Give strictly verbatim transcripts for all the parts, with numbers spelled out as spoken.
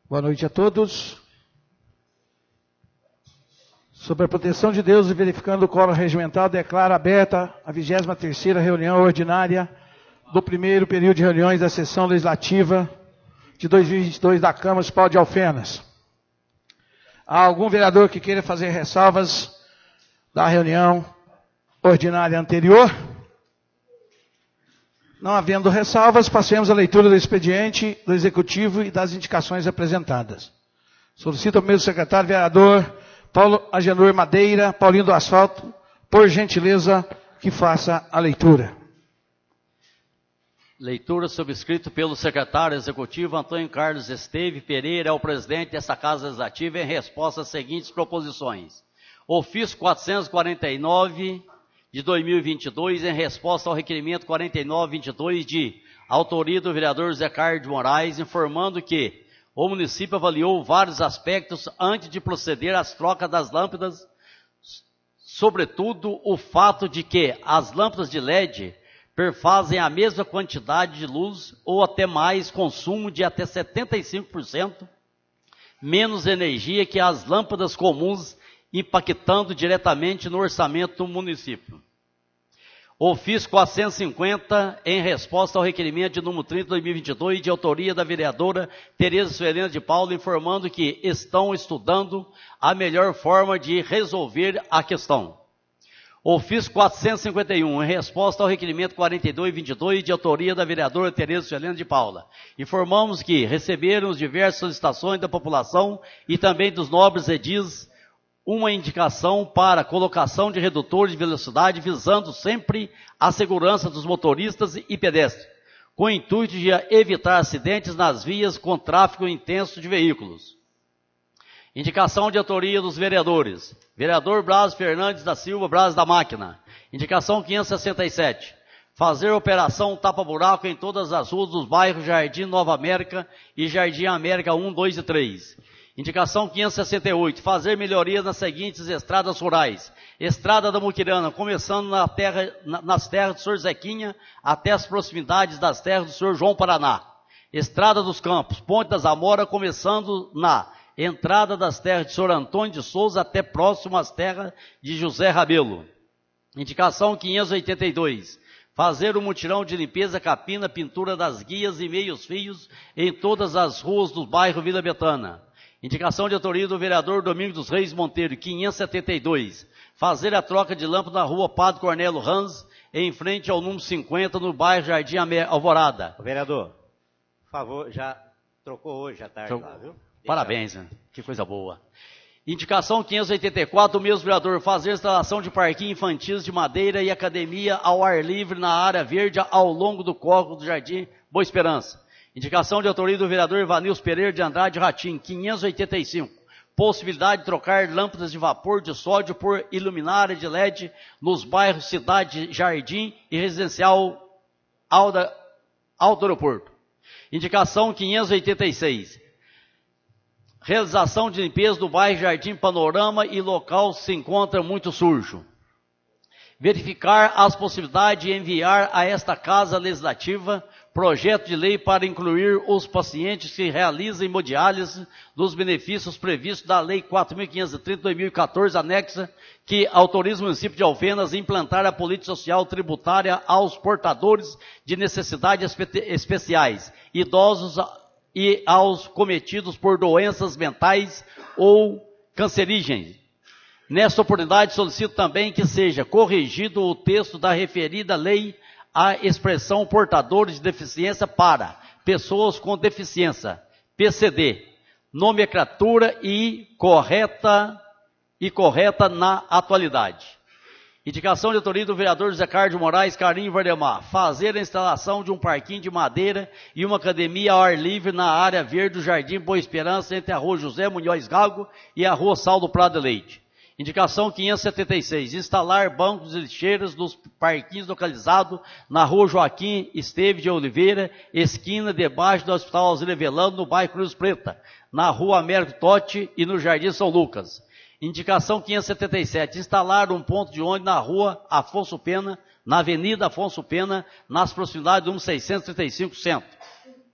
Boa noite a todos. Sob a proteção de Deus e verificando o quórum regimental, declaro aberta a vigésima terceira reunião ordinária do primeiro período de reuniões da sessão legislativa de dois mil e vinte e dois da Câmara Municipal de Alfenas. Há algum vereador que queira fazer ressalvas da reunião ordinária anterior? Não havendo ressalvas, passemos à leitura do expediente do Executivo e das indicações apresentadas. Solicito ao mesmo secretário vereador Paulo Agenor Madeira, Paulinho do Asfalto, por gentileza, que faça a leitura. Leitura subscrito pelo secretário executivo Antônio Carlos Esteve Pereira, ao presidente desta Casa Legislativa, em resposta às seguintes proposições. Ofício quatrocentos e quarenta e nove de dois mil e vinte e dois, em resposta ao requerimento quarenta e nove vinte e dois de autoria do vereador Zé Carlos de Moraes, informando que o município avaliou vários aspectos antes de proceder às trocas das lâmpadas, sobretudo o fato de que as lâmpadas de L E D perfazem a mesma quantidade de luz ou até mais consumo de até setenta e cinco por cento menos energia que as lâmpadas comuns, impactando diretamente no orçamento do município. Ofício quatrocentos e cinquenta, em resposta ao requerimento de número trinta de dois mil e vinte e dois, de autoria da vereadora Tereza Suelena de Paula, informando que estão estudando a melhor forma de resolver a questão. Ofício quatrocentos e cinquenta e um, em resposta ao requerimento quarenta e dois vinte e dois, de autoria da vereadora Tereza Suelena de Paula, informamos que receberam diversas solicitações da população e também dos nobres edis uma indicação para colocação de redutores de velocidade, visando sempre a segurança dos motoristas e pedestres, com o intuito de evitar acidentes nas vias com tráfego intenso de veículos. Indicação de autoria dos vereadores. Vereador Braz Fernandes da Silva Braz da Máquina. Indicação quinhentos e sessenta e sete. Fazer operação tapa-buraco em todas as ruas dos bairros Jardim Nova América e Jardim América um, dois e três. Indicação quinhentos e sessenta e oito, fazer melhorias nas seguintes estradas rurais. Estrada da Muquirana, começando na terra, na, nas terras do senhor Zequinha, até as proximidades das terras do senhor João Paraná. Estrada dos Campos, Ponte das Amora, começando na entrada das terras de senhor Antônio de Souza, até próximo às terras de José Rabelo. Indicação quinhentos e oitenta e dois, fazer um mutirão de limpeza, capina, pintura das guias e meios fios em todas as ruas do bairro Vila Betana. Indicação de autoria do vereador Domingos dos Reis Monteiro, quinhentos e setenta e dois. Fazer a troca de lâmpada na rua Padre Cornélio Ranz, em frente ao número cinquenta, no bairro Jardim Alvorada. O vereador, por favor, já trocou hoje à tarde, lá, viu? Parabéns, né? Que coisa boa. Indicação quinhentos e oitenta e quatro, do mesmo vereador, fazer instalação de parquinhos infantis de madeira e academia ao ar livre na área verde ao longo do córrego do Jardim Boa Esperança. Indicação de autoria do vereador Ivanilson Pereira de Andrade Ratim, quinhentos e oitenta e cinco. Possibilidade de trocar lâmpadas de vapor de sódio por iluminária de L E D nos bairros Cidade Jardim e Residencial Alda, Alto Aeroporto. Indicação quinhentos e oitenta e seis. Realização de limpeza do bairro Jardim Panorama e local se encontra muito sujo. Verificar as possibilidades de enviar a esta Casa Legislativa projeto de lei para incluir os pacientes que realizam hemodiálise dos benefícios previstos da Lei quatro mil quinhentos e trinta de dois mil e quatorze, anexa, que autoriza o município de Alfenas a implantar a política social tributária aos portadores de necessidades espe- especiais, idosos e aos cometidos por doenças mentais ou cancerígenas. Nesta oportunidade, solicito também que seja corrigido o texto da referida lei a expressão portadores de deficiência para pessoas com deficiência, P C D, nomenclatura e correta, e correta na atualidade. Indicação de autoria do vereador José Carlos de Moraes Carinho Vardemar, fazer a instalação de um parquinho de madeira e uma academia ao ar livre na área verde do Jardim Boa Esperança, entre a rua José Munhoz Gago e a rua Saldo Prado Leite. Indicação quinhentos e setenta e seis, instalar bancos e lixeiras nos parquinhos localizados na rua Joaquim Esteve de Oliveira, esquina debaixo do Hospital Alzira Velano, no bairro Cruz Preta, na rua Américo Totti e no Jardim São Lucas. Indicação quinhentos e setenta e sete, instalar um ponto de ônibus na rua Afonso Pena, na Avenida Afonso Pena, nas proximidades do seiscentos e trinta e cinco Centro.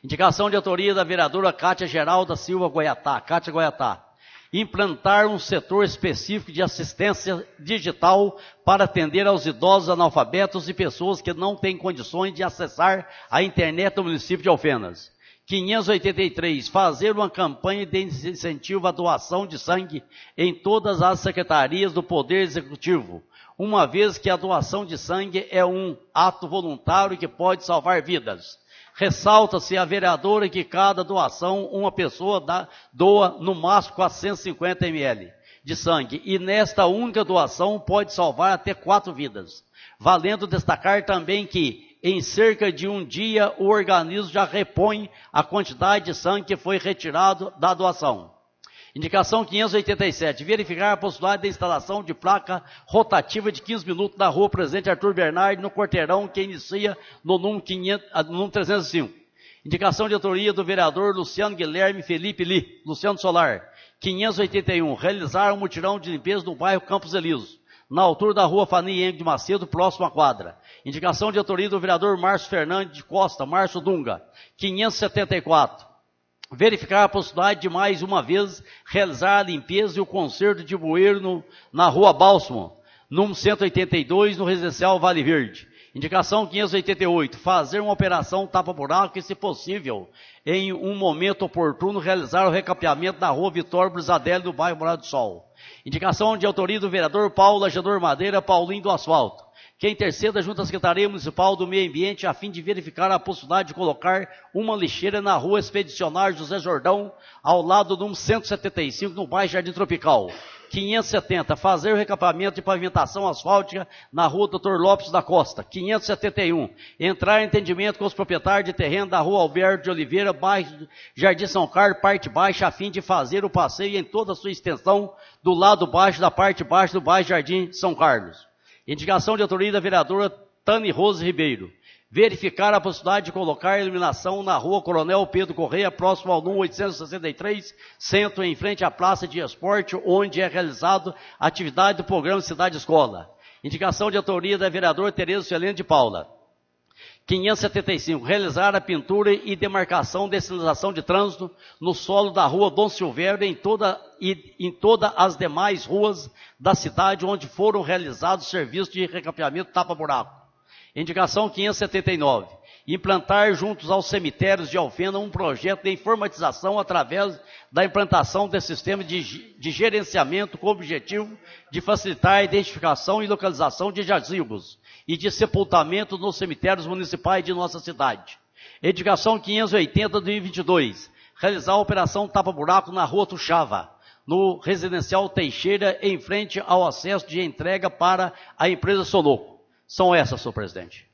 Indicação de autoria da vereadora Cátia Geralda Silva Goiatá. Cátia Goiatá. Implantar um setor específico de assistência digital para atender aos idosos analfabetos e pessoas que não têm condições de acessar a internet do município de Alfenas. quinhentos e oitenta e três. Fazer uma campanha de incentivo à doação de sangue em todas as secretarias do Poder Executivo, uma vez que a doação de sangue é um ato voluntário que pode salvar vidas. Ressalta-se a vereadora que cada doação uma pessoa dá, doa no máximo quatrocentos e cinquenta mililitros de sangue e nesta única doação pode salvar até quatro vidas. Valendo destacar também que em cerca de um dia o organismo já repõe a quantidade de sangue que foi retirado da doação. Indicação quinhentos e oitenta e sete. Verificar a possibilidade da instalação de placa rotativa de quinze minutos na rua Presidente Arthur Bernardi, no quarteirão que inicia no número, quinhentos, no número trezentos e cinco. Indicação de autoria do vereador Luciano Guilherme Felipe Li, Luciano Solar. quinhentos e oitenta e um. Realizar um mutirão de limpeza no bairro Campos Elíseos, na altura da rua Fani Henrique de Macedo, próximo à quadra. Indicação de autoria do vereador Márcio Fernandes de Costa, Márcio Dunga. quinhentos e setenta e quatro. Verificar a possibilidade de mais uma vez realizar a limpeza e o conserto de bueiro no, na rua Bálsamo, número cento e oitenta e dois, no residencial Vale Verde. Indicação quinhentos e oitenta e oito. Fazer uma operação tapa-buraco e, se possível, em um momento oportuno, realizar o recapeamento da rua Vitório Brisadelli, do bairro Morado do Sol. Indicação de autoria do vereador Paulo Agenor Madeira, Paulinho do Asfalto. Que interceda junto à Secretaria Municipal do Meio Ambiente a fim de verificar a possibilidade de colocar uma lixeira na rua Expedicionário José Jordão, ao lado do número cento e setenta e cinco, no bairro Jardim Tropical. quinhentos e setenta. Fazer o recapeamento de pavimentação asfáltica na rua doutor Lopes da Costa. quinhentos e setenta e um. Entrar em entendimento com os proprietários de terreno da rua Alberto de Oliveira, bairro Jardim São Carlos, parte baixa, a fim de fazer o passeio em toda a sua extensão do lado baixo da parte baixa do bairro Jardim São Carlos. Indicação de autoria da vereadora Tani Rose Ribeiro. Verificar a possibilidade de colocar iluminação na rua Coronel Pedro Correia, próximo ao número oitocentos e sessenta e três, centro, em frente à Praça de Esporte, onde é realizado a atividade do programa Cidade Escola. Indicação de autoria da vereadora Tereza Celene de Paula. quinhentos e setenta e cinco. Realizar a pintura e demarcação de sinalização de trânsito no solo da rua Dom Silvério em toda, e em todas as demais ruas da cidade onde foram realizados serviços de recapeamento tapa-buraco. Indicação quinhentos e setenta e nove. Implantar juntos aos cemitérios de Alfena um projeto de informatização através da implantação de sistema de, de gerenciamento com o objetivo de facilitar a identificação e localização de jazigos e de sepultamento nos cemitérios municipais de nossa cidade. Indicação quinhentos e oitenta de dois mil e vinte e dois. Realizar a operação tapa-buraco na rua Tuxava, no residencial Teixeira, em frente ao acesso de entrega para a empresa Sonoco. São essas, senhor presidente.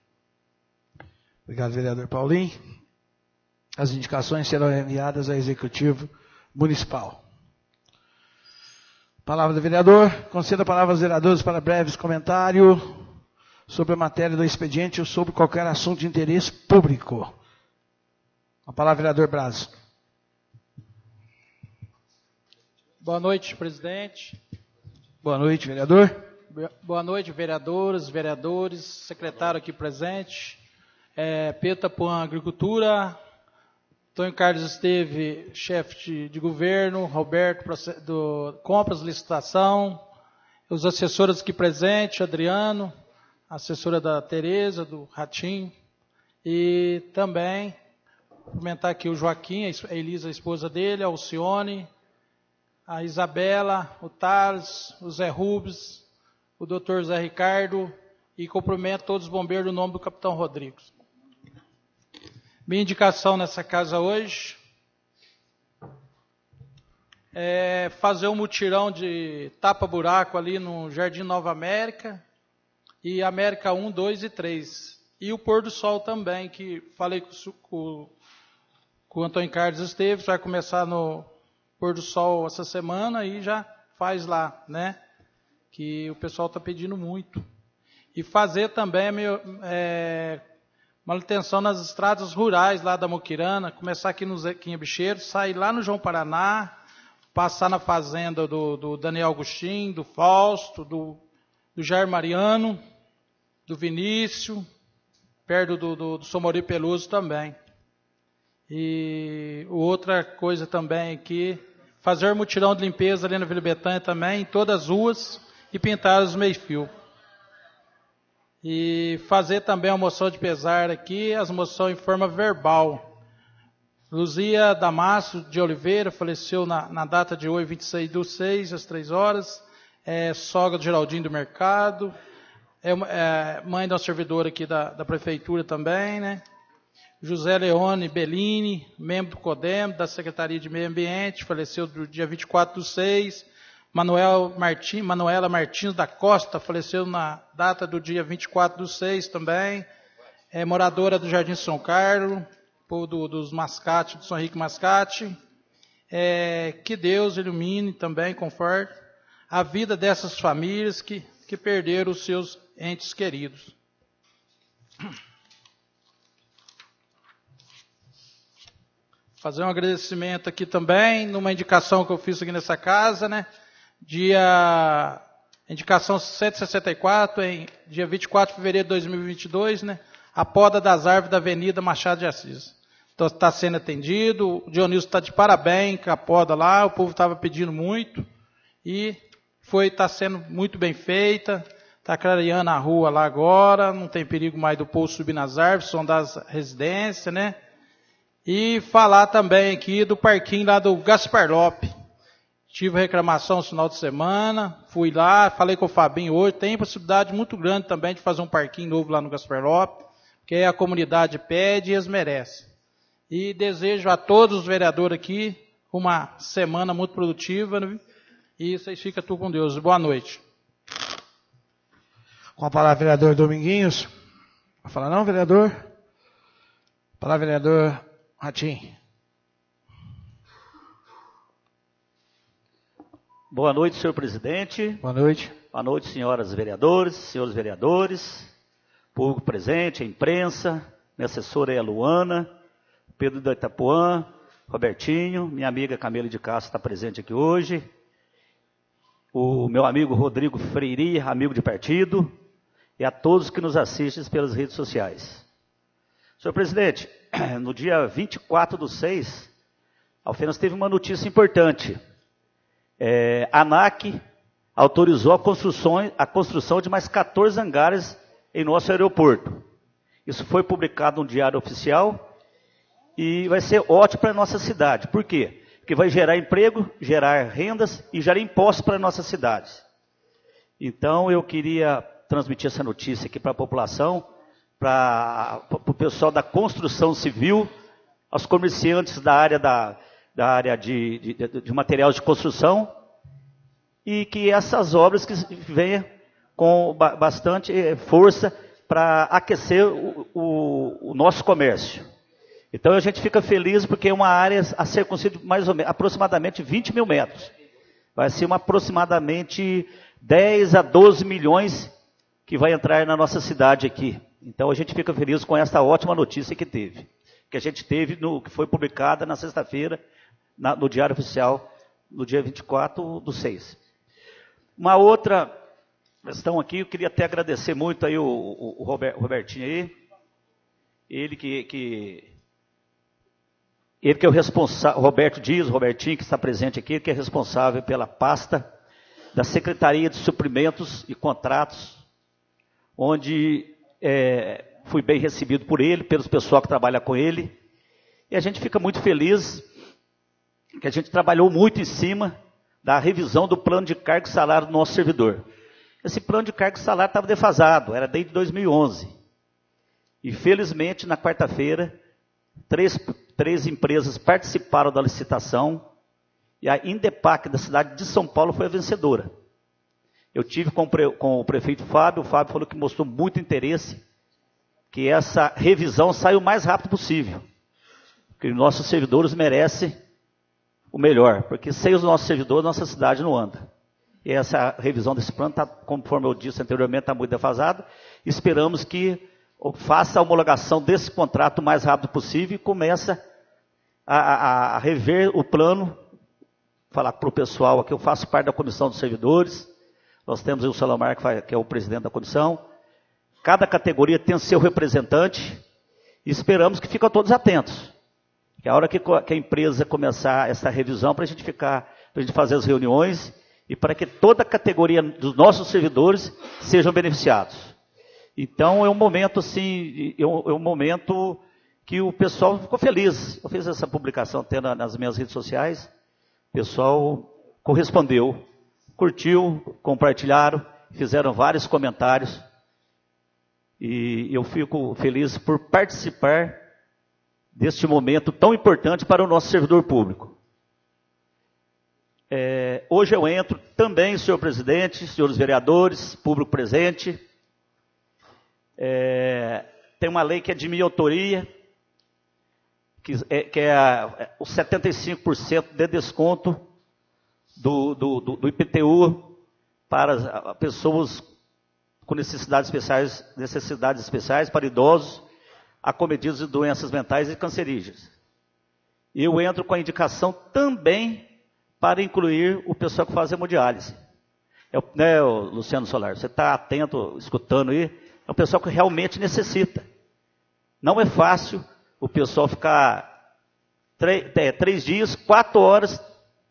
Obrigado, vereador Paulinho. As indicações serão enviadas ao Executivo Municipal. Palavra do vereador. Conceda a palavra aos vereadores para breves comentários sobre a matéria do expediente ou sobre qualquer assunto de interesse público. A palavra, vereador Braz. Boa noite, presidente. Boa noite, vereador. Boa noite, vereadoras, vereadores, secretário aqui presente. É, Peta Puan Agricultura, Antônio Carlos Esteve, chefe de, de governo, Roberto do Compras, Licitação, os assessores aqui presentes, Adriano, assessora da Tereza, do Ratinho, e também cumprimentar aqui o Joaquim, a Elisa, a esposa dele, a Alcione, a Isabela, o Thales, o Zé Rubens, o doutor Zé Ricardo, e cumprimento todos os bombeiros no nome do capitão Rodrigues. Minha indicação nessa casa hoje é fazer um mutirão de tapa-buraco ali no Jardim Nova América e América um, dois e três. E o pôr do sol também, que falei com, com, com o Antônio Carlos Esteves, vai começar no pôr do sol essa semana e já faz lá, né? Que o pessoal está pedindo muito. E fazer também é, manutenção nas estradas rurais lá da Muquirana, começar aqui no Zequinha Bicheiro, sair lá no João Paraná, passar na fazenda do, do Daniel Agostinho, do Fausto, do, do Jair Mariano, do Vinícius, perto do, do, do Somori Peluso também. E outra coisa também aqui, fazer mutirão de limpeza ali na Vila Betânia também, em todas as ruas, e pintar os meio-fio. E fazer também uma moção de pesar aqui, as moções em forma verbal. Luzia Damasio de Oliveira faleceu na, na data de hoje, vinte e seis do seis, às três horas. É sogra do Geraldinho do Mercado. É, é mãe de uma servidora aqui da, da prefeitura também, né? José Leone Bellini, membro do CODEM, da Secretaria de Meio Ambiente, faleceu no dia vinte e quatro do seis. Manuel Martin, Manuela Martins da Costa, faleceu na data do dia vinte e quatro do seis também. É moradora do Jardim São Carlos. Do, dos Mascate, do São Henrique Mascate, é, que Deus ilumine também, conforte a vida dessas famílias que, que perderam os seus entes queridos. Fazer um agradecimento aqui também, numa indicação que eu fiz aqui nessa casa, né? Dia, indicação cento e sessenta e quatro, em dia vinte e quatro de fevereiro de dois mil e vinte e dois, né? A poda das árvores da Avenida Machado de Assis. Está sendo atendido, o Dionísio está de parabéns com a poda lá, o povo estava pedindo muito, e foi, está sendo muito bem feita, está clareando a rua lá agora, não tem perigo mais do povo subir nas árvores, são das residências, né? E falar também aqui do parquinho lá do Gaspar Lopes. Tive reclamação no final de semana, fui lá, falei com o Fabinho hoje, tem possibilidade muito grande também de fazer um parquinho novo lá no Gaspar Lopes, porque a comunidade pede e eles merecem. E desejo a todos os vereadores aqui uma semana muito produtiva, né? E vocês ficam tudo com Deus. Boa noite. Com a palavra, vereador Dominguinhos. Vai falar não, vereador? Palavra, vereador Ratim. Boa noite, senhor presidente. Boa noite. Boa noite, senhoras vereadores, senhores vereadores, público presente, a imprensa, minha assessora é a Luana, Pedro da Itapuã, Robertinho, minha amiga Camila de Castro está presente aqui hoje, o meu amigo Rodrigo Freire, amigo de partido, e a todos que nos assistem pelas redes sociais. Senhor presidente, no dia vinte e quatro do seis, a Alfenas teve uma notícia importante. É, a ANAC autorizou a construção, a construção de mais quatorze hangares em nosso aeroporto. Isso foi publicado no Diário Oficial e vai ser ótimo para a nossa cidade. Por quê? Porque vai gerar emprego, gerar rendas e gerar impostos para a nossa cidade. Então, eu queria transmitir essa notícia aqui para a população, para o pessoal da construção civil, aos comerciantes da área, da, da área de, de, de material de construção, e que essas obras que venham com bastante força para aquecer o, o, o nosso comércio. Então a gente fica feliz porque é uma área a ser construída mais ou menos, aproximadamente vinte mil metros. Vai ser uma aproximadamente dez a doze milhões que vai entrar na nossa cidade aqui. Então a gente fica feliz com essa ótima notícia que teve. Que a gente teve, no, que foi publicada na sexta-feira, na, no Diário Oficial, no dia vinte e quatro do seis. Uma outra questão aqui, eu queria até agradecer muito aí o, o, o Robertinho aí, ele que, que, ele que é o responsável, Roberto Dias, o Robertinho que está presente aqui, que é responsável pela pasta da Secretaria de Suprimentos e Contratos, onde é, fui bem recebido por ele, pelo pessoal que trabalha com ele, e a gente fica muito feliz que a gente trabalhou muito em cima da revisão do plano de cargo e salário do nosso servidor. Esse plano de cargo e salário estava defasado, era desde dois mil e onze. E felizmente, na quarta-feira, três, três empresas participaram da licitação e a Indepac da cidade de São Paulo foi a vencedora. Eu tive com o, pre, com o prefeito Fábio, o Fábio falou que mostrou muito interesse, que essa revisão saia o mais rápido possível. Porque nossos servidores merecem o melhor, porque sem os nossos servidores, nossa cidade não anda. E essa revisão desse plano, tá, conforme eu disse anteriormente, está muito defasada. Esperamos que faça a homologação desse contrato o mais rápido possível e comece a, a, a rever o plano. Falar para o pessoal aqui, eu faço parte da comissão dos servidores. Nós temos aí o Salomar, que, faz, que é o presidente da comissão. Cada categoria tem o seu representante. E esperamos que fiquem todos atentos. Que a hora que, que a empresa começar essa revisão, para a gente ficar, para a gente fazer as reuniões e para que toda a categoria dos nossos servidores sejam beneficiados. Então é um momento assim, é um, é um momento que o pessoal ficou feliz. Eu fiz essa publicação até nas minhas redes sociais, o pessoal correspondeu, curtiu, compartilharam, fizeram vários comentários. E eu fico feliz por participar deste momento tão importante para o nosso servidor público. É, hoje eu entro também, senhor presidente, senhores vereadores, público presente. É, tem uma lei que é de minha autoria, que é, que é a, é, os setenta e cinco por cento de desconto do, do, do, do I P T U para as pessoas com necessidades especiais, necessidades especiais, para idosos acometidos de doenças mentais e cancerígenas. Eu entro com a indicação também para incluir o pessoal que faz hemodiálise. É, né, Luciano Solar, você está atento, escutando aí, é o pessoal que realmente necessita. Não é fácil o pessoal ficar três, é, três dias, quatro horas,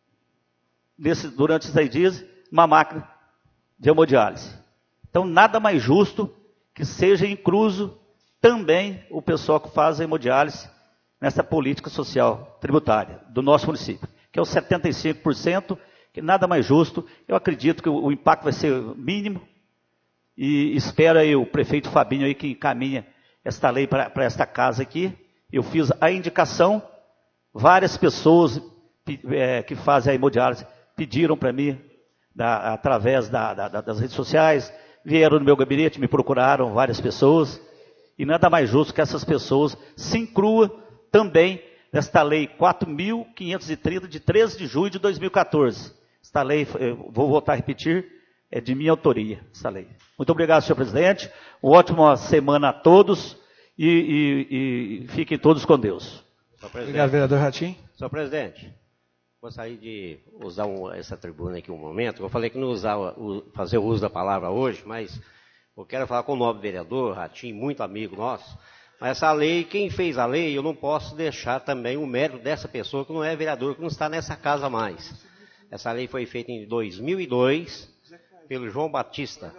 nesse, durante esses três dias, numa máquina de hemodiálise. Então, nada mais justo que seja incluso também o pessoal que faz a hemodiálise nessa política social tributária do nosso município, que é os setenta e cinco por cento, que nada mais justo. Eu acredito que o, o impacto vai ser mínimo e espero aí o prefeito Fabinho aí que encaminha esta lei para esta casa aqui. Eu fiz a indicação, várias pessoas é, que fazem a hemodiálise pediram para mim, da, através da, da, das redes sociais, vieram no meu gabinete, me procuraram várias pessoas, e nada mais justo que essas pessoas se incluam também nesta lei quatro mil quinhentos e trinta, de treze de julho de dois mil e quatorze. Esta lei, vou voltar a repetir, é de minha autoria, essa lei. Muito obrigado, senhor presidente, uma ótima semana a todos, e, e, e fiquem todos com Deus. Obrigado, vereador Ratinho. Senhor presidente, gostaria de usar um, essa tribuna aqui um momento. Eu falei que não usava, fazer o uso da palavra hoje, mas eu quero falar com o nobre vereador Ratinho, muito amigo nosso. Mas essa lei, quem fez a lei, eu não posso deixar também o mérito dessa pessoa que não é vereador, que não está nessa casa mais. Essa lei foi feita em dois mil e dois pelo João Batista,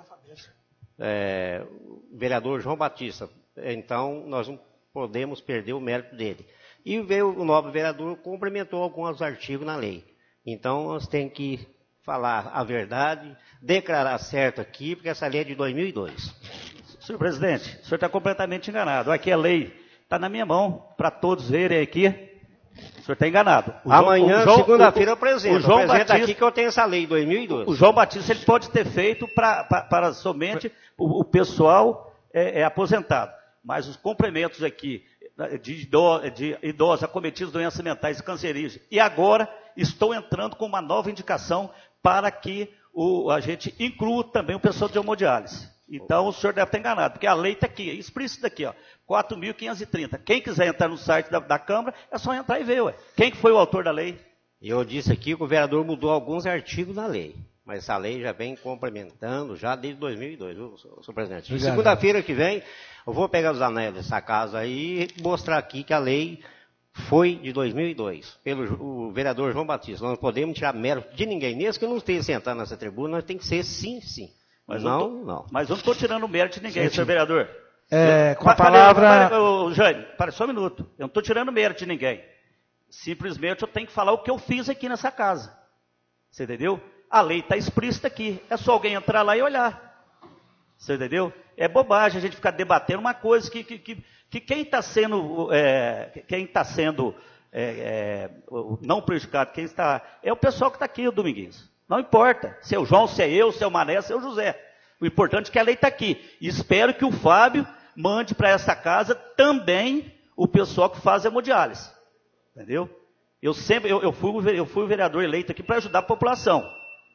é, vereador João Batista. Então, nós não podemos perder o mérito dele. E veio o nobre vereador, complementou alguns artigos na lei. Então, nós temos que falar a verdade, declarar certo aqui, porque essa lei é de dois mil e dois. Senhor presidente, o senhor está completamente enganado. Aqui a lei está na minha mão, para todos verem aqui. O senhor está enganado. O Amanhã, segunda-feira, eu apresento. O João eu apresento Batista, aqui que eu tenho essa lei de dois mil e dois. O João Batista ele pode ter feito pra, pra, para somente o, o pessoal é, é aposentado. Mas os complementos aqui de idosos, de idosos acometidos de doenças mentais e cancerígenas. E agora estou entrando com uma nova indicação para que o, a gente inclua também o pessoal de hemodiálise. Então o senhor deve estar enganado, porque a lei está aqui, explícita aqui, ó, quatro mil quinhentos e trinta. Quem quiser entrar no site da, da Câmara, é só entrar e ver, ué. Quem que foi o autor da lei? Eu disse aqui que o vereador mudou alguns artigos da lei, mas essa lei já vem complementando já desde dois mil e dois, viu, senhor presidente? Segunda-feira que vem, eu vou pegar os anéis dessa casa aí e mostrar aqui que a lei foi de dois mil e dois, pelo o vereador João Batista. Nós não podemos tirar mérito de ninguém, mesmo que eu não esteja sentado nessa tribuna, nós tem que ser sim, sim. Mas não, não, não. Mas eu não estou tirando mérito de ninguém, gente, senhor vereador. É, eu, com a palavra... Para, para, oh, Jânio, para só um minuto. Eu não estou tirando mérito de ninguém. Simplesmente eu tenho que falar o que eu fiz aqui nessa casa. Você entendeu? A lei está explícita aqui. É só alguém entrar lá e olhar. Você entendeu? É bobagem a gente ficar debatendo uma coisa que, que, que, que quem está sendo, é, quem está sendo é, é, não prejudicado, quem está, é o pessoal que está aqui, o Dominguinhos. Não importa se é o João, se é eu, se é o Mané, se é o José. O importante é que a lei está aqui. E espero que o Fábio mande para essa casa também o pessoal que faz hemodiálise. Entendeu? Eu sempre, eu, eu, fui, eu fui o vereador eleito aqui para ajudar a população.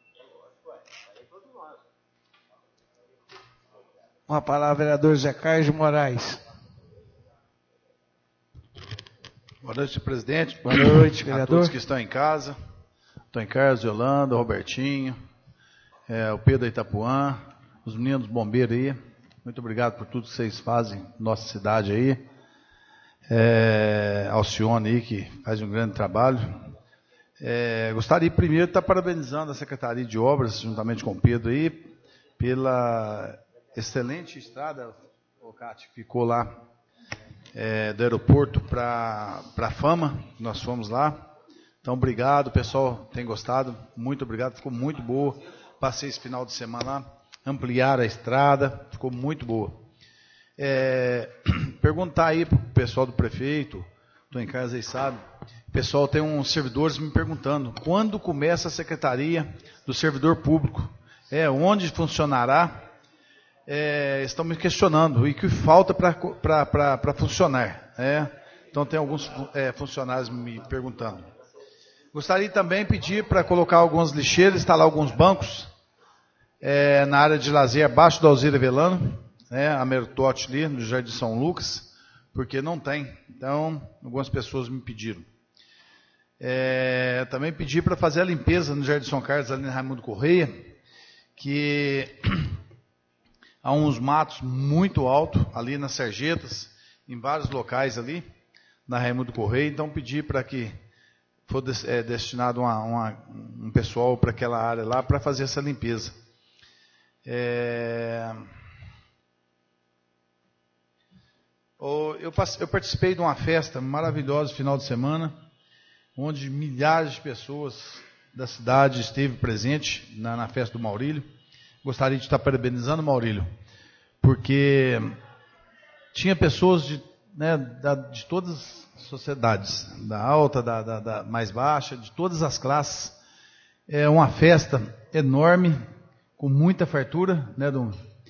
Uma palavra, vereador Zé Carlos de Moraes. Boa noite, presidente. Boa noite, vereador. A todos que estão em casa. Antônio Carlos, Yolanda, Robertinho, é, o Pedro Itapuã, os meninos bombeiros aí. Muito obrigado por tudo que vocês fazem na nossa cidade aí. é, Alcione aí, que faz um grande trabalho. É, gostaria primeiro de estar parabenizando a Secretaria de Obras, juntamente com o Pedro aí, pela excelente estrada, o Cátia, que ficou lá é, do aeroporto para a Fama, nós fomos lá. Então, obrigado, o pessoal tem gostado, muito obrigado, ficou muito boa. Passei esse final de semana lá, ampliaram a estrada, ficou muito boa. É, perguntar aí para o pessoal do prefeito, estou em casa aí, sabe, o pessoal tem uns servidores me perguntando, quando começa a Secretaria do Servidor Público? É, onde funcionará? É, estão me questionando, e o que falta para funcionar? É, então tem alguns é, funcionários me perguntando. Gostaria também de pedir para colocar algumas lixeiras, instalar alguns bancos é, na área de lazer abaixo da Alzira Velano, né, a Mertote ali, no Jardim São Lucas, porque não tem. Então, algumas pessoas me pediram. É, também pedi para fazer a limpeza no Jardim São Carlos, ali na Raimundo Correia, que há uns matos muito altos, ali nas sarjetas, em vários locais ali, na Raimundo Correia. Então, pedi para que for é, destinado uma, uma, um pessoal para aquela área lá, para fazer essa limpeza. É... Eu, eu participei de uma festa maravilhosa no final de semana, onde milhares de pessoas da cidade esteve presente na, na festa do Maurílio. Gostaria de estar parabenizando o Maurílio, porque tinha pessoas de, né, da, de todas as sociedades, da alta, da, da, da mais baixa, de todas as classes. É uma festa enorme, com muita fartura, né, Dom?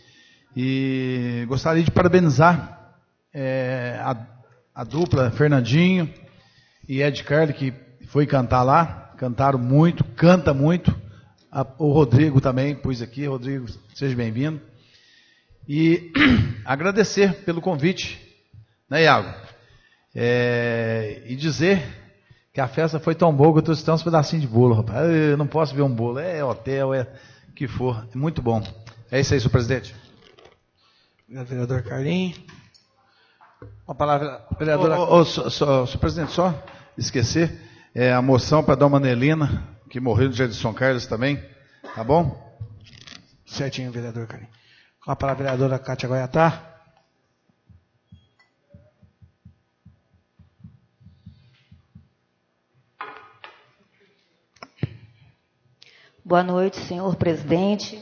E gostaria de parabenizar é, a, a dupla Fernandinho e Ed Carli, que foi cantar lá, cantaram muito, canta muito. A, o Rodrigo também pus aqui. Rodrigo, seja bem-vindo. E agradecer pelo convite, né, Iago? É, e dizer que a festa foi tão boa que eu trouxe até uns pedacinhos de bolo, rapaz. Eu não posso ver um bolo, é hotel, é o que for, é muito bom. É isso aí, senhor presidente. Obrigado, vereador Carlinhos. Uma palavra, vereadora. Ô, ô, ô, só, só, senhor presidente, só esquecer, é, a moção para a Dona Manelina, que morreu no dia de São Carlos também, tá bom? Certinho, vereador Carlinhos. Com a palavra, a vereadora Cátia Goiatá. Boa noite, senhor presidente.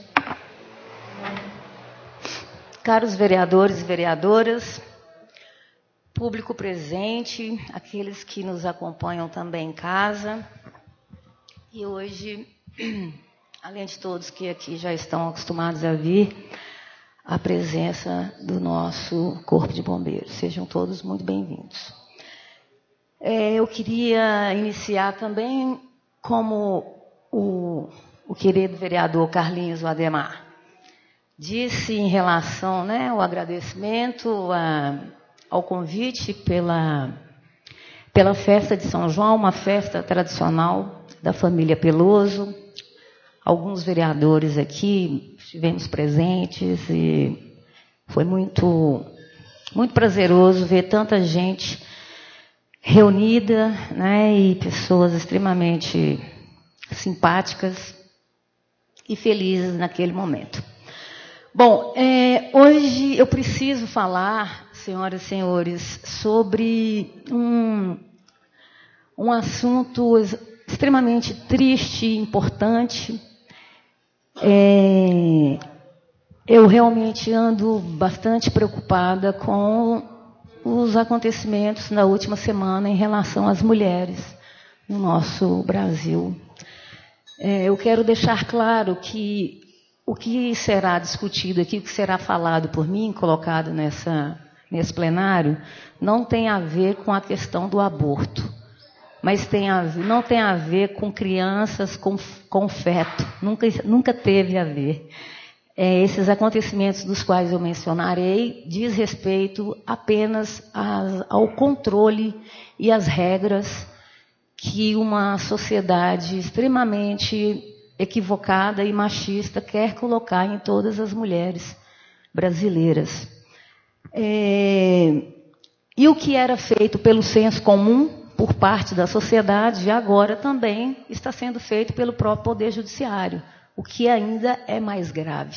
Caros vereadores e vereadoras, público presente, aqueles que nos acompanham também em casa. E hoje, além de todos que aqui já estão acostumados a vir, a presença do nosso Corpo de Bombeiros. Sejam todos muito bem-vindos. É, eu queria iniciar também como o, o querido vereador Carlinhos Ademar disse em relação, né, ao agradecimento, a, ao convite pela, pela festa de São João, uma festa tradicional da família Peloso. Alguns vereadores aqui estivemos presentes e foi muito, muito prazeroso ver tanta gente reunida, né, e pessoas extremamente simpáticas e felizes naquele momento. Bom, é, hoje eu preciso falar, senhoras e senhores, sobre um, um assunto extremamente triste e importante. É, eu realmente ando bastante preocupada com os acontecimentos na última semana em relação às mulheres no nosso Brasil. É, eu quero deixar claro que o que será discutido aqui, o que será falado por mim, colocado nessa, nesse plenário, não tem a ver com a questão do aborto, mas tem a, não tem a ver com crianças com, com feto, nunca, nunca teve a ver. É, esses acontecimentos dos quais eu mencionarei diz respeito apenas a, ao controle e às regras que uma sociedade extremamente equivocada e machista quer colocar em todas as mulheres brasileiras. É, E o que era feito pelo senso comum, por parte da sociedade, agora também está sendo feito pelo próprio Poder Judiciário, o que ainda é mais grave.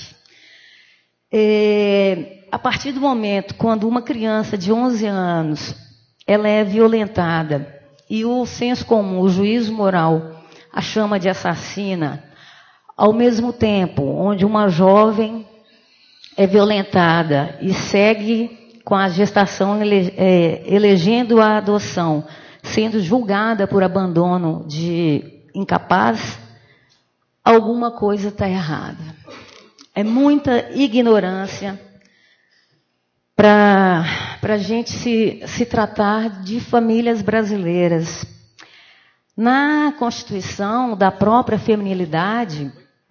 É, a partir do momento quando uma criança de onze anos ela é violentada e o senso comum, o juízo moral, a chama de assassina, ao mesmo tempo onde uma jovem é violentada e segue com a gestação ele, é, elegendo a adoção, sendo julgada por abandono de incapaz, alguma coisa está errada. É muita ignorância para a gente se, se tratar de famílias brasileiras. Na Constituição da própria feminilidade,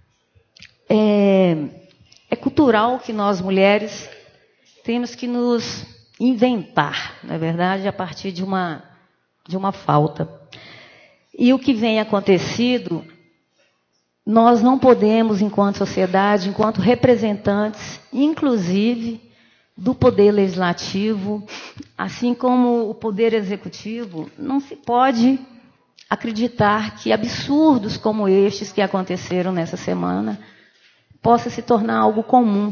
é, é cultural que nós mulheres temos que nos inventar, na verdade, a partir de uma, de uma falta. E o que vem acontecido, nós não podemos, enquanto sociedade, enquanto representantes, inclusive do poder legislativo, assim como o poder executivo, não se pode acreditar que absurdos como estes que aconteceram nessa semana possa se tornar algo comum.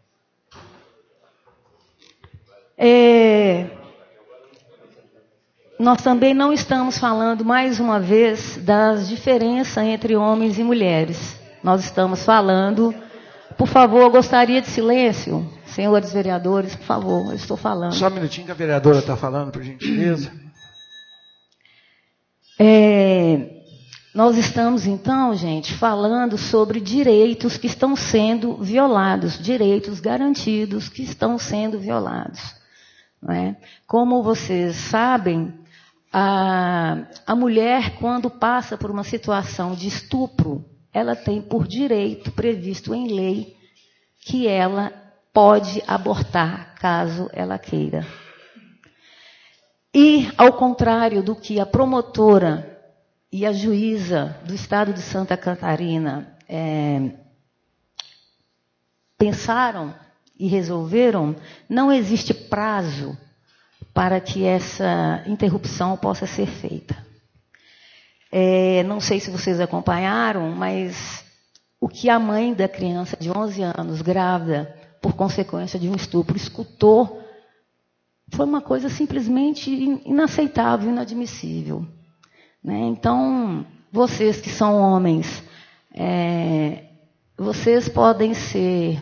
É, nós também não estamos falando, mais uma vez, das diferenças entre homens e mulheres. Nós estamos falando... Por favor, eu gostaria de silêncio. Senhores vereadores, por favor, eu estou falando. Só um minutinho que a vereadora está falando, por gentileza. É, nós estamos, então, gente, falando sobre direitos que estão sendo violados, direitos garantidos que estão sendo violados. Não é? Como vocês sabem, a, a mulher, quando passa por uma situação de estupro, ela tem por direito previsto em lei que ela pode abortar caso ela queira. E, ao contrário do que a promotora e a juíza do estado de Santa Catarina é, pensaram e resolveram, não existe prazo para que essa interrupção possa ser feita. É, não sei se vocês acompanharam, mas o que a mãe da criança de onze anos, grávida, por consequência de um estupro, escutou, foi uma coisa simplesmente inaceitável, inadmissível. Né? Então, vocês que são homens, é, vocês podem ser,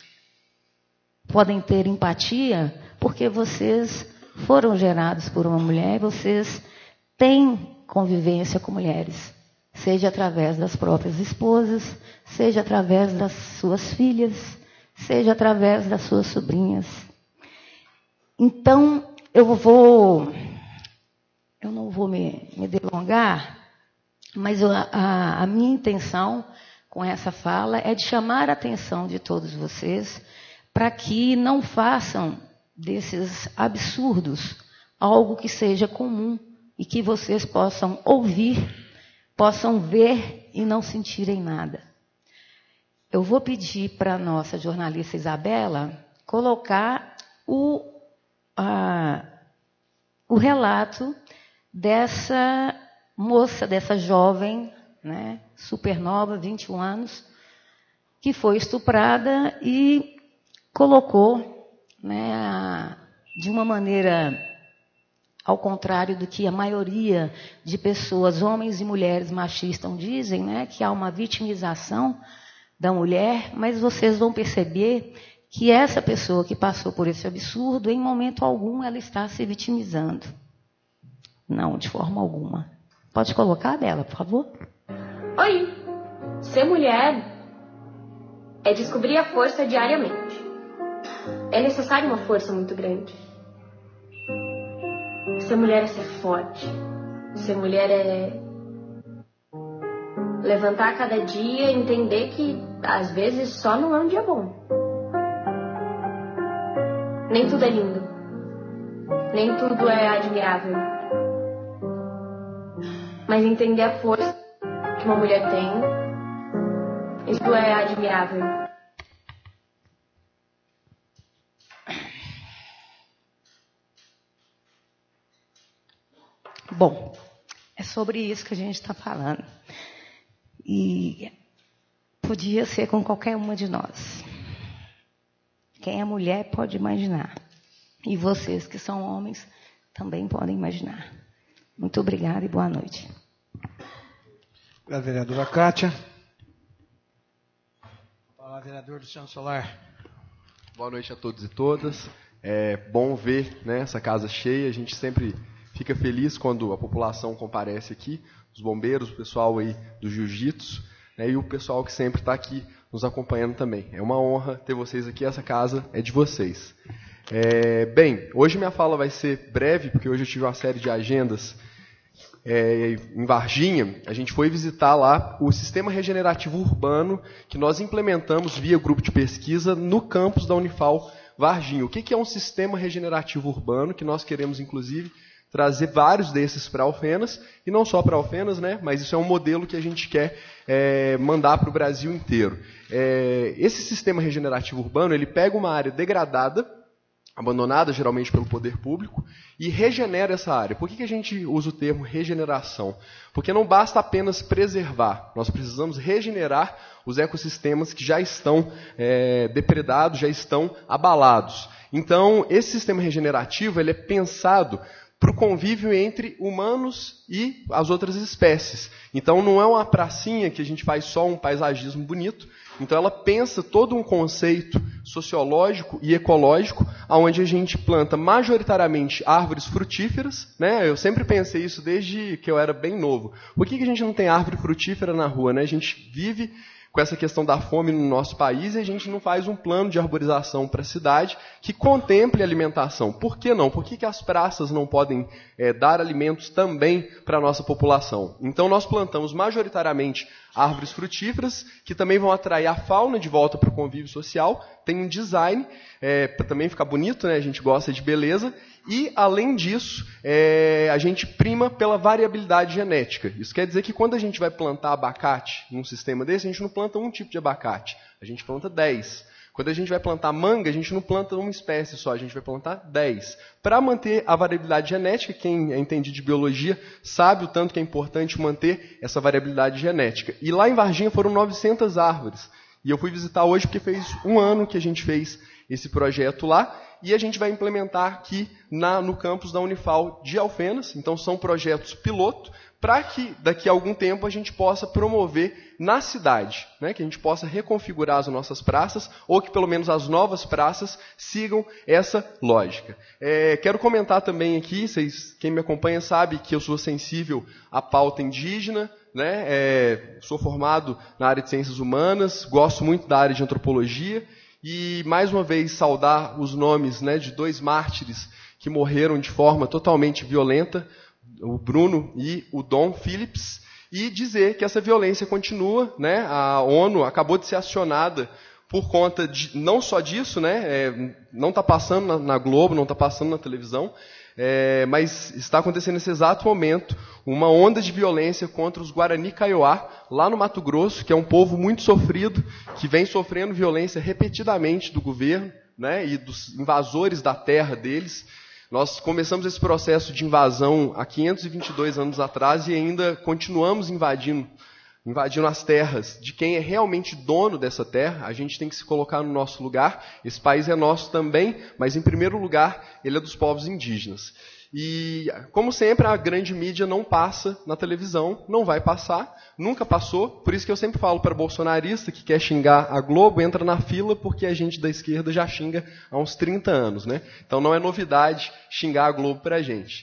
podem ter empatia, porque vocês foram gerados por uma mulher e vocês têm convivência com mulheres, seja através das próprias esposas, seja através das suas filhas, seja através das suas sobrinhas. Então, eu vou, eu não vou me, me delongar, mas eu, a, a minha intenção com essa fala é de chamar a atenção de todos vocês para que não façam desses absurdos algo que seja comum e que vocês possam ouvir, possam ver e não sentirem nada. Eu vou pedir para a nossa jornalista Isabela colocar o, a, o relato dessa moça, dessa jovem, né, supernova, vinte e um anos, que foi estuprada e colocou, né, a, de uma maneira... Ao contrário do que a maioria de pessoas, homens e mulheres machistas, dizem, né, que há uma vitimização da mulher, mas vocês vão perceber que essa pessoa que passou por esse absurdo, em momento algum, ela está se vitimizando. Não, de forma alguma. Pode colocar dela, por favor? Oi! Ser mulher é descobrir a força diariamente. É necessário uma força muito grande. Ser mulher é ser forte. Ser mulher é levantar cada dia e entender que, às vezes, só não é um dia bom. Nem tudo é lindo. Nem tudo é admirável. Mas entender a força que uma mulher tem, isso é admirável. Bom, é sobre isso que a gente está falando. E podia ser com qualquer uma de nós. Quem é mulher pode imaginar. E vocês que são homens também podem imaginar. Muito obrigada e boa noite. Obrigado, vereadora Kátia. Fala, vereador Luciano Solar. Boa noite a todos e todas. É bom ver, né, essa casa cheia. A gente sempre fica feliz quando a população comparece aqui, os bombeiros, o pessoal aí do jiu-jitsu, né, e o pessoal que sempre está aqui nos acompanhando também. É uma honra ter vocês aqui, essa casa é de vocês. É, bem, hoje minha fala vai ser breve, porque hoje eu tive uma série de agendas é, em Varginha. A gente foi visitar lá o sistema regenerativo urbano que nós implementamos via grupo de pesquisa no campus da Unifal Varginha. O que é um sistema regenerativo urbano, que nós queremos, inclusive, trazer vários desses para Alfenas, e não só para Alfenas, né, mas isso é um modelo que a gente quer é, mandar para o Brasil inteiro. É, esse sistema regenerativo urbano, ele pega uma área degradada, abandonada geralmente pelo poder público, e regenera essa área. Por que que a gente usa o termo regeneração? Porque não basta apenas preservar, nós precisamos regenerar os ecossistemas que já estão é, depredados, já estão abalados. Então, esse sistema regenerativo ele é pensado para o convívio entre humanos e as outras espécies. Então, não é uma pracinha que a gente faz só um paisagismo bonito. Então, ela pensa todo um conceito sociológico e ecológico, onde a gente planta majoritariamente árvores frutíferas. Né? Eu sempre pensei isso desde que eu era bem novo. Por que que a gente não tem árvore frutífera na rua? Né? A gente vive com essa questão da fome no nosso país e a gente não faz um plano de arborização para a cidade que contemple a alimentação. Por que não? Por que que as praças não podem é, dar alimentos também para a nossa população? Então, nós plantamos majoritariamente árvores frutíferas, que também vão atrair a fauna de volta para o convívio social. Tem um design, é, para também ficar bonito, né? A gente gosta de beleza. E, além disso, é, a gente prima pela variabilidade genética. Isso quer dizer que quando a gente vai plantar abacate num sistema desse, a gente não planta um tipo de abacate, a gente planta dez. Quando a gente vai plantar manga, a gente não planta uma espécie só, a gente vai plantar dez. Para manter a variabilidade genética, quem é entendido de biologia sabe o tanto que é importante manter essa variabilidade genética. E lá em Varginha foram novecentas árvores. E eu fui visitar hoje porque fez um ano que a gente fez esse projeto lá. E a gente vai implementar aqui na, no campus da Unifal de Alfenas. Então, são projetos piloto para que, daqui a algum tempo, a gente possa promover na cidade, né? Que a gente possa reconfigurar as nossas praças, ou que, pelo menos, as novas praças sigam essa lógica. É, quero comentar também aqui, vocês, quem me acompanha sabe que eu sou sensível à pauta indígena, né? É, sou formado na área de ciências humanas, gosto muito da área de antropologia, e, mais uma vez, saudar os nomes, né, de dois mártires que morreram de forma totalmente violenta, o Bruno e o Dom Phillips, e dizer que essa violência continua. Né, a ONU acabou de ser acionada por conta de, não só disso, né, é, não está passando na, na Globo, não está passando na televisão, é, mas está acontecendo nesse exato momento uma onda de violência contra os Guarani Kaiowá, lá no Mato Grosso, que é um povo muito sofrido, que vem sofrendo violência repetidamente do governo, né, e dos invasores da terra deles. Nós começamos esse processo de invasão há quinhentos e vinte e dois anos atrás e ainda continuamos invadindo, invadindo as terras de quem é realmente dono dessa terra. A gente tem que se colocar no nosso lugar. Esse país é nosso também, mas em primeiro lugar ele é dos povos indígenas. E, como sempre, a grande mídia não passa na televisão, não vai passar, nunca passou. Por isso que eu sempre falo para bolsonarista que quer xingar a Globo, entra na fila, porque a gente da esquerda já xinga há uns trinta anos. Né? Então não é novidade xingar a Globo para a gente.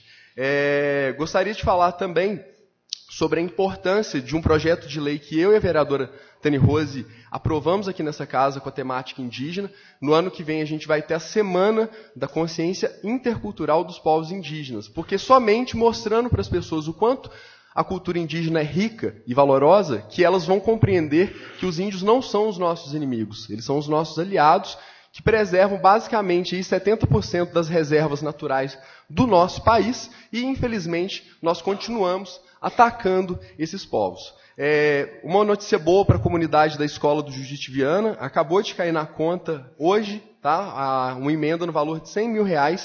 É, gostaria de falar também sobre a importância de um projeto de lei que eu e a vereadora Tani Rose aprovamos aqui nessa casa com a temática indígena. No ano que vem a gente vai ter a Semana da Consciência Intercultural dos Povos Indígenas, porque somente mostrando para as pessoas o quanto a cultura indígena é rica e valorosa, que elas vão compreender que os índios não são os nossos inimigos, eles são os nossos aliados, que preservam basicamente aí setenta por cento das reservas naturais do nosso país e, infelizmente, nós continuamos atacando esses povos. É, uma notícia boa para a comunidade da Escola do Jiu-Jitsu Viana, acabou de cair na conta hoje, tá, uma emenda no valor de cem mil reais,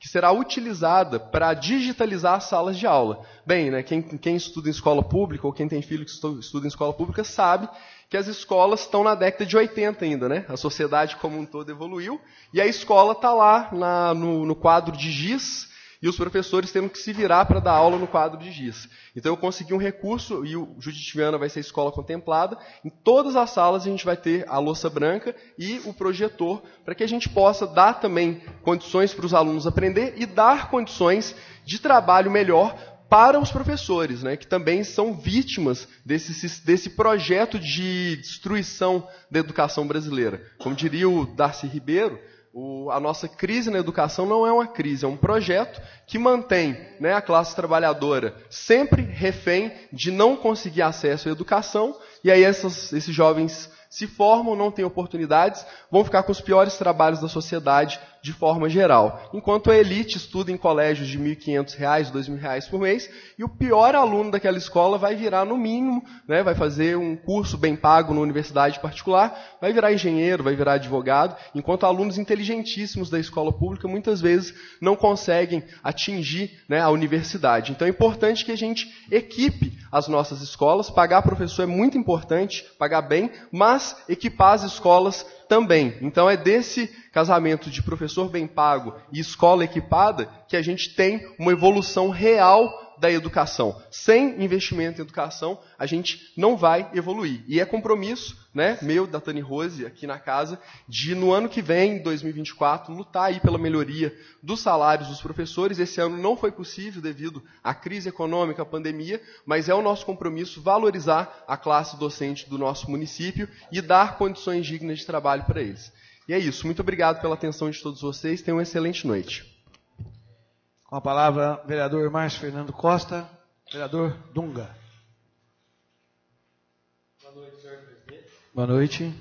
que será utilizada para digitalizar as salas de aula. Bem, né, quem, quem estuda em escola pública, ou quem tem filho que estuda em escola pública, sabe que as escolas estão na década de oitenta ainda, né? A sociedade como um todo evoluiu, e a escola está lá na, no, no quadro de giz, e os professores tendo que se virar para dar aula no quadro de giz. Então eu consegui um recurso, e o Judite Viana vai ser escola contemplada. Em todas as salas a gente vai ter a louça branca e o projetor, para que a gente possa dar também condições para os alunos aprender e dar condições de trabalho melhor para os professores, né, que também são vítimas desse, desse projeto de destruição da educação brasileira. Como diria o Darcy Ribeiro, O, a nossa crise na educação não é uma crise, é um projeto que mantém, né, a classe trabalhadora sempre refém de não conseguir acesso à educação, e aí essas, esses jovens se formam, não têm oportunidades, vão ficar com os piores trabalhos da sociedade de forma geral. Enquanto a elite estuda em colégios de mil e quinhentos reais, dois mil reais por mês, e o pior aluno daquela escola vai virar, no mínimo, né, vai fazer um curso bem pago na universidade particular, vai virar engenheiro, vai virar advogado, enquanto alunos inteligentíssimos da escola pública muitas vezes não conseguem atingir, né, a universidade. Então é importante que a gente equipe as nossas escolas. Pagar professor é muito importante, pagar bem, mas equipar as escolas também. Então é desse casamento de professor bem pago e escola equipada que a gente tem uma evolução real da educação. Sem investimento em educação, a gente não vai evoluir. E é compromisso, né, meu, da Tani Rose, aqui na casa, de no ano que vem, dois mil e vinte e quatro, lutar aí pela melhoria dos salários dos professores. Esse ano não foi possível devido à crise econômica, à pandemia, mas é o nosso compromisso valorizar a classe docente do nosso município e dar condições dignas de trabalho para eles. E é isso. Muito obrigado pela atenção de todos vocês. Tenham uma excelente noite. Com a palavra, vereador Márcio Fernando Costa, vereador Dunga. Boa noite, senhor presidente. Boa noite.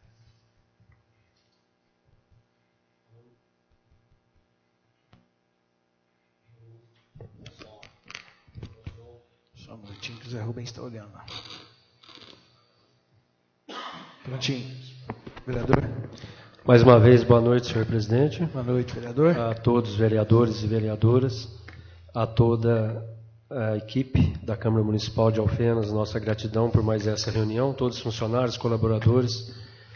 Só um minutinho que o Zé Rubens está olhando. Prontinho. Vereador. Mais uma vez, boa noite, senhor presidente. Boa noite, vereador. A todos os vereadores e vereadoras, a toda a equipe da Câmara Municipal de Alfenas, nossa gratidão por mais essa reunião, todos os funcionários, colaboradores,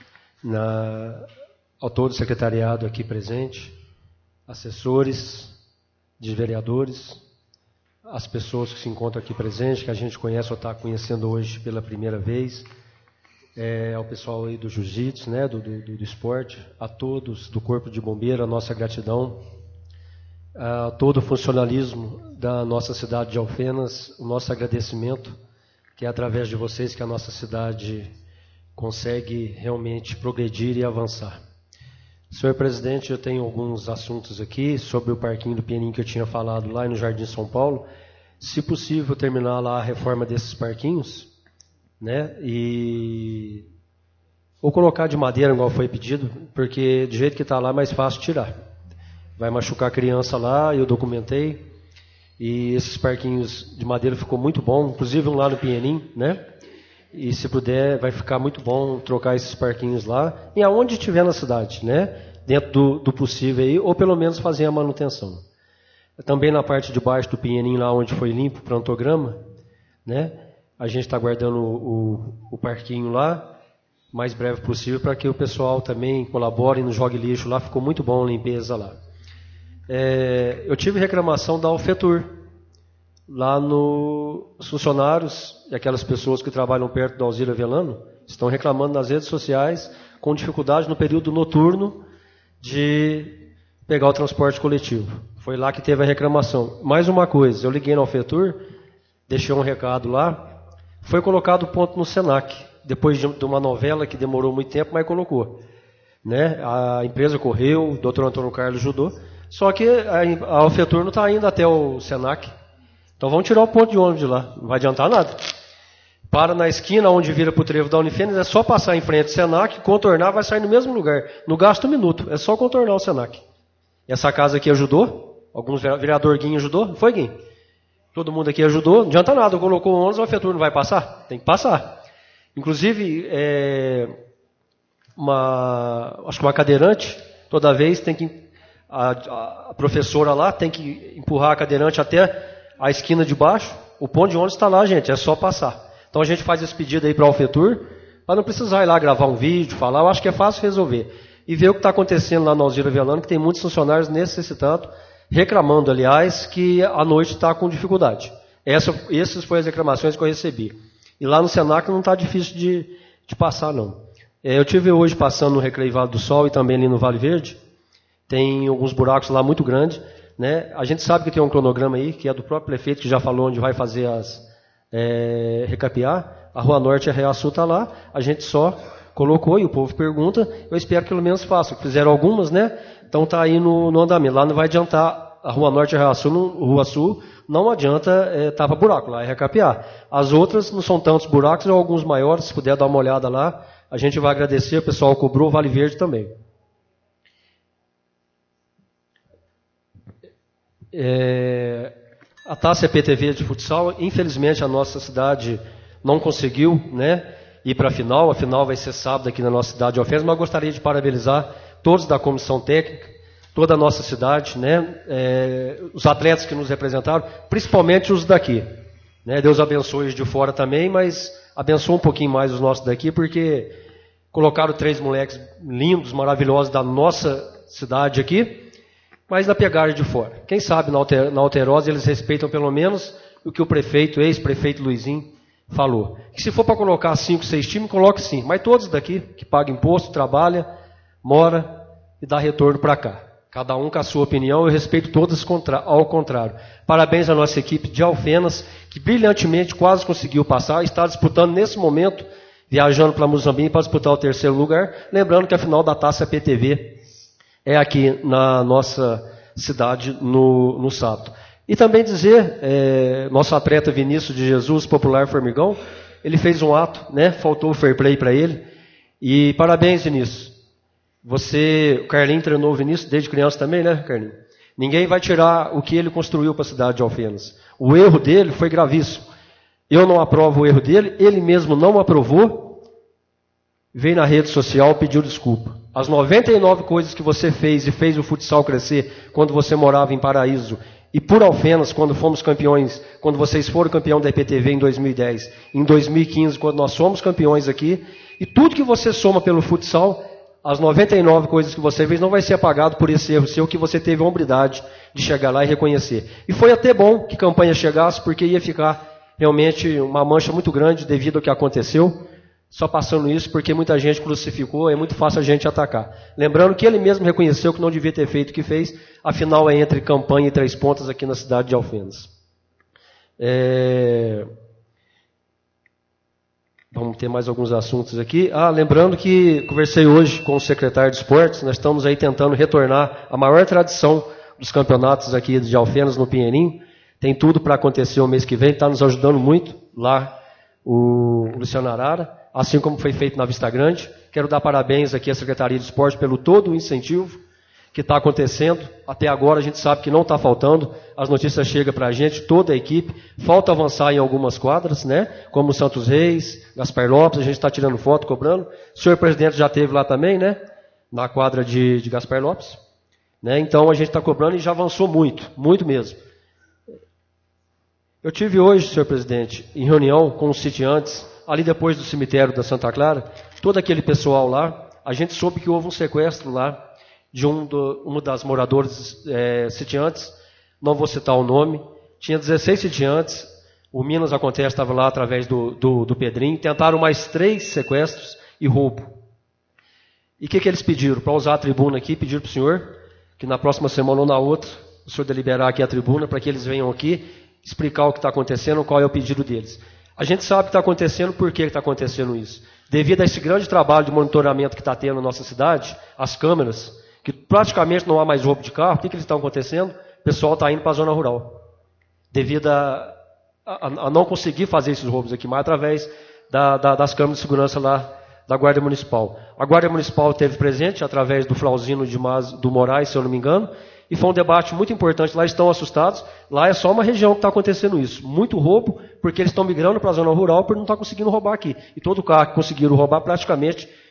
na, ao todo o secretariado aqui presente, assessores de vereadores, as pessoas que se encontram aqui presentes, que a gente conhece ou está conhecendo hoje pela primeira vez, É, ao pessoal aí do jiu-jitsu, né, do, do, do esporte, a todos do Corpo de Bombeiro, a nossa gratidão, a todo o funcionalismo da nossa cidade de Alfenas, o nosso agradecimento, que é através de vocês que a nossa cidade consegue realmente progredir e avançar. Senhor presidente, eu tenho alguns assuntos aqui sobre o parquinho do Pianinho que eu tinha falado lá no Jardim São Paulo. Se possível, terminar lá a reforma desses parquinhos, né? E ou colocar de madeira, igual foi pedido, porque do jeito que está lá é mais fácil tirar. Vai machucar a criança lá, eu documentei, e esses parquinhos de madeira ficou muito bom, inclusive um lá no Pinheirinho, né? E se puder, vai ficar muito bom trocar esses parquinhos lá, e aonde estiver na cidade, né? Dentro do, do possível aí, ou pelo menos fazer a manutenção. Também na parte de baixo do Pinheirinho, lá onde foi limpo o plantograma, né? A gente está guardando o, o, o parquinho lá, o mais breve possível, para que o pessoal também colabore no Jogue Lixo lá. Ficou muito bom a limpeza lá. É, eu tive reclamação da Alfetur, lá no, os funcionários e aquelas pessoas que trabalham perto da Alzira Velano estão reclamando nas redes sociais com dificuldade no período noturno de pegar o transporte coletivo. Foi lá que teve a reclamação. Mais uma coisa, eu liguei na Alfetur, deixei um recado lá. Foi colocado ponto no Senac, depois de uma novela que demorou muito tempo, mas colocou. Né? A empresa correu, o doutor Antônio Carlos ajudou, só que a Alfetur não está indo até o Senac. Então vamos tirar o ponto de ônibus de lá, não vai adiantar nada. Para na esquina onde vira para o trevo da Unifênis, é só passar em frente ao Senac, contornar, vai sair no mesmo lugar. Não gasta um minuto, é só contornar o Senac. Essa casa aqui ajudou, alguns vereador Guinho ajudou, não foi Guinho? Todo mundo aqui ajudou, não adianta nada, colocou o ônibus, o Alfetur não vai passar? Tem que passar. Inclusive, é, uma, acho que uma cadeirante, toda vez tem que a, a professora lá tem que empurrar a cadeirante até a esquina de baixo. O ponto de ônibus está lá, gente, é só passar. Então a gente faz esse pedido aí para a Alfetur, para não precisar ir lá gravar um vídeo, falar. Eu acho que é fácil resolver. E ver o que está acontecendo lá no Alzira Velano, que tem muitos funcionários necessitando, reclamando, aliás, que a noite está com dificuldade. Essa, essas foram as reclamações que eu recebi. E lá no Senac não está difícil de, de passar, não. É, eu tive hoje passando no Recreio Vale do Sol e também ali no Vale Verde. Tem alguns buracos lá muito grandes. Né? A gente sabe que tem um cronograma aí, que é do próprio prefeito, que já falou onde vai fazer as... É, recapear. A Rua Norte e a Real Sul está lá. A gente só colocou e o povo pergunta. Eu espero que pelo menos façam. Fizeram algumas, né? Então está aí no, no andamento. Lá não vai adiantar a Rua Norte e a Real Sul, no, Rua Sul, não adianta é, tapa buraco, lá é recapear. As outras não são tantos buracos, ou alguns maiores, se puder dar uma olhada lá, a gente vai agradecer, o pessoal cobrou, o Vale Verde também. É, a Taça P T V de futsal, infelizmente a nossa cidade não conseguiu, né, ir para a final, a final vai ser sábado aqui na nossa cidade de Alfenas, mas eu gostaria de parabenizar todos da comissão técnica, toda a nossa cidade, né, é, os atletas que nos representaram, principalmente os daqui. Né, Deus abençoe os de fora também, mas abençoe um pouquinho mais os nossos daqui, porque colocaram três moleques lindos, maravilhosos da nossa cidade aqui, mas na pegada de fora. Quem sabe na, alter, na Alterosa eles respeitam pelo menos o que o prefeito, ex-prefeito Luizinho, falou. Que se for para colocar cinco, seis times, coloque sim, mas todos daqui que pagam imposto, trabalha, mora e dá retorno para cá. Cada um com a sua opinião, eu respeito todas ao contrário. Parabéns à nossa equipe de Alfenas, que brilhantemente quase conseguiu passar, está disputando nesse momento, viajando para Moçambique para disputar o terceiro lugar. Lembrando que a final da Taça P T V é aqui na nossa cidade no, no sábado. E também dizer, é, nosso atleta Vinícius de Jesus, popular Formigão, ele fez um ato, né? Faltou o fair play para ele. E parabéns, Vinícius. Você, o Carlinho treinou o Vinícius desde criança também, né, Carlinho? Ninguém vai tirar o que ele construiu para a cidade de Alfenas. O erro dele foi gravíssimo. Eu não aprovo o erro dele, ele mesmo não aprovou, veio na rede social, pediu desculpa. As noventa e nove coisas que você fez e fez o futsal crescer quando você morava em Paraíso e por Alfenas, quando fomos campeões, quando vocês foram campeão da I P T V em dois mil e dez, em dois mil e quinze, quando nós somos campeões aqui, e tudo que você soma pelo futsal, as noventa e nove coisas que você fez não vai ser apagado por esse erro seu que você teve a hombridade de chegar lá e reconhecer. E foi até bom que a campanha chegasse, porque ia ficar realmente uma mancha muito grande devido ao que aconteceu. Só passando isso, porque muita gente crucificou, é muito fácil a gente atacar. Lembrando que ele mesmo reconheceu que não devia ter feito o que fez, afinal é entre campanha e três pontas aqui na cidade de Alfenas. É... Vamos ter mais alguns assuntos aqui. Ah, lembrando que conversei hoje com o secretário de esportes, nós estamos aí tentando retornar a maior tradição dos campeonatos aqui de Alfenas no Pinheirinho. Tem tudo para acontecer o mês que vem, está nos ajudando muito lá o Luciano Arara, assim como foi feito na Vista Grande. Quero dar parabéns aqui à Secretaria de Esporte pelo todo o incentivo que está acontecendo. Até agora a gente sabe que não está faltando, as notícias chegam para a gente, toda a equipe. Falta avançar em algumas quadras, né? Como Santos Reis, Gaspar Lopes, a gente está tirando foto, cobrando. O senhor presidente já esteve lá também, né? Na quadra de, de Gaspar Lopes. Né? Então a gente está cobrando e já avançou muito, muito mesmo. Eu tive hoje, senhor presidente, em reunião com os sitiantes, ali depois do cemitério da Santa Clara, todo aquele pessoal lá, a gente soube que houve um sequestro lá de um do, uma das moradoras é, sitiantes, não vou citar o nome, tinha dezesseis sitiantes, o Minas Acontece estava lá através do, do, do Pedrinho, tentaram mais três sequestros e roubo. E o que, que eles pediram? Para usar a tribuna aqui, pediram para o senhor, que na próxima semana ou na outra, o senhor deliberar aqui a tribuna, para que eles venham aqui, explicar o que está acontecendo, qual é o pedido deles. A gente sabe o que está acontecendo, por que está acontecendo isso. Devido a esse grande trabalho de monitoramento que está tendo na nossa cidade, as câmeras, que praticamente não há mais roubo de carro, o que, que eles estão acontecendo? O pessoal está indo para a zona rural. Devido a, a, a não conseguir fazer esses roubos aqui, mas através da, da, das câmeras de segurança lá da Guarda Municipal. A Guarda Municipal esteve presente através do Flauzino de Mas, do Moraes, se eu não me engano, e foi um debate muito importante. Lá estão assustados. Lá é só uma região que está acontecendo isso. Muito roubo, porque eles estão migrando para a zona rural por não estar conseguindo roubar aqui. E todo carro que conseguiram roubar praticamente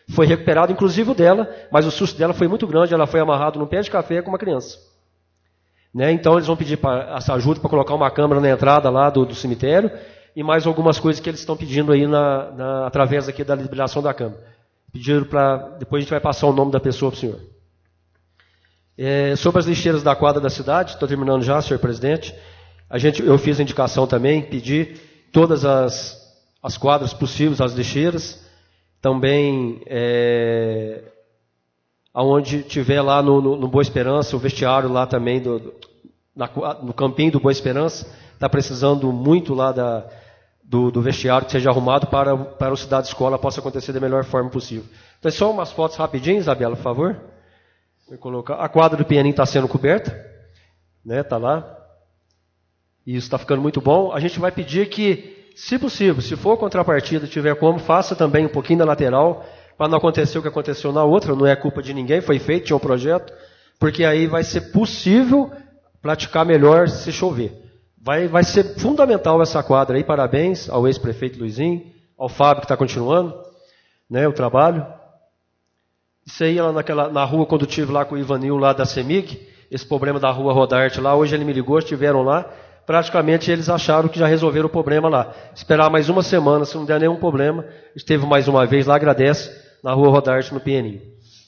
Foi recuperado, inclusive o dela, mas o susto dela foi muito grande, ela foi amarrada num pé de café com uma criança. Né? Então eles vão pedir pra, essa ajuda para colocar uma câmera na entrada lá do, do cemitério e mais algumas coisas que eles estão pedindo aí na, na, através aqui da liberação da câmara. Pediram para... Depois a gente vai passar o nome da pessoa para o senhor. É, sobre as lixeiras da quadra da cidade, estou terminando já, senhor presidente. A gente, eu fiz a indicação também, pedi todas as, as quadras possíveis, as lixeiras. Também, é, aonde tiver lá no, no, no Boa Esperança, o vestiário lá também, do, do, na, no campinho do Boa Esperança, está precisando muito lá da, do, do vestiário que seja arrumado para, para o Cidade Escola possa acontecer da melhor forma possível. Então, só umas fotos rapidinho, Isabela, por favor. Vou colocar. A quadra do Pianinho está sendo coberta, né? Está lá. E isso está ficando muito bom. A gente vai pedir que, se possível, se for contrapartida, tiver como, faça também um pouquinho da lateral, para não acontecer o que aconteceu na outra. Não é culpa de ninguém, foi feito, tinha um projeto, porque aí vai ser possível praticar melhor se chover. Vai, vai ser fundamental essa quadra aí. Parabéns ao ex-prefeito Luizinho, ao Fábio que está continuando, né, o trabalho. Isso aí lá naquela, na rua, quando eu estive lá com o Ivanil, lá da CEMIG, esse problema da rua Rodarte lá, hoje ele me ligou, estiveram lá, praticamente eles acharam que já resolveram o problema lá. Esperar mais uma semana, se não der nenhum problema, esteve mais uma vez lá, agradece, na rua Rodarte, no Pianinho.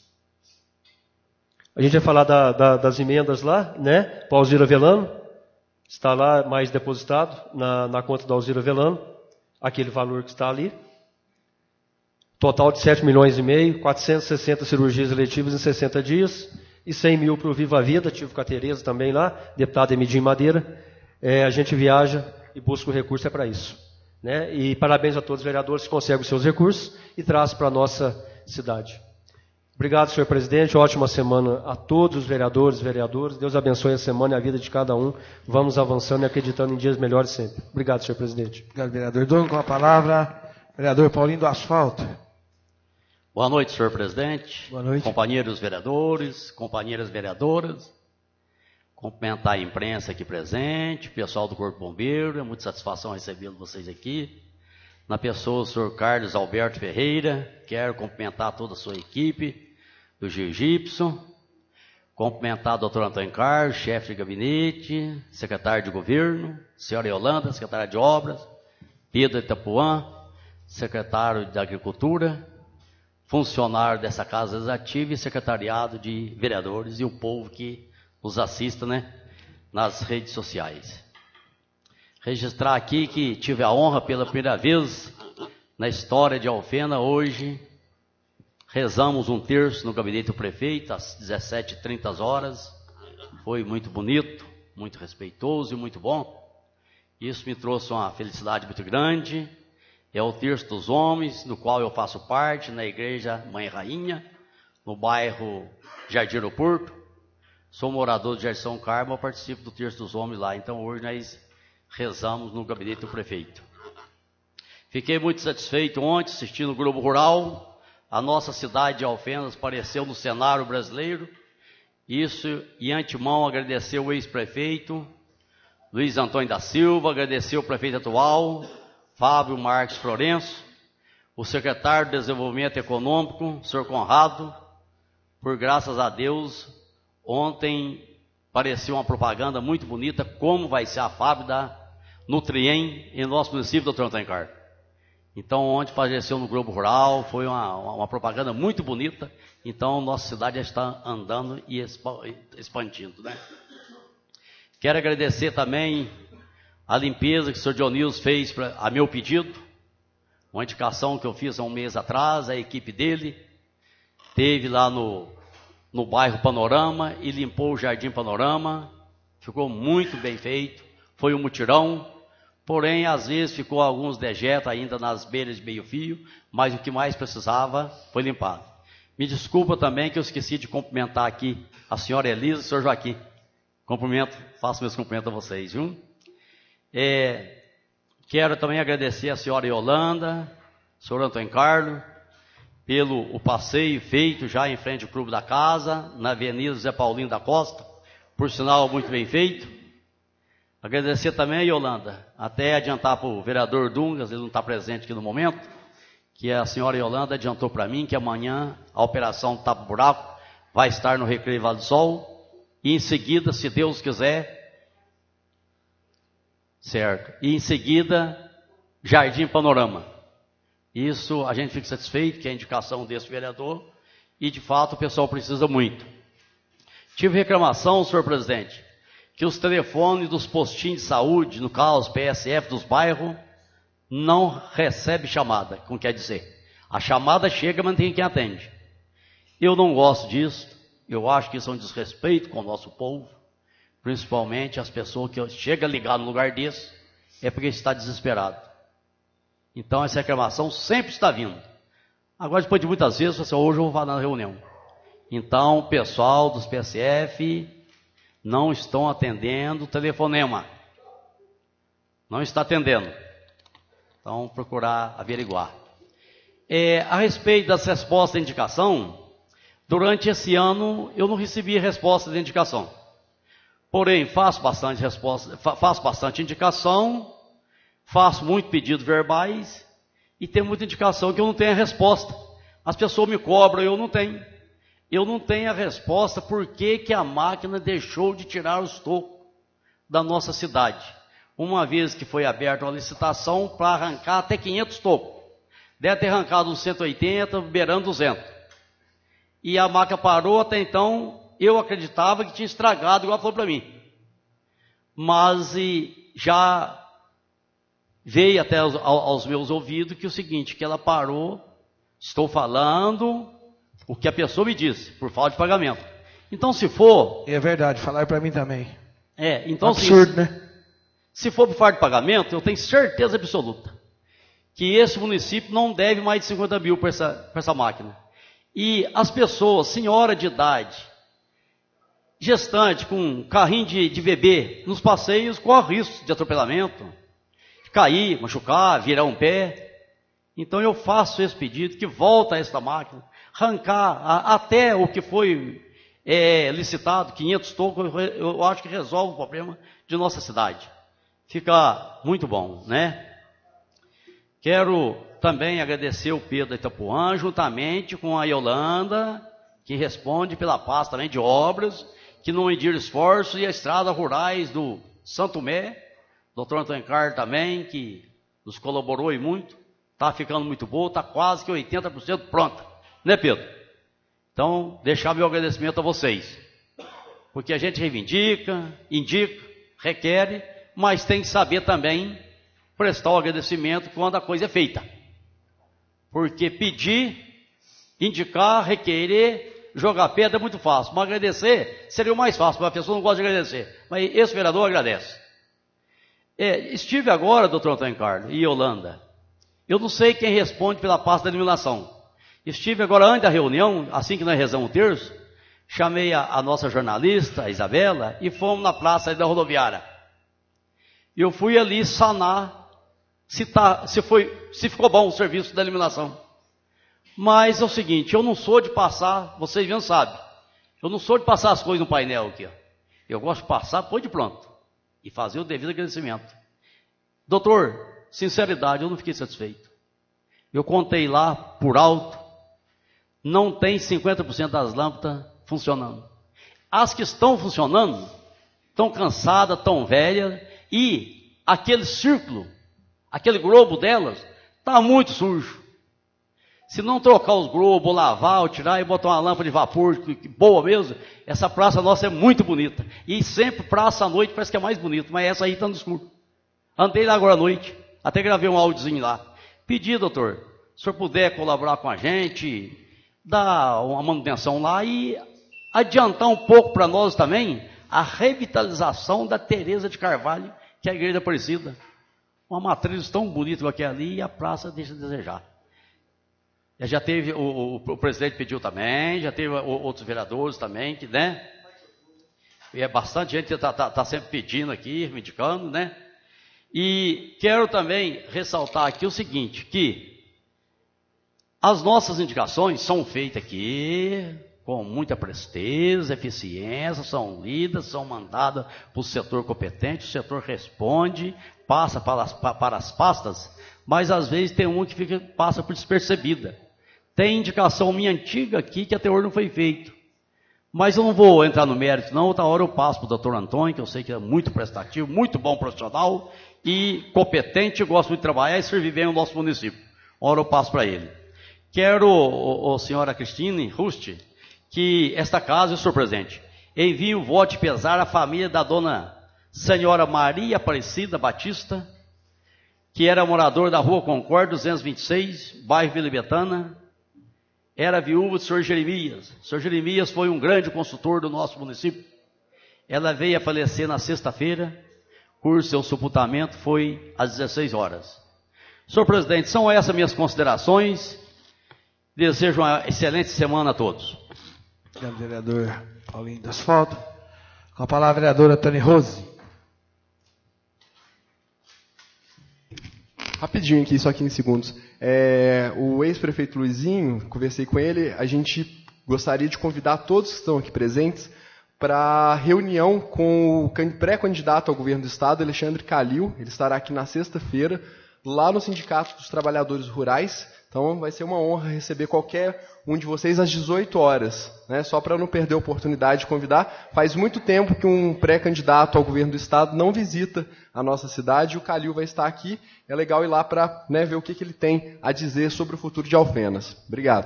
A gente vai falar da, da, das emendas lá, né, para a Alzira Velano, está lá mais depositado na, na conta da Alzira Velano, aquele valor que está ali. Total de sete milhões e meio, quatrocentas e sessenta cirurgias eletivas em sessenta dias e cem mil para o Viva a Vida. Tive com a Tereza também lá, deputada Emidim Madeira. É, a gente viaja e busca o recurso, é para isso. Né? E parabéns a todos os vereadores que conseguem os seus recursos e traz para a nossa cidade. Obrigado, senhor presidente. Ótima semana a todos os vereadores e vereadoras. Deus abençoe a semana e a vida de cada um. Vamos avançando e acreditando em dias melhores sempre. Obrigado, senhor presidente. Obrigado, vereador Dom. Com a palavra, vereador Paulinho do Asfalto. Boa noite, senhor presidente. Boa noite. Companheiros vereadores, companheiras vereadoras. Cumprimentar a imprensa aqui presente, pessoal do Corpo Bombeiro. É muita satisfação recebê-lo vocês aqui. Na pessoa do senhor Carlos Alberto Ferreira, quero cumprimentar toda a sua equipe do Jiu-Jitsu. Cumprimentar o doutor Antônio Carlos, chefe de gabinete, secretário de governo, senhora Yolanda, secretária de obras, Pedro Itapuã, secretário de agricultura, funcionário dessa Casa Legislativa e secretariado de vereadores e o povo que nos assista, né, nas redes sociais. Registrar aqui que tive a honra pela primeira vez na história de Alfena, hoje rezamos um terço no gabinete do prefeito às dezessete e trinta horas. Foi muito bonito, muito respeitoso e muito bom. Isso me trouxe uma felicidade muito grande. É o terço dos homens, do qual eu faço parte, na igreja Mãe Rainha, no bairro Jardim Aeroporto. Sou morador de Jardim São Carmo, eu participo do terço dos homens lá. Então hoje nós rezamos no gabinete do prefeito. Fiquei muito satisfeito ontem assistindo o Globo Rural. A nossa cidade de Alfenas apareceu no cenário brasileiro. Isso, e antemão, agradecer o ex-prefeito Luiz Antônio da Silva, agradecer o prefeito atual, Fábio Marques Florencio, o secretário de Desenvolvimento Econômico, senhor Conrado. Por graças a Deus, ontem apareceu uma propaganda muito bonita, como vai ser a fábrica Nutriem em nosso município, doutor Antônio Carlos. Então, ontem apareceu no Globo Rural, foi uma, uma propaganda muito bonita. Então, nossa cidade já está andando e expandindo, né? Quero agradecer também a limpeza que o senhor Dionísio fez pra, a meu pedido, uma indicação que eu fiz há um mês atrás. A equipe dele esteve lá no, no bairro Panorama e limpou o Jardim Panorama. Ficou muito bem feito, foi um mutirão. Porém, às vezes ficou alguns dejetos ainda nas beiras de meio fio, mas o que mais precisava foi limpado. Me desculpa também que eu esqueci de cumprimentar aqui a senhora Elisa e o senhor Joaquim. Cumprimento, faço meus cumprimentos a vocês, viu? É, quero também agradecer a senhora Yolanda, o senhor Antônio Carlos, pelo o passeio feito já em frente ao Clube da Casa, na Avenida Zé Paulinho da Costa, por sinal muito bem feito. Agradecer também, Yolanda, até adiantar para o vereador Dungas, ele não está presente aqui no momento, que a senhora Yolanda adiantou para mim que amanhã a operação Tapa Buraco vai estar no Recreio Vale do Sol, e em seguida, se Deus quiser, certo, e em seguida, Jardim Panorama. Isso a gente fica satisfeito, que é a indicação desse vereador, e de fato o pessoal precisa muito. Tive reclamação, senhor presidente, que os telefones dos postinhos de saúde, no caso P S F dos bairros, não recebe chamada, como quer dizer. A chamada chega, mas não tem quem atende. Eu não gosto disso, eu acho que isso é um desrespeito com o nosso povo, principalmente as pessoas que chegam a ligar no lugar desse, é porque está desesperado. Então essa reclamação sempre está vindo. Agora, depois de muitas vezes, você, hoje eu vou falar na reunião. Então, o pessoal dos P S F não estão atendendo o telefonema. Não está atendendo. Então, procurar averiguar. É, a respeito das respostas de indicação, durante esse ano eu não recebi resposta de indicação. Porém, faço bastante resposta, faço bastante indicação, faço muito pedidos verbais e tem muita indicação que eu não tenho a resposta. As pessoas me cobram, eu não tenho. Eu não tenho a resposta por que que a máquina deixou de tirar os tocos da nossa cidade. Uma vez que foi aberta uma licitação para arrancar até quinhentos tocos. Deve ter arrancado uns cento e oitenta, beirando duzentos. E a máquina parou, até então eu acreditava que tinha estragado, igual falou para mim. Mas e, já veio até aos, aos meus ouvidos que o seguinte, que ela parou, estou falando o que a pessoa me disse, por falta de pagamento. Então se for... É verdade, falaram para mim também. É, então absurdo, se, né? Se for por falta de pagamento, eu tenho certeza absoluta que esse município não deve mais de cinquenta mil para essa, para essa máquina. E as pessoas, senhora de idade, gestante com carrinho de, de bebê, nos passeios corre risco de atropelamento, de cair, machucar, virar um pé. Então eu faço esse pedido, que volta esta máquina, arrancar a, até o que foi é, licitado, quinhentos tocos, eu, eu acho que resolve o problema de nossa cidade. Fica muito bom, né? Quero também agradecer o Pedro da Itapuã, juntamente com a Yolanda, que responde pela pasta também de obras, que não mediram esforço, e a estrada rurais do Santo Tomé, doutor Antônio Carlos também, que nos colaborou e muito, está ficando muito boa, está quase que oitenta por cento pronta, né, Pedro? Então, deixar meu agradecimento a vocês, porque a gente reivindica, indica, requer, mas tem que saber também prestar o agradecimento quando a coisa é feita. Porque pedir, indicar, requerer, jogar pedra é muito fácil. Mas agradecer seria o mais fácil, mas a pessoa não gosta de agradecer. Mas esse vereador agradece. É, estive agora, doutor Antônio Carlos, e Yolanda. Eu não sei quem responde pela pasta da iluminação. Estive agora antes da reunião, assim que nós rezamos o terço, chamei a, a nossa jornalista, a Isabela, e fomos na praça da rodoviária. Eu fui ali sanar se, tá, se, foi, se ficou bom o serviço da iluminação. Mas é o seguinte, eu não sou de passar, vocês mesmo sabem, eu não sou de passar as coisas no painel aqui. Ó. Eu gosto de passar, põe de pronto. E fazer o devido agradecimento. Doutor, sinceridade, eu não fiquei satisfeito. Eu contei lá, por alto, não tem cinquenta por cento das lâmpadas funcionando. As que estão funcionando, estão cansadas, estão velhas, e aquele círculo, aquele globo delas, está muito sujo. Se não trocar os globos, lavar, ou tirar e botar uma lâmpada de vapor, boa mesmo, essa praça nossa é muito bonita. E sempre praça à noite parece que é mais bonita, mas essa aí está no escuro. Andei lá agora à noite, até gravei um áudiozinho lá. Pedi, doutor, se o senhor puder colaborar com a gente, dar uma manutenção lá e adiantar um pouco para nós também a revitalização da Teresa de Carvalho, que é a igreja Aparecida. Uma matriz tão bonita que é ali e a praça deixa a desejar. Já teve, o, o, o presidente pediu também, já teve o, outros vereadores também, que, né? E é bastante gente que está tá, tá sempre pedindo aqui, reivindicando, né? E quero também ressaltar aqui o seguinte, que as nossas indicações são feitas aqui com muita presteza, eficiência, são lidas, são mandadas para o setor competente, o setor responde, passa para as, para as pastas, mas às vezes tem um que fica, passa por despercebida. Tem indicação minha antiga aqui que até hoje não foi feito. Mas eu não vou entrar no mérito, não. Outra hora eu passo para o doutor Antônio, que eu sei que é muito prestativo, muito bom profissional e competente, gosta muito de trabalhar e servir bem o nosso município. Uma hora eu passo para ele. Quero, ó, ó, senhora Cristine Rust, que esta casa, eu sou presente, envie o voto de pesar à família da dona senhora Maria Aparecida Batista, que era morador da rua Concórdia duzentos e vinte e seis, bairro Vila Betana. Era viúva do senhor Jeremias. O senhor Jeremias foi um grande consultor do nosso município. Ela veio a falecer na sexta-feira, cujo seu sepultamento foi às dezesseis horas. Senhor presidente, são essas minhas considerações. Desejo uma excelente semana a todos. Obrigado, vereador Paulinho das Fotos. Com a palavra, a vereadora Tani Rose. Rapidinho aqui, só quinze segundos. É, o ex-prefeito Luizinho, conversei com ele, a gente gostaria de convidar todos que estão aqui presentes para a reunião com o pré-candidato ao governo do Estado, Alexandre Calil. Ele estará aqui na sexta-feira, lá no Sindicato dos Trabalhadores Rurais. Então vai ser uma honra receber qualquer um de vocês às dezoito horas, né? Só para não perder a oportunidade de convidar. Faz muito tempo que um pré-candidato ao governo do Estado não visita a nossa cidade, e o Calil vai estar aqui. É legal ir lá para, né, ver o que, que ele tem a dizer sobre o futuro de Alfenas. Obrigado.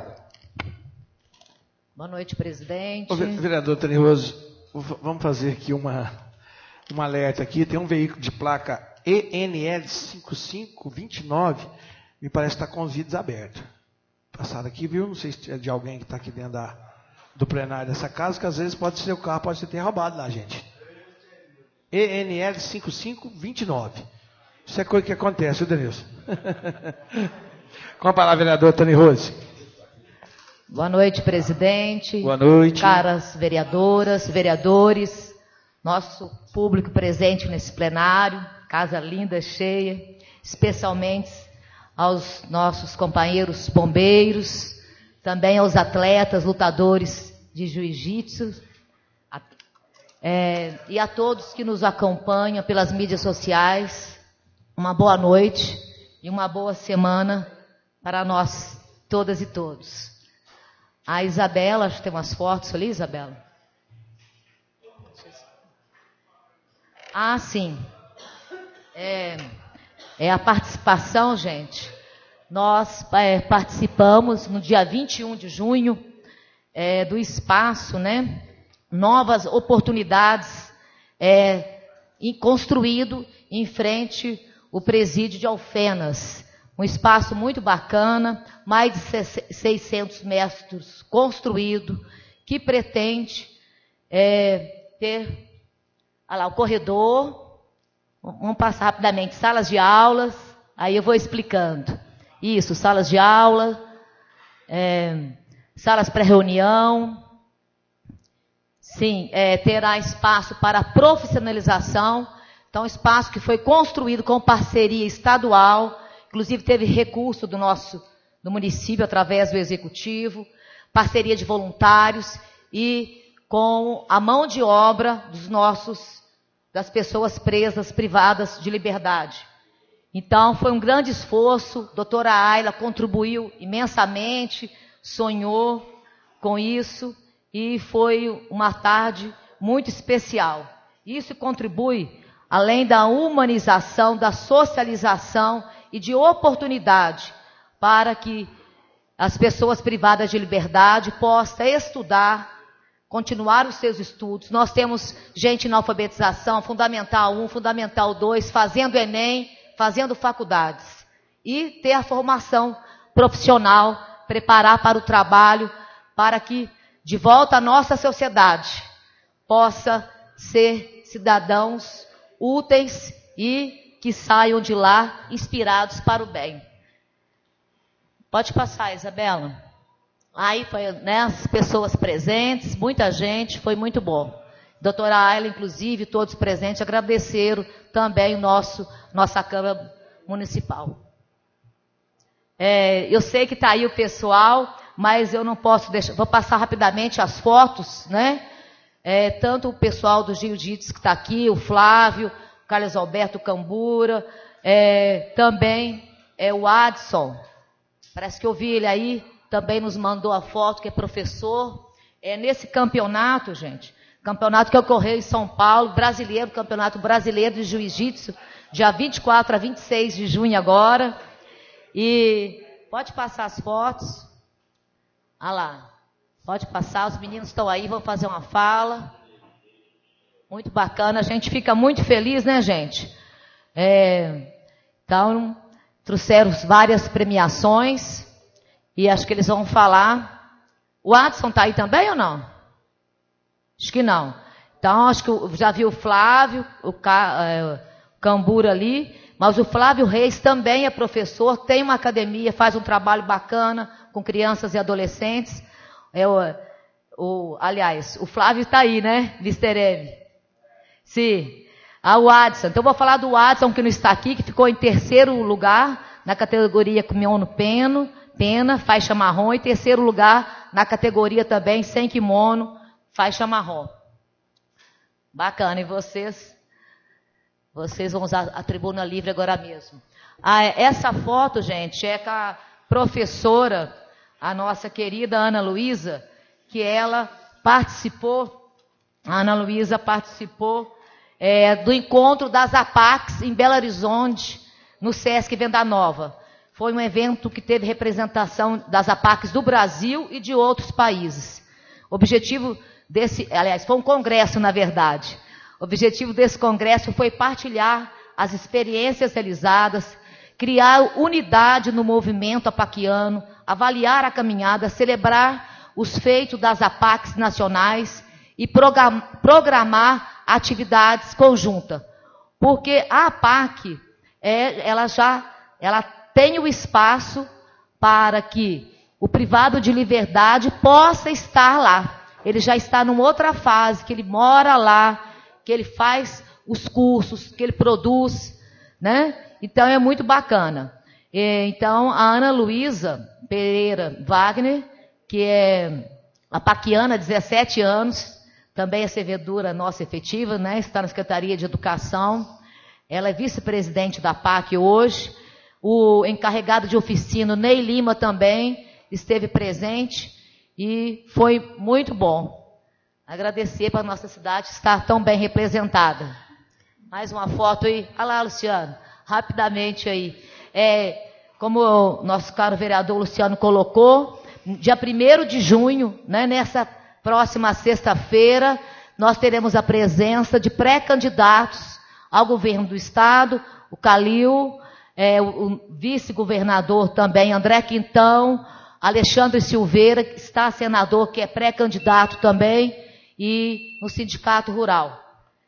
Boa noite, presidente. Ô, vereador Tani Rose, vamos fazer aqui uma, uma alerta aqui. Tem um veículo de placa E N L cinco cinco dois nove, me parece que está com os vidros abertos. Passaram aqui, viu? Não sei se é de alguém que está aqui dentro da, do plenário dessa casa, que às vezes pode ser o carro, pode ser ter roubado lá, gente. E N L cinco cinco dois nove. Isso é coisa que acontece, viu, Denilson? Com a palavra, vereador Tani Rose. Boa noite, presidente. Boa noite. Caras vereadoras, vereadores, nosso público presente nesse plenário, casa linda, cheia, especialmente aos nossos companheiros bombeiros, também aos atletas, lutadores de jiu-jitsu, é, e a todos que nos acompanham pelas mídias sociais. Uma boa noite e uma boa semana para nós todas e todos. A Isabela, acho que tem umas fotos ali, Isabela. Ah, sim. É, é a participação, gente. Nós é, participamos no dia vinte e um de junho é, do espaço, né? Novas oportunidades é, em, construído em frente ao presídio de Alfenas. Um espaço muito bacana, mais de seiscentos metros construído, que pretende é, ter olha lá, o corredor. Vamos passar rapidamente, salas de aulas, aí eu vou explicando. Isso, salas de aula, é, salas para reunião. Sim, é, terá espaço para profissionalização. Então, espaço que foi construído com parceria estadual, inclusive teve recurso do nosso do município através do executivo, parceria de voluntários e com a mão de obra dos nossos das pessoas presas privadas de liberdade. Então, foi um grande esforço, a doutora Ayla contribuiu imensamente, sonhou com isso, e foi uma tarde muito especial. Isso contribui, além da humanização, da socialização e de oportunidade para que as pessoas privadas de liberdade possam estudar, continuar os seus estudos. Nós temos gente na alfabetização, Fundamental um, Fundamental dois, fazendo Enem, fazendo faculdades. E ter a formação profissional, preparar para o trabalho, para que, de volta à nossa sociedade, possa ser cidadãos úteis e que saiam de lá inspirados para o bem. Pode passar, Isabela. Aí foi, né, as pessoas presentes, muita gente, foi muito bom. Doutora Ayla, inclusive, todos presentes, agradeceram também o nosso, nossa Câmara Municipal. É, eu sei que está aí o pessoal, mas eu não posso deixar, vou passar rapidamente as fotos, né? É, tanto o pessoal do Jiu-Jitsu que está aqui, o Flávio, o Carlos Alberto Cambura, é, também é o Adson. Parece que eu vi ele aí, também nos mandou a foto, que é professor. É nesse campeonato, gente, campeonato que ocorreu em São Paulo, brasileiro, campeonato brasileiro de jiu-jitsu, dia vinte e quatro a vinte e seis de junho agora. E pode passar as fotos. Ah lá, pode passar, os meninos estão aí, vão fazer uma fala. Muito bacana, a gente fica muito feliz, né, gente? É, então, trouxeram várias premiações e acho que eles vão falar. O Adson está aí também ou não? Acho que não. Então, acho que eu já vi o Flávio, o Cambura ali, mas o Flávio Reis também é professor, tem uma academia, faz um trabalho bacana com crianças e adolescentes. É o, o, aliás, o Flávio está aí, né, mister M? Sim. Ah, o Adson. Então, eu vou falar do Adson, que não está aqui, que ficou em terceiro lugar na categoria kimono peno, pena, faixa marrom, e terceiro lugar na categoria também sem kimono, faixa marrom. Bacana, e vocês? Vocês vão usar a tribuna livre agora mesmo. Ah, essa foto, gente, é com a professora, a nossa querida Ana Luísa, que ela participou, a Ana Luísa participou é, do encontro das APACs em Belo Horizonte, no Sesc Venda Nova. Foi um evento que teve representação das APACs do Brasil e de outros países. O objetivo desse, aliás, foi um congresso, na verdade. O objetivo desse congresso foi partilhar as experiências realizadas, criar unidade no movimento apaquiano, avaliar a caminhada, celebrar os feitos das APACs nacionais e programar atividades conjuntas. Porque a APAC, é, ela já ela tem o espaço para que o privado de liberdade possa estar lá. Ele já está numa outra fase, que ele mora lá, que ele faz os cursos, que ele produz, né? Então, é muito bacana. Então, a Ana Luísa Pereira Wagner, que é apaquiana, dezessete anos, também é servidora nossa efetiva, né? Está na Secretaria de Educação. Ela é vice-presidente da APAC hoje. O encarregado de oficina, Ney Lima, também esteve presente e foi muito bom. Agradecer para a nossa cidade estar tão bem representada. Mais uma foto aí. Olha lá, Luciano, rapidamente aí. É, como o nosso caro vereador Luciano colocou, dia primeiro de junho, né, nessa próxima sexta-feira, nós teremos a presença de pré-candidatos ao governo do Estado, o Calil, É, o, o vice-governador também, André Quintão, Alexandre Silveira, que está senador, que é pré-candidato também, e no Sindicato Rural.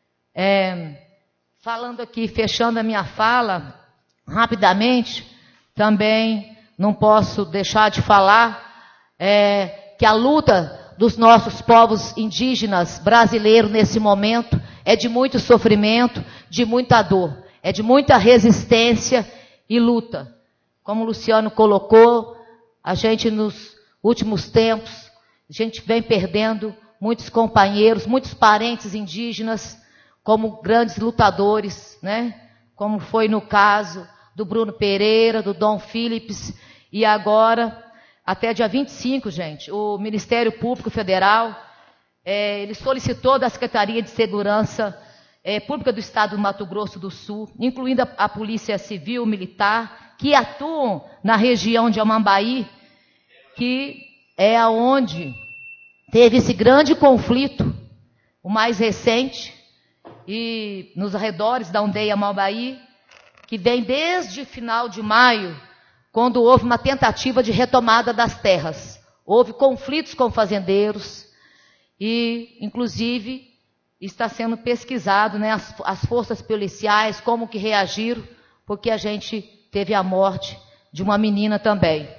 É, falando aqui, fechando a minha fala, rapidamente, também não posso deixar de falar é, que a luta dos nossos povos indígenas brasileiros nesse momento é de muito sofrimento, de muita dor, é de muita resistência e luta. Como o Luciano colocou, a gente nos últimos tempos, a gente vem perdendo muitos companheiros, muitos parentes indígenas, como grandes lutadores, né? Como foi no caso do Bruno Pereira, do Dom Philips, e agora, até dia vinte e cinco, gente, o Ministério Público Federal, é, ele solicitou da Secretaria de Segurança É, Pública do Estado do Mato Grosso do Sul, incluindo a, a Polícia Civil, Militar, que atuam na região de Amambaí, que é onde teve esse grande conflito, o mais recente, e nos arredores da aldeia Amambaí, que vem desde final de maio, quando houve uma tentativa de retomada das terras. Houve conflitos com fazendeiros e, inclusive, está sendo pesquisado, né, as, as forças policiais, como que reagiram, porque a gente teve a morte de uma menina também.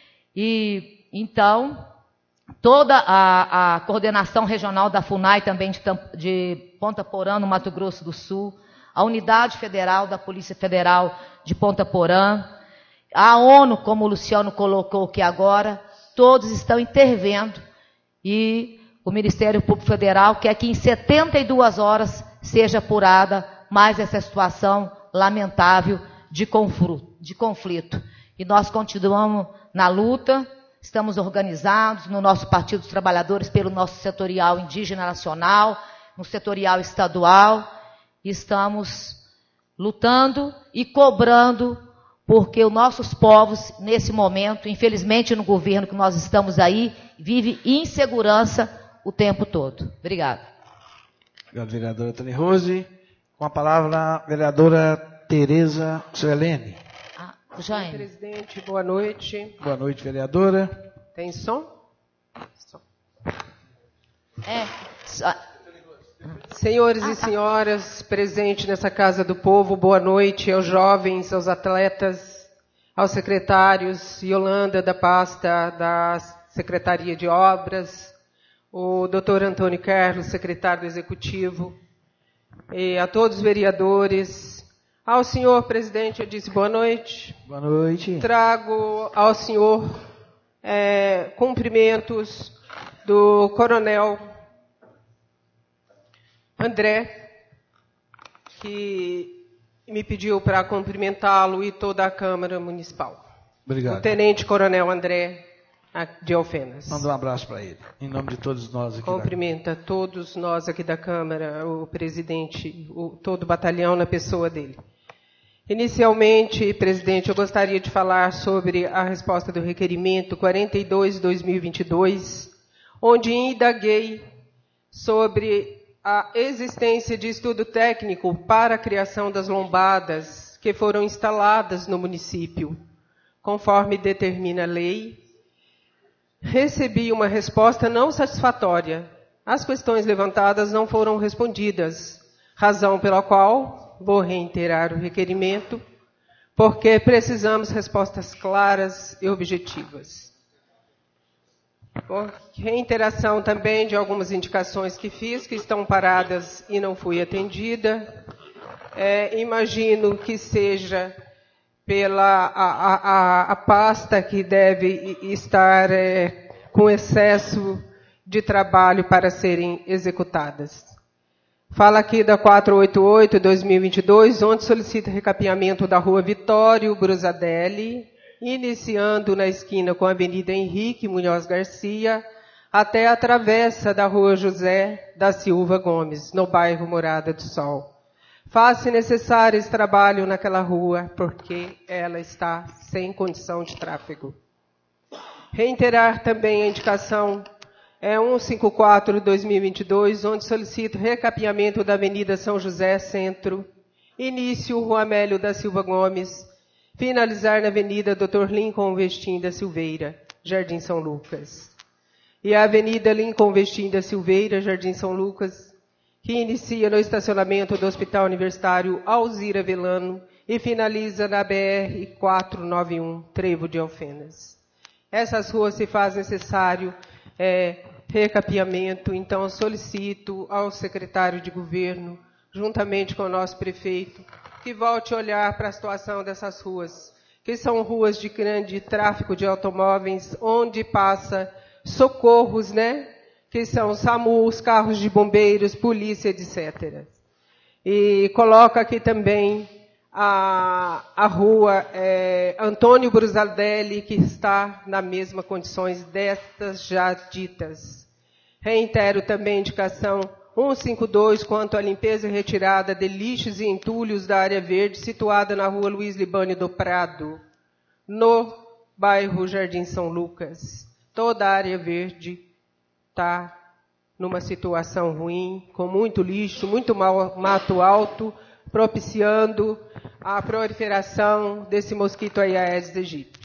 E, então, toda a, a coordenação regional da FUNAI também de, de Ponta Porã, no Mato Grosso do Sul, a Unidade Federal da Polícia Federal de Ponta Porã, a ONU, como o Luciano colocou aqui agora, todos estão intervendo e o Ministério Público Federal quer que em setenta e duas horas seja apurada mais essa situação lamentável de conflito. E nós continuamos na luta, estamos organizados no nosso Partido dos Trabalhadores pelo nosso setorial indígena nacional, no setorial estadual, e estamos lutando e cobrando, porque os nossos povos, nesse momento, infelizmente no governo que nós estamos aí, vive insegurança o tempo todo. Obrigada. Obrigado, vereadora Tânia Rose. Com a palavra, a vereadora Tereza Suelene. Ah, Senhor presidente, boa noite. Boa noite, vereadora. Tem som? Som. É. Senhores e senhoras presentes nessa Casa do Povo, boa noite aos jovens, aos atletas, aos secretários, Yolanda da pasta da Secretaria de Obras, o doutor Antônio Carlos, secretário do Executivo, e a todos os vereadores. Ao senhor presidente, eu disse boa noite. Boa noite. Trago ao senhor é, cumprimentos do coronel André, que me pediu para cumprimentá-lo e toda a Câmara Municipal. Obrigado. O Tenente Coronel André de Alfenas. Manda um abraço para ele, em nome de todos nós aqui. Cumprimenta da... todos nós aqui da Câmara, o presidente, o, todo o batalhão na pessoa dele. Inicialmente, presidente, eu gostaria de falar sobre a resposta do requerimento quarenta e dois barra dois mil e vinte e dois, onde indaguei sobre a existência de estudo técnico para a criação das lombadas que foram instaladas no município, conforme determina a lei. Recebi uma resposta não satisfatória. As questões levantadas não foram respondidas, razão pela qual vou reiterar o requerimento, porque precisamos de respostas claras e objetivas. Por reiteração também de algumas indicações que fiz, que estão paradas e não fui atendida. É, imagino que seja pela a, a, a pasta que deve estar é, com excesso de trabalho para serem executadas. Fala aqui da quatrocentos e oitenta e oito barra dois mil e vinte e dois, onde solicita recapeamento da rua Vitório Brusadelli, iniciando na esquina com a Avenida Henrique Munhoz Garcia, até a travessa da Rua José da Silva Gomes, no bairro Morada do Sol. Faz-se necessário esse trabalho naquela rua, porque ela está sem condição de tráfego. Reiterar também a indicação é cento e cinquenta e quatro barra dois mil e vinte e dois, onde solicito recapeamento da Avenida São José Centro, início Rua Amélio da Silva Gomes, finalizar na Avenida doutor Lincoln Vestim da Silveira, Jardim São Lucas. E a Avenida Lincoln Vestim da Silveira, Jardim São Lucas, que inicia no estacionamento do Hospital Universitário Alzira Velano e finaliza na B R quatrocentos e noventa e um, Trevo de Alfenas. Essas ruas se faz necessário é, recapeamento, então solicito ao secretário de governo, juntamente com o nosso prefeito, que volte a olhar para a situação dessas ruas, que são ruas de grande tráfego de automóveis, onde passa socorros, né? Que são SAMUs, carros de bombeiros, polícia, etcétera. E coloca aqui também a, a rua é, Antônio Brusadelli, que está na mesma condições destas já ditas. Reitero também a indicação cento e cinquenta e dois quanto à limpeza e retirada de lixos e entulhos da área verde situada na rua Luiz Libânio do Prado, no bairro Jardim São Lucas. Toda a área verde está numa situação ruim, com muito lixo, muito mato alto, propiciando a proliferação desse mosquito Aedes aegypti.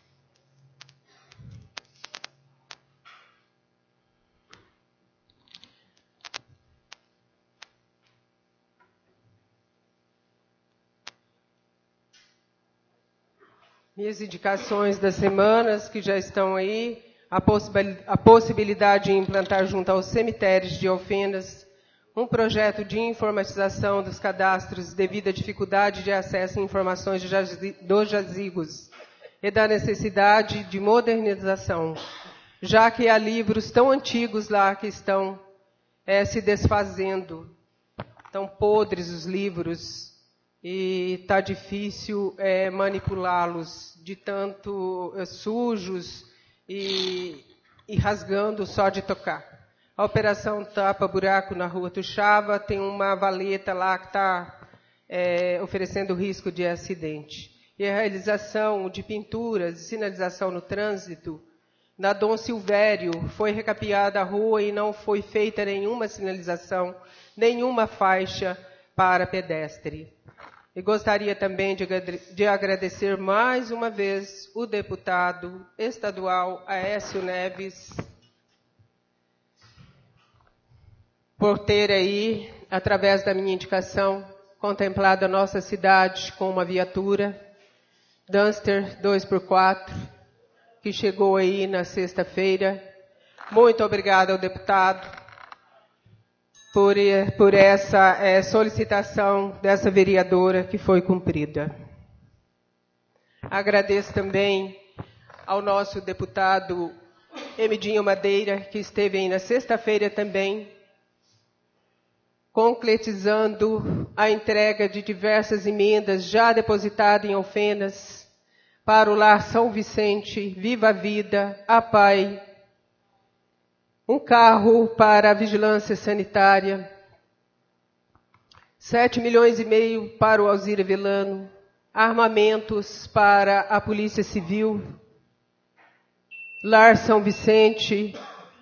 Minhas indicações das semanas que já estão aí, a, possibil, a possibilidade de implantar junto aos cemitérios de Alfenas um projeto de informatização dos cadastros devido à dificuldade de acesso a informações dos jazigos e da necessidade de modernização, já que há livros tão antigos lá que estão é, se desfazendo, tão podres os livros, e está difícil é, manipulá-los de tanto é, sujos e, e rasgando só de tocar. A operação Tapa Buraco na Rua Tuxava tem uma valeta lá que está é, oferecendo risco de acidente. E a realização de pinturas e sinalização no trânsito na Dom Silvério foi recapeada a rua e não foi feita nenhuma sinalização, nenhuma faixa para pedestre. E gostaria também de, de agradecer mais uma vez o deputado estadual Aécio Neves por ter aí, através da minha indicação, contemplado a nossa cidade com uma viatura Duster dois por quatro, que chegou aí na sexta-feira. Muito obrigada ao deputado por, por essa é, solicitação dessa vereadora que foi cumprida. Agradeço também ao nosso deputado Emidinho Madeira, que esteve aí na sexta-feira também, concretizando a entrega de diversas emendas já depositadas em Alfenas para o Lar São Vicente, Viva a Vida, a Pai, um carro para a vigilância sanitária, sete milhões e meio para o Alzira Velano, armamentos para a Polícia Civil, Lar São Vicente,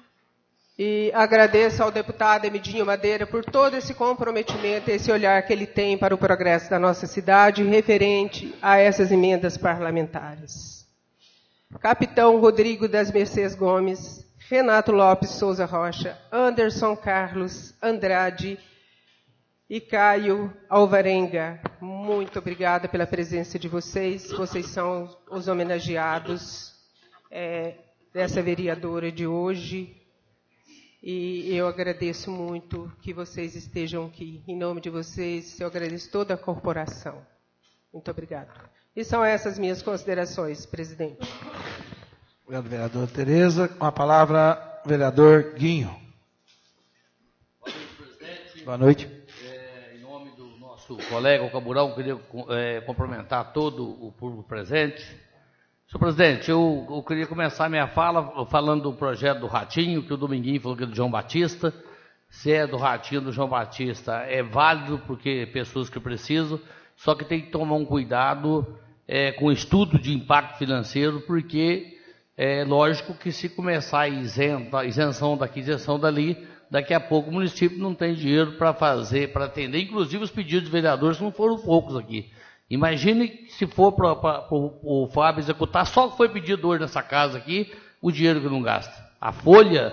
e agradeço ao deputado Emidinho Madeira por todo esse comprometimento, esse olhar que ele tem para o progresso da nossa cidade, referente a essas emendas parlamentares. Capitão Rodrigo das Mercês Gomes, Renato Lopes Souza Rocha, Anderson Carlos Andrade e Caio Alvarenga, muito obrigada pela presença de vocês. Vocês são os homenageados é, dessa vereadora de hoje. E eu agradeço muito que vocês estejam aqui. Em nome de vocês, eu agradeço toda a corporação. Muito obrigada. E são essas minhas considerações, presidente. Obrigado, vereadora Tereza. Com a palavra, vereador Guinho. Boa noite, presidente. Boa noite. É, em nome do nosso colega, o Camburão, queria é, cumprimentar todo o público presente. Senhor presidente, eu, eu queria começar minha fala falando do projeto do Ratinho, que o Dominguinho falou que é do João Batista. Se é do Ratinho, do João Batista, é válido, porque pessoas que precisam, só que tem que tomar um cuidado é, com o estudo de impacto financeiro, porque é lógico que se começar a isenta, isenção daqui, isenção dali, daqui a pouco o município não tem dinheiro para fazer, para atender, inclusive os pedidos de vereadores, que não foram poucos aqui. Imagine se for para o Fábio executar só o que foi pedido hoje nessa casa aqui, o dinheiro que não gasta. A folha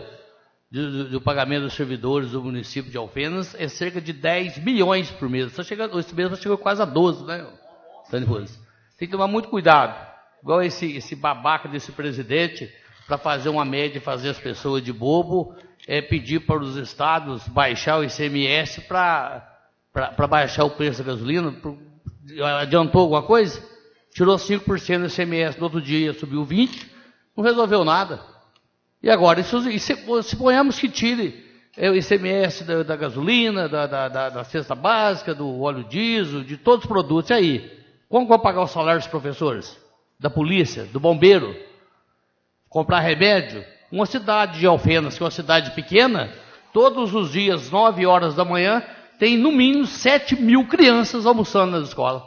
do pagamento dos servidores do município de Alfenas é cerca de dez milhões por mês. Só chega, esse mês chegou quase a doze, né, Sani Rose? Tem que tomar muito cuidado. Igual esse, esse babaca desse presidente, para fazer uma média e fazer as pessoas de bobo, é pedir para os estados baixar o I C M S para baixar o preço da gasolina. Pro, adiantou alguma coisa? Tirou cinco por cento do I C M S no outro dia, subiu vinte por cento, não resolveu nada. E agora, isso, isso, suponhamos que tire é, o I C M S da, da gasolina, da, da, da, da cesta básica, do óleo diesel, de todos os produtos. E aí? Como vai pagar o salário dos professores? Da polícia? Do bombeiro? Comprar remédio? Uma cidade de Alfenas, que é uma cidade pequena, todos os dias, nove horas da manhã, tem no mínimo sete mil crianças almoçando nas escolas.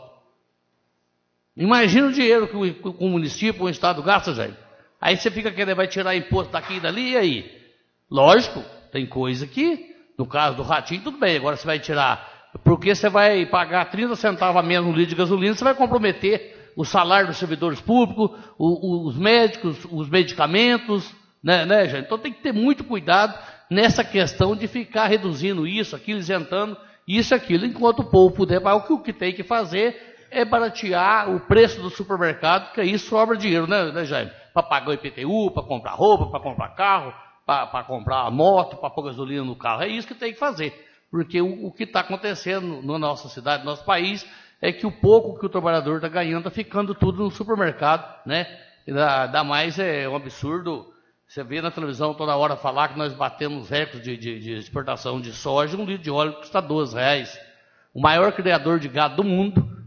Imagina o dinheiro que o, que o município, o estado gasta, gente. Aí você fica querendo, vai tirar imposto daqui e dali, e aí? Lógico, tem coisa que, no caso do Ratinho, tudo bem, agora você vai tirar, porque você vai pagar trinta centavos a menos no litro de gasolina, você vai comprometer o salário dos servidores públicos, o, o, os médicos, os medicamentos, né, né, gente? Então tem que ter muito cuidado nessa questão de ficar reduzindo isso, aquilo, isentando isso, aquilo, enquanto o povo puder pagar. O que, o que tem que fazer é baratear o preço do supermercado, que aí sobra dinheiro, né, né Jaime? Para pagar o I P T U, para comprar roupa, para comprar carro, para comprar moto, para pôr gasolina no carro. É isso que tem que fazer. Porque o, o que está acontecendo na nossa cidade, no nosso país, é que o pouco que o trabalhador está ganhando está ficando tudo no supermercado, né? E dá, dá mais, é um absurdo. Você vê na televisão toda hora falar que nós batemos recordes de, de, de exportação de soja, um litro de óleo custa doze reais. O maior criador de gado do mundo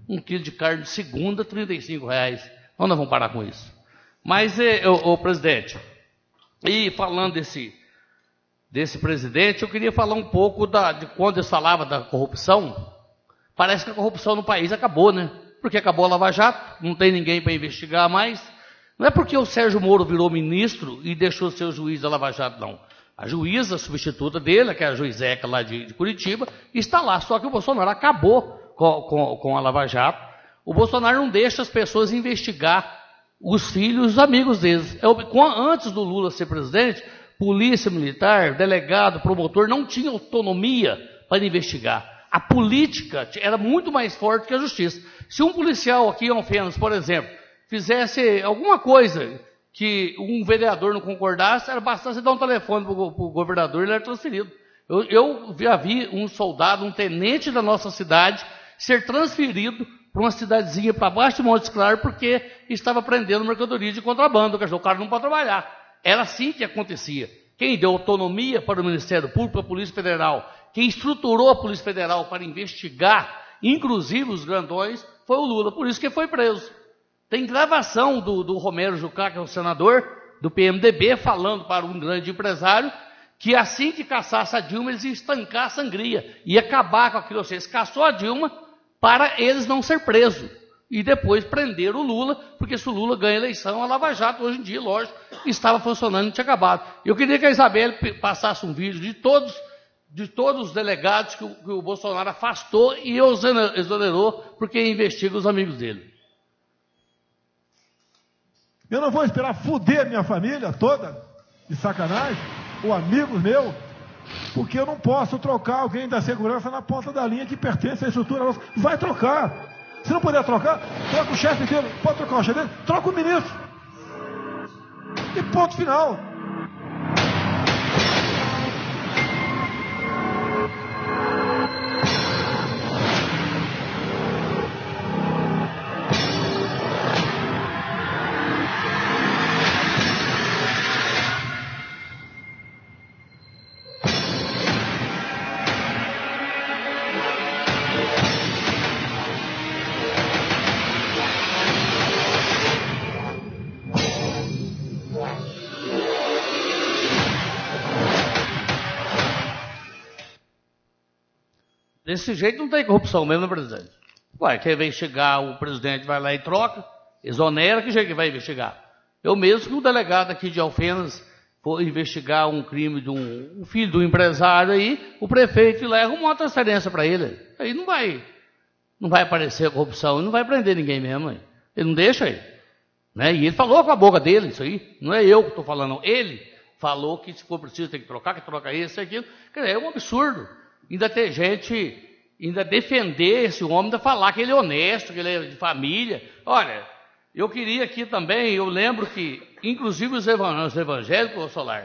Um quilo de carne de segunda, trinta e cinco reais. Então nós vamos parar com isso. Mas, eh, ô, ô, presidente, e falando desse, desse presidente, eu queria falar um pouco da, de quando eu falava da corrupção. Parece que a corrupção no país acabou, né? Porque acabou a Lava Jato, não tem ninguém para investigar mais. Não é porque o Sérgio Moro virou ministro e deixou de ser o juiz da Lava Jato, não. A juíza substituta dele, que é a juizeca lá de, de Curitiba, está lá. Só que o Bolsonaro acabou com, com, com a Lava Jato. O Bolsonaro não deixa as pessoas investigar os filhos e os amigos deles. Eu, antes do Lula ser presidente, polícia militar, delegado, promotor, não tinha autonomia para investigar. A política era muito mais forte que a justiça. Se um policial aqui em Alfenas, por exemplo, fizesse alguma coisa que um vereador não concordasse, era bastante dar um telefone para o governador e ele era transferido. Eu, eu já vi um soldado, um tenente da nossa cidade, ser transferido para uma cidadezinha para baixo de Montes Claros porque estava prendendo mercadoria de contrabando. O cara não pode trabalhar. Era assim que acontecia. Quem deu autonomia para o Ministério Público, para a Polícia Federal, quem estruturou a Polícia Federal para investigar, inclusive os grandões, foi o Lula. Por isso que foi preso. Tem gravação do, do Romero Jucá, que é o senador do P M D B, falando para um grande empresário que assim que caçasse a Dilma, eles iam estancar a sangria e acabar com aquilo. Ou seja, caçou a Dilma para eles não ser presos. E depois prender o Lula, porque se o Lula ganha a eleição, a Lava Jato, hoje em dia, lógico, estava funcionando e tinha acabado. Eu queria que a Isabelle passasse um vídeo de todos, de todos os delegados que o, que o Bolsonaro afastou e exonerou, porque investiga os amigos dele. Eu não vou esperar fuder minha família toda, de sacanagem, ou amigos meus, porque eu não posso trocar alguém da segurança na ponta da linha que pertence à estrutura nossa. Vai trocar. Se não puder trocar, troca o chefe dele. Pode trocar o chefe dele? Troca o ministro. E ponto final. Desse jeito não tem corrupção mesmo, né, presidente? Ué, quer investigar, o presidente vai lá e troca, exonera, que jeito que vai investigar? Eu mesmo que o delegado aqui de Alfenas for investigar um crime de um, um filho de um empresário aí, o prefeito lá arrumou uma transferência para ele. Aí não vai, não vai aparecer a corrupção, ele não vai prender ninguém mesmo. Aí. Ele não deixa aí. Né? E ele falou com a boca dele isso aí, não é eu que estou falando, não. Ele falou que se for preciso tem que trocar, que troca isso e aquilo. Quer dizer, é um absurdo. Ainda ter gente, ainda defender esse homem, ainda falar que ele é honesto, que ele é de família. Olha, eu queria aqui também, eu lembro que, inclusive os evangélicos, Solar,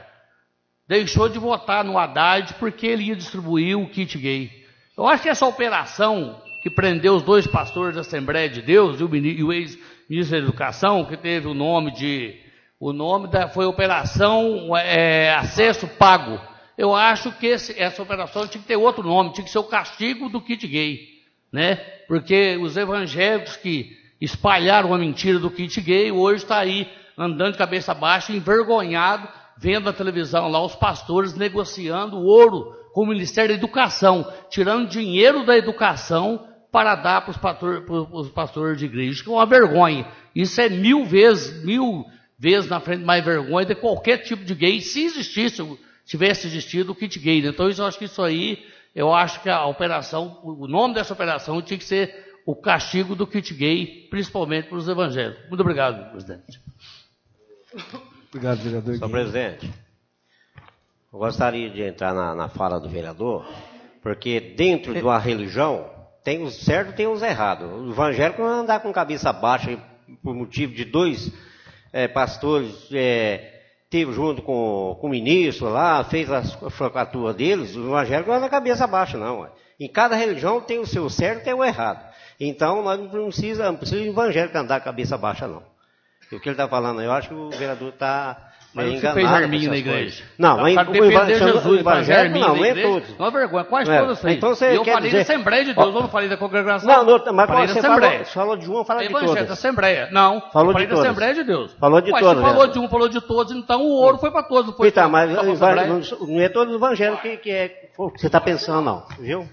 deixou de votar no Haddad porque ele ia distribuir o kit gay. Eu acho que essa operação que prendeu os dois pastores da Assembleia de Deus e o, e o ex-ministro da Educação, que teve o nome de, o nome da, foi Operação é, Acesso Pago. Eu acho que esse, essa operação tinha que ter outro nome, tinha que ser o castigo do kit gay, né? Porque os evangélicos que espalharam a mentira do kit gay, hoje está aí andando de cabeça baixa, envergonhado, vendo na televisão lá os pastores negociando ouro com o Ministério da Educação, tirando dinheiro da educação para dar para os pastores, para os pastores de igreja, que é uma vergonha. Isso é mil vezes, mil vezes na frente mais vergonha de qualquer tipo de gay, se existisse tivesse existido o kit gay. Então, eu acho que isso aí, eu acho que a operação, o nome dessa operação tinha que ser o castigo do kit gay, principalmente para os evangélicos. Muito obrigado, presidente. Obrigado, vereador. Senhor presidente, eu gostaria de entrar na, na fala do vereador, porque dentro de uma religião, tem os certos e tem os errados. O evangélico não andar com cabeça baixa por motivo de dois é, pastores... É, teve junto com, com o ministro lá, fez a falcatrua deles, o evangélico não é na cabeça baixa, não. Ué. Em cada religião tem o seu certo e tem o errado. Então, nós não precisamos, não precisa o evangélico andar com a cabeça baixa, não. E o que ele está falando, eu acho que o vereador está Mas você fez arminho na igreja. Não, mas o evangelho, evangelho não, não é todos. Não é vergonha, quase é. todas fez. Então você e eu quer falei dizer... da Assembleia de Deus, eu não falei da congregação. Não, não mas falei você da Assembleia. Falou, falou de uma, fala de Evangelho todas. da Assembleia. Não, falou falei de da todas. Assembleia de Deus. Falou de Mas todas. você falou de um, falou de todos, então o ouro foi para todos, não foi então, para mas não é todo o evangelho que, que é o que você está pensando, não, viu?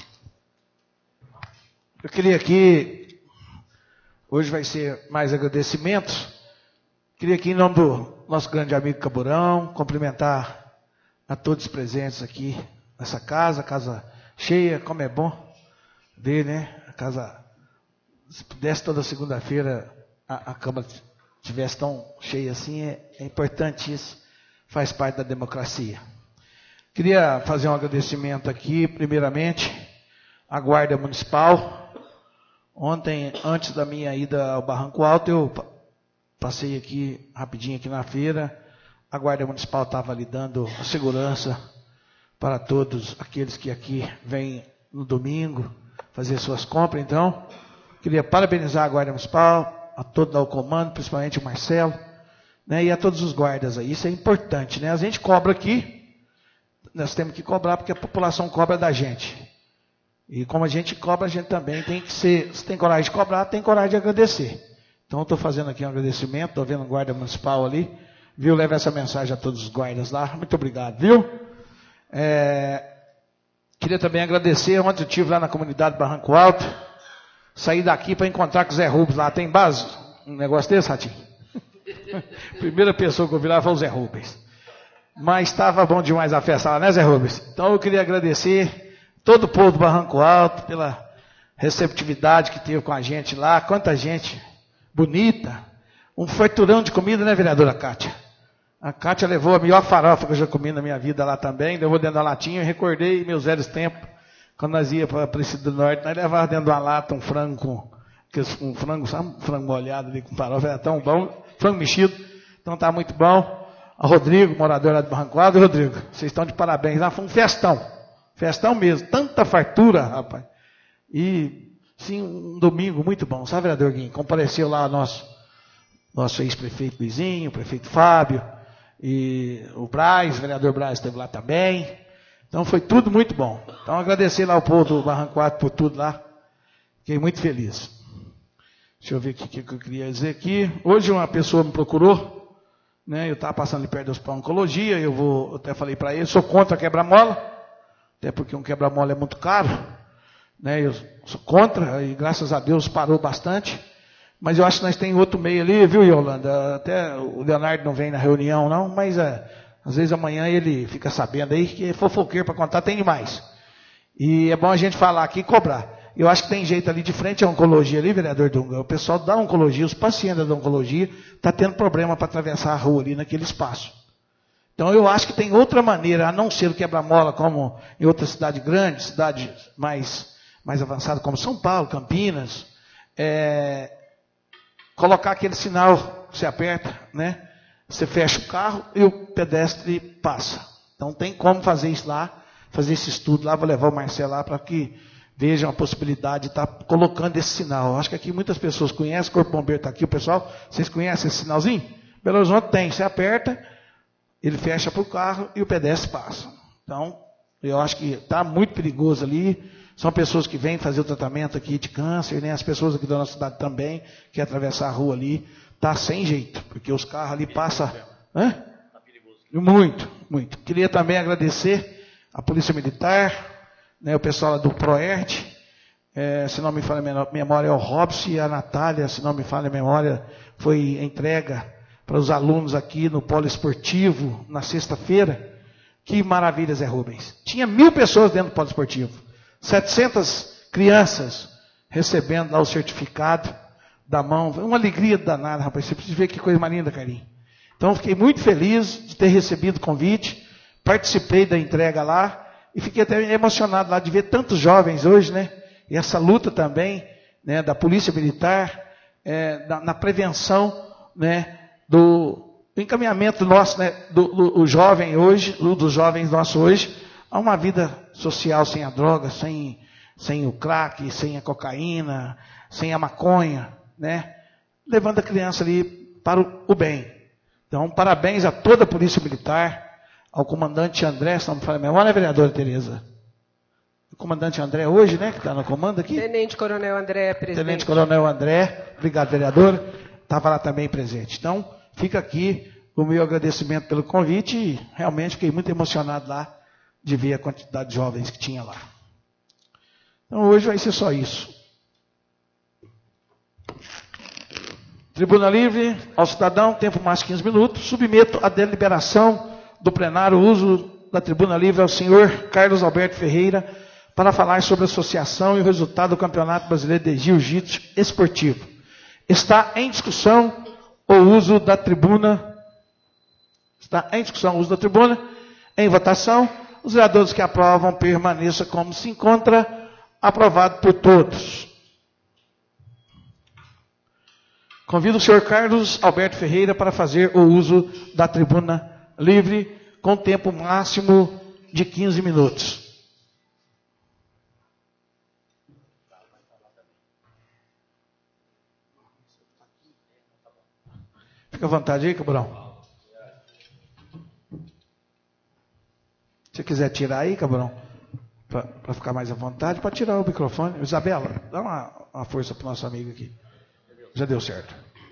Eu queria aqui, hoje vai ser mais agradecimentos, queria aqui em nome do nosso grande amigo Caburão, cumprimentar a todos os presentes aqui nessa casa, casa cheia, como é bom ver, né? A casa, se pudesse toda segunda-feira a, a Câmara estivesse tão cheia assim, é, é importante isso, faz parte da democracia. Queria fazer um agradecimento aqui, primeiramente, à Guarda Municipal. Ontem, antes da minha ida ao Barranco Alto, eu passei aqui, rapidinho aqui na feira, a Guarda Municipal estava ali dando segurança para todos aqueles que aqui vêm no domingo fazer suas compras. Então, queria parabenizar a Guarda Municipal, a todo o comando, principalmente o Marcelo, né, e a todos os guardas aí. Isso é importante, né? A gente cobra aqui, nós temos que cobrar porque a população cobra da gente. E como a gente cobra, a gente também tem que ser, se tem coragem de cobrar, tem coragem de agradecer. Então, estou fazendo aqui um agradecimento, estou vendo o guarda municipal ali, viu? Leva essa mensagem a todos os guardas lá. Muito obrigado, viu? É, queria também agradecer, ontem eu estive lá na comunidade Barranco Alto, saí daqui para encontrar com o Zé Rubens lá. Tem base? Um negócio desse, Ratinho? Primeira pessoa que eu vi lá foi o Zé Rubens. Mas estava bom demais a festa lá, né, Zé Rubens? Então, eu queria agradecer todo o povo do Barranco Alto, pela receptividade que teve com a gente lá, quanta gente bonita, um farturão de comida, né, vereadora Kátia? A Kátia levou a melhor farofa que eu já comi na minha vida lá também, levou dentro da latinha, eu recordei meus velhos tempos, quando nós ia para a Aparecida do Norte, nós levávamos dentro de uma lata um frango com, um frango, sabe, um frango molhado ali com farofa, era tão bom, frango mexido, então tá muito bom. A Rodrigo, morador lá do Barranco Alto, Rodrigo, vocês estão de parabéns, lá foi um festão. Festão mesmo, tanta fartura, rapaz. E, sim, um domingo muito bom, sabe, vereador Guinho? Compareceu lá o nosso, nosso ex-prefeito Luizinho, o prefeito Fábio, e o Braz, o vereador Braz esteve lá também. Então foi tudo muito bom. Então agradecer lá ao povo do Barranco Alto por tudo lá. Fiquei muito feliz. Deixa eu ver o que, que eu queria dizer aqui. Hoje uma pessoa me procurou, né? Eu estava passando ali perto do hospital oncologia, eu vou, eu até falei para ele, sou contra quebra-mola. Até porque um quebra-mola é muito caro, né? Eu sou contra, e graças a Deus parou bastante. Mas eu acho que nós temos outro meio ali, viu, Yolanda? Até o Leonardo não vem na reunião, não, mas é, às vezes amanhã ele fica sabendo aí que é fofoqueiro para contar, tem demais. E é bom a gente falar aqui e cobrar. Eu acho que tem jeito ali de frente à oncologia ali, vereador Dunga. O pessoal da oncologia, os pacientes da oncologia, está tendo problema para atravessar a rua ali naquele espaço. Então eu acho que tem outra maneira, a não ser o quebra-mola como em outra cidade grande, cidade mais, mais avançada como São Paulo, Campinas, é, colocar aquele sinal, você aperta, né? Você fecha o carro e o pedestre passa. Então tem como fazer isso lá, fazer esse estudo lá, vou levar o Marcelo lá para que vejam a possibilidade de estar colocando esse sinal. Eu acho que aqui muitas pessoas conhecem, o Corpo Bombeiro está aqui, o pessoal, vocês conhecem esse sinalzinho? Belo Horizonte tem, você aperta, ele fecha para o carro e o pedestre passa. Então, eu acho que está muito perigoso ali. São pessoas que vêm fazer o tratamento aqui de câncer, né? As pessoas aqui da nossa cidade também, que atravessar a rua ali, está sem jeito, porque os carros ali passam. Hã? Muito, muito. Queria também agradecer a Polícia Militar, né, o pessoal lá do PROERT, é, se não me falha a memória, é o Robson e a Natália, se não me falha a memória, foi entrega para os alunos aqui no Polo Esportivo, na sexta-feira. Que maravilha, Zé Rubens. Tinha mil pessoas dentro do Polo Esportivo. setecentas crianças recebendo lá o certificado da mão. Uma alegria danada, rapaz. Você precisa ver que coisa mais linda, Carlinhos. Então, fiquei muito feliz de ter recebido o convite. Participei da entrega lá. E fiquei até emocionado lá de ver tantos jovens hoje, né? E essa luta também, né, da Polícia Militar, é, na, na prevenção, né, do, do encaminhamento nosso, né, do, do, do jovem hoje, do, dos jovens nossos hoje, a uma vida social sem a droga, sem, sem o crack, sem a cocaína, sem a maconha, né? Levando a criança ali para o, o bem. Então, Então, parabéns a toda a Polícia Militar, ao comandante André, se não me falha a memória, né, vereadora Tereza? O comandante André hoje, né, que está no comando aqui? Tenente Coronel André, presidente. Tenente Coronel André, obrigado, vereador, estava lá também presente. Então, fica aqui o meu agradecimento pelo convite e realmente fiquei muito emocionado lá de ver a quantidade de jovens que tinha lá. Então, hoje vai ser só isso. Tribuna livre ao cidadão, tempo mais quinze minutos. Submeto a deliberação do plenário o uso da tribuna livre ao senhor Carlos Alberto Ferreira para falar sobre a associação e o resultado do Campeonato Brasileiro de Jiu-Jitsu Esportivo. Está em discussão o uso da tribuna. Está em discussão o uso da tribuna. Em votação, os vereadores que aprovam permaneçam como se encontra. Aprovado por todos. Convido o senhor Carlos Alberto Ferreira para fazer o uso da tribuna livre com tempo máximo de quinze minutos. Fica à vontade aí, Cabrão. Se quiser tirar aí, Cabrão, para ficar mais à vontade, pode tirar o microfone. Isabela, dá uma, uma força para o nosso amigo aqui. Já deu certo.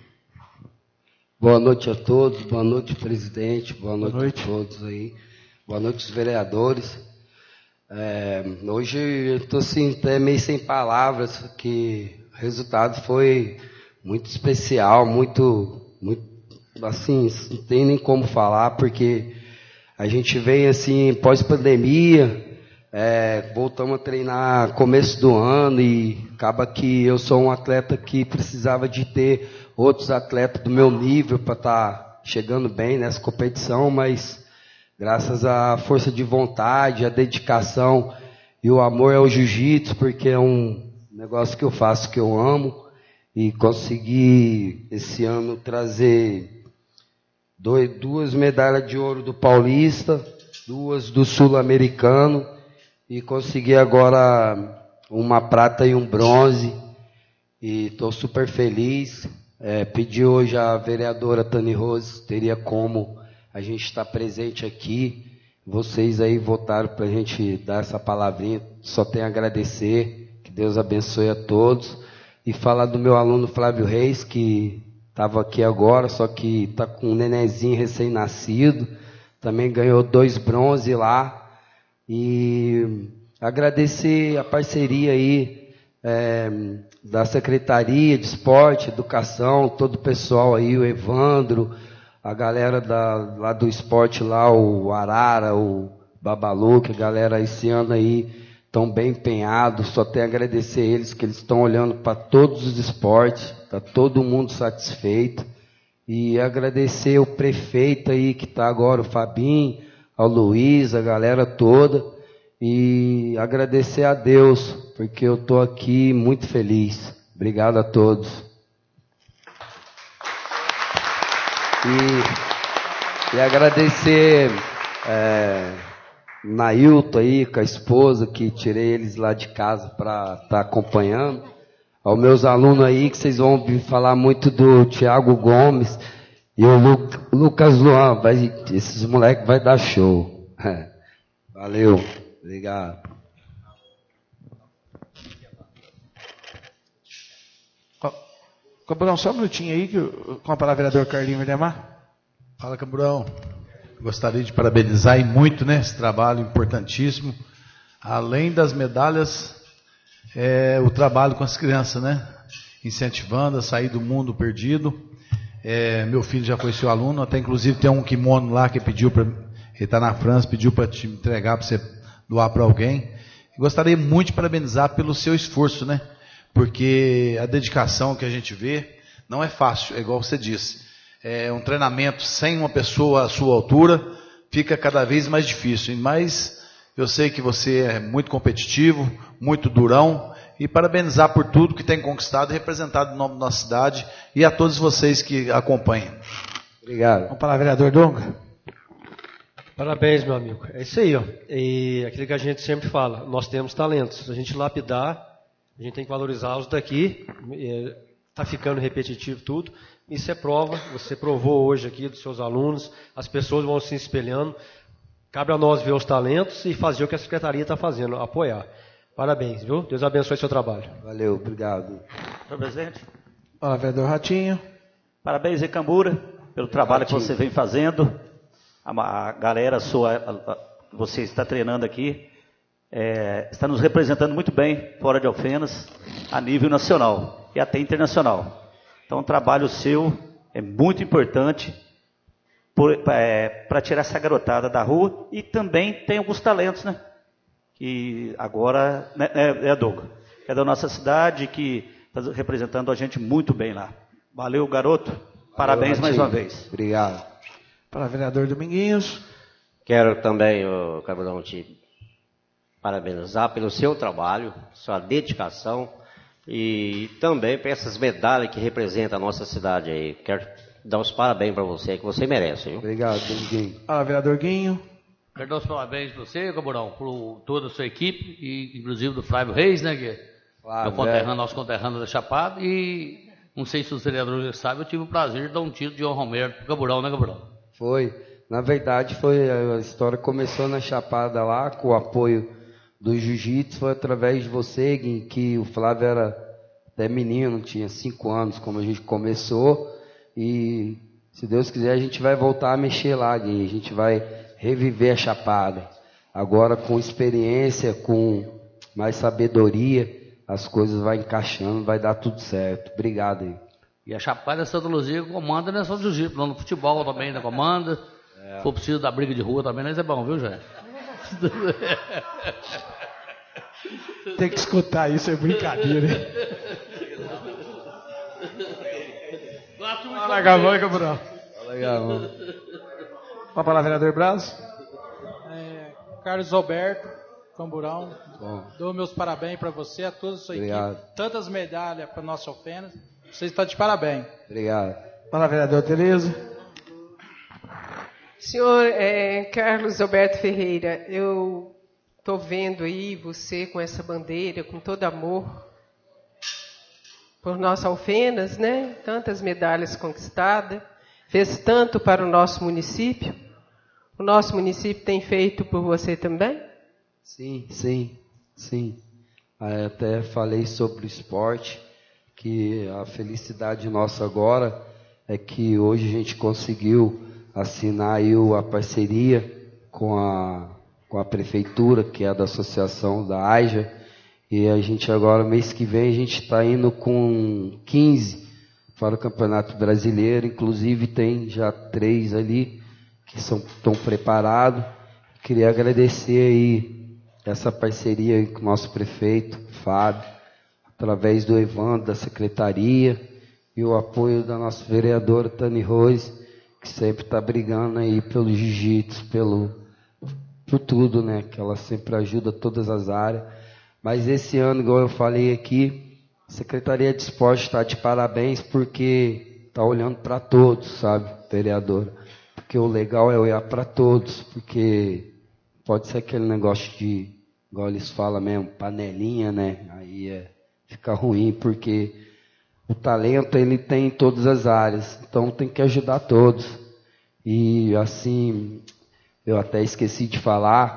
Boa noite a todos, boa noite, presidente, boa noite, boa noite. a todos aí, boa noite, os vereadores. É, hoje eu estou assim, até meio sem palavras, que o resultado foi muito especial, muito, muito, assim, não tem nem como falar, porque a gente vem assim, pós-pandemia, é, voltamos a treinar começo do ano e acaba que eu sou um atleta que precisava de ter outros atletas do meu nível para estar tá chegando bem nessa competição, mas graças à força de vontade, à dedicação e o amor ao jiu-jitsu, porque é um negócio que eu faço que eu amo, e consegui esse ano trazer dois, duas medalhas de ouro do Paulista, duas do Sul-Americano, e consegui agora uma prata e um bronze, e estou super feliz. É, pedi hoje a vereadora Tani Rose, teria como a gente estar presente aqui, vocês aí votaram para a gente dar essa palavrinha, só tenho a agradecer, que Deus abençoe a todos, e falar do meu aluno Flávio Reis, que estava aqui agora, só que está com um nenenzinho recém-nascido, também ganhou dois bronze lá. E agradecer a parceria aí é, da Secretaria de Esporte, Educação, todo o pessoal aí, o Evandro, a galera da, lá do esporte lá, o Arara, o Babalu, que a galera esse ano aí estão bem empenhados, só tenho a agradecer eles, que eles estão olhando para todos os esportes, está todo mundo satisfeito, e agradecer o prefeito aí que está agora, o Fabinho, ao Luiz, a galera toda, e agradecer a Deus, porque eu estou aqui muito feliz. Obrigado a todos. E, e agradecer é, Nailton aí, com a esposa, que tirei eles lá de casa para estar tá acompanhando. Aos meus alunos aí, que vocês vão ouvir falar muito do Thiago Gomes, e o Lu, Lucas Luan, vai, esses moleques vai dar show. Valeu, obrigado. Camburão, só um minutinho aí, que eu, com a palavra vereador Carlinhos Verdemar. Fala, Camburão. Gostaria de parabenizar e muito, né, esse trabalho importantíssimo. Além das medalhas, é, o trabalho com as crianças, né? Incentivando a sair do mundo perdido. É, meu filho já foi seu aluno, até inclusive tem um kimono lá que pediu para, ele está na França, pediu para te entregar, para você doar para alguém. Gostaria muito de parabenizar pelo seu esforço, né? Porque a dedicação que a gente vê não é fácil, é igual você disse. É um treinamento sem uma pessoa à sua altura fica cada vez mais difícil. Mas eu sei que você é muito competitivo, muito durão, e parabenizar por tudo que tem conquistado e representado no nome da nossa cidade e a todos vocês que acompanham. Obrigado. Vamos para o vereador Donga. Parabéns, meu amigo. É isso aí, ó. E aquilo que a gente sempre fala, nós temos talentos. Se a gente lapidar, a gente tem que valorizar os daqui, está ficando repetitivo tudo. Isso é prova, você provou hoje aqui dos seus alunos, as pessoas vão se espelhando. Cabe a nós ver os talentos e fazer o que a Secretaria está fazendo, apoiar. Parabéns, viu? Deus abençoe seu trabalho. Valeu, obrigado. Senhor presidente. Olá, vereador Ratinho. Parabéns, Recambura, pelo trabalho Ratinho. que você vem fazendo. A, a galera sua, a, a, você está treinando aqui, é, está nos representando muito bem fora de Alfenas, a nível nacional e até internacional. Então, o trabalho seu é muito importante para é, tirar essa garotada da rua e também tem alguns talentos, né? Que agora, né, é, é Douglas, que é da nossa cidade, que está representando a gente muito bem lá. Valeu, garoto. Parabéns. Valeu, mais uma vez. Obrigado. Para o vereador Dominguinhos. Quero também, oh, Cabelão, te parabenizar pelo seu trabalho, sua dedicação e também por essas medalhas que representam a nossa cidade aí. Quero dar os parabéns para você, que você merece. Viu? Obrigado, Dominguinho. Fala, vereador Guinho. Quero dar os parabéns para você, Caburão, por toda a sua equipe, e inclusive do Flávio Reis, né, que claro, é o conterrâneo, nosso conterrâneo da Chapada, e não sei se os vereadores já sabem, eu tive o prazer de dar um título de honra ao mérito para o Caburão, né, Caburão? Foi. Na verdade, foi a história começou na Chapada lá, com o apoio do Jiu-Jitsu, foi através de você, Guinho, que o Flávio era até menino, tinha cinco anos, como a gente começou, e se Deus quiser a gente vai voltar a mexer lá, Guinho, a gente vai reviver a Chapada. Agora com experiência, com mais sabedoria, as coisas vão encaixando, vai dar tudo certo. Obrigado aí. E a Chapada é Santa Luzia que comanda, não é só jiu-jitsu, não, no futebol também ainda comanda. É. Se for preciso da briga de rua também, mas é bom, viu, Jé? Tem que escutar isso, é brincadeira, hein? Fala, Gavão e Caburão. Fala, Gavão. Uma palavra, vereador Braz. É, Carlos Alberto, Camburão. Bom. Dou meus parabéns para você, a toda a sua Obrigado. equipe. Tantas medalhas para nossa Alfenas. Você está de parabéns. Obrigado. Fala, vereador Tereza. Senhor é, Carlos Alberto Ferreira, eu estou vendo aí você com essa bandeira, com todo amor por nossa Alfenas, né? Tantas medalhas conquistadas, fez tanto para o nosso município. O nosso município tem feito por você também? Sim, sim, sim. Eu até falei sobre o esporte, que a felicidade nossa agora é que hoje a gente conseguiu assinar aí a parceria com a, com a prefeitura, que é da associação da AIJA, e a gente agora, mês que vem, a gente está indo com quinze para o Campeonato Brasileiro, inclusive tem já três ali que são, estão preparados. Queria agradecer aí essa parceria aí com o nosso prefeito, Fábio, através do Evandro, da secretaria, e o apoio da nossa vereadora Tani Rose, que sempre está brigando aí pelo jiu-jitsu, pelo, por tudo, né? Que ela sempre ajuda todas as áreas. Mas esse ano, igual eu falei aqui, a Secretaria de Esporte está de parabéns porque está olhando para todos, sabe, vereadora? Porque o legal é olhar para todos, porque pode ser aquele negócio de, igual eles falam mesmo, panelinha, né? Aí é, fica ruim, porque o talento ele tem em todas as áreas, então tem que ajudar todos. E assim, eu até esqueci de falar,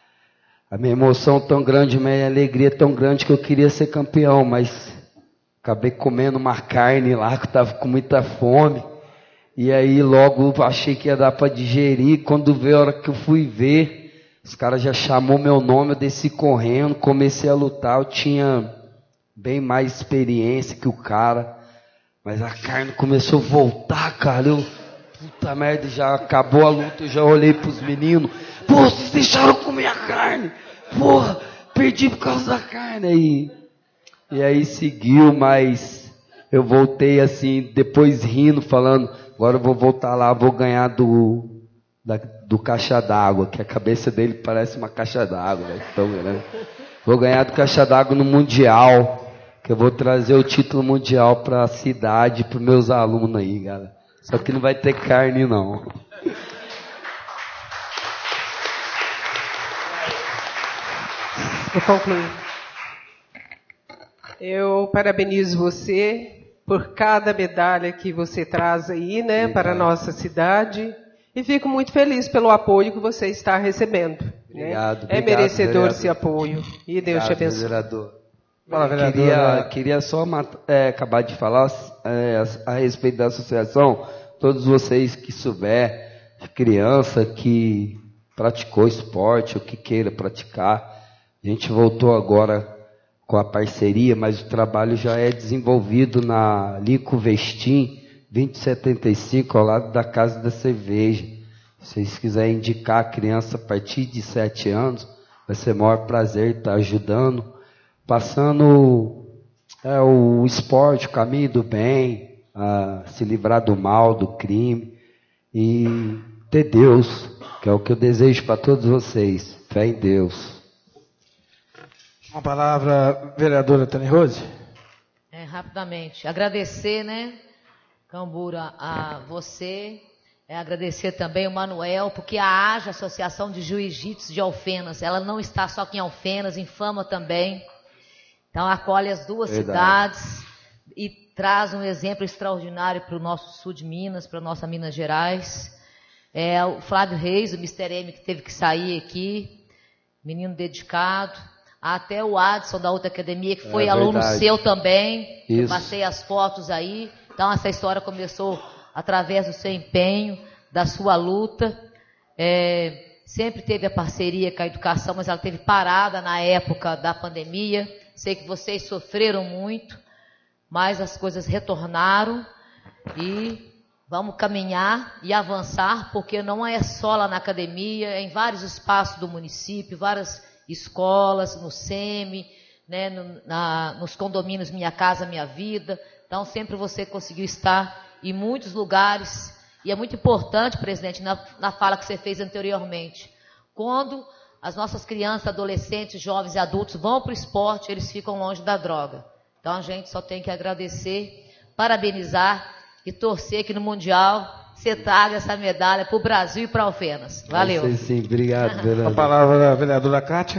a minha emoção tão grande, a minha alegria tão grande que eu queria ser campeão, mas acabei comendo uma carne lá, que eu estava com muita fome, e aí logo achei que ia dar para digerir. Quando veio a hora que eu fui ver, os caras já chamou meu nome, eu desci correndo, comecei a lutar, eu tinha bem mais experiência que o cara, mas a carne começou a voltar, cara, eu, puta merda, já acabou a luta, eu já olhei pros meninos, pô, vocês deixaram eu comer a carne, porra, perdi por causa da carne, aí, e aí seguiu, mas eu voltei assim, depois rindo, falando, agora eu vou voltar lá, vou ganhar do, da, do caixa d'água, que a cabeça dele parece uma caixa d'água, né, tão grande. Vou ganhar do caixa d'água no Mundial, que eu vou trazer o título mundial para a cidade, para os meus alunos aí, galera. Só que não vai ter carne, não. Vou concluir. Eu parabenizo você por cada medalha que você traz aí, né, para a nossa cidade. E fico muito feliz pelo apoio que você está recebendo. Obrigado. Né? É obrigado, merecedor vereador. esse apoio. E Deus obrigado, te abençoe. Vereador. Fala, vereador. Queria, queria só é, acabar de falar é, a, a respeito da associação. Todos vocês que souber, de criança que praticou esporte ou que queira praticar, a gente voltou agora com a parceria, mas o trabalho já é desenvolvido na Lico Vestim vinte setenta e cinco, ao lado da Casa da Cerveja. Se vocês quiserem indicar a criança a partir de sete anos, vai ser o maior prazer estar ajudando, passando é, o esporte, o caminho do bem, a se livrar do mal, do crime e ter Deus, que é o que eu desejo para todos vocês. Fé em Deus. Uma palavra, vereadora Tânia Rose. É, rapidamente. Agradecer, né, Cambura, a você, é, agradecer também o Manuel, porque a A J, Associação de Jiu-Jitsu de Alfenas, ela não está só aqui em Alfenas, em Fama também. Então, acolhe as duas Verdade. cidades e traz um exemplo extraordinário para o nosso sul de Minas, para a nossa Minas Gerais. É, o Flávio Reis, o mister M, que teve que sair aqui, menino dedicado. Até o Adson, da outra academia, que foi é, aluno verdade. seu também. Isso. Eu passei as fotos aí. Então, essa história começou através do seu empenho, da sua luta. É, sempre teve a parceria com a educação, mas ela teve parada na época da pandemia. Sei que vocês sofreram muito, mas as coisas retornaram e vamos caminhar e avançar, porque não é só lá na academia, é em vários espaços do município, várias escolas, no SEMI, né, no, na, nos condomínios Minha Casa Minha Vida. Então, sempre você conseguiu estar em muitos lugares. E é muito importante, presidente, na, na fala que você fez anteriormente, quando as nossas crianças, adolescentes, jovens e adultos vão para o esporte, eles ficam longe da droga. Então, a gente só tem que agradecer, parabenizar e torcer que no Mundial você traga essa medalha para o Brasil e para Alfenas. Valeu. Sim, sim. Obrigado, vereador. A palavra da vereadora Kátia.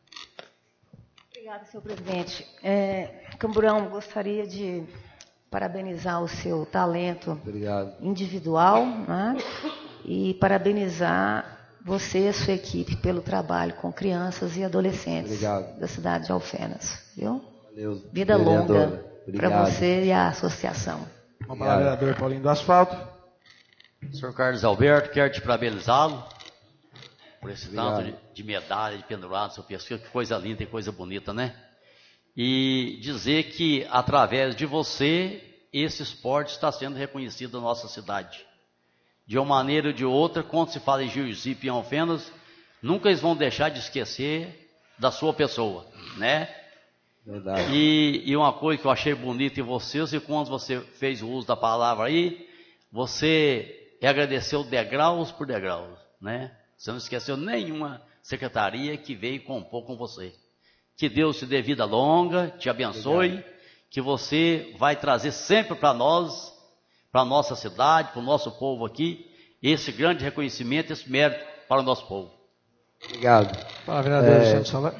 Obrigada, senhor presidente. É, Camburão, gostaria de parabenizar o seu talento Obrigado. individual, né? E parabenizar você e a sua equipe pelo trabalho com crianças e adolescentes Obrigado. da cidade de Alfenas. Viu? Valeu, Vida vereadora. longa para você e a associação. Uma palavra, vereador Paulinho do Asfalto. senhor Carlos Alberto, quero te parabenizá-lo por esse Obrigado. tanto de, de medalha, de pendurado, seu pescoço, que coisa linda e coisa bonita, né? E dizer que, através de você, esse esporte está sendo reconhecido na nossa cidade. De uma maneira ou de outra, quando se fala em jiu-jitsu em Alfenas, nunca eles vão deixar de esquecer da sua pessoa, né? Verdade. E, e uma coisa que eu achei bonita em vocês, e quando você fez o uso da palavra aí, você agradeceu degraus por degraus, né? Você não esqueceu nenhuma secretaria que veio compor com você. Que Deus te dê vida longa, te abençoe, Obrigado. Que você vai trazer sempre para nós, para a nossa cidade, para o nosso povo aqui, esse grande reconhecimento, esse mérito para o nosso povo. Obrigado. Fala, vereador é, Santos Salé.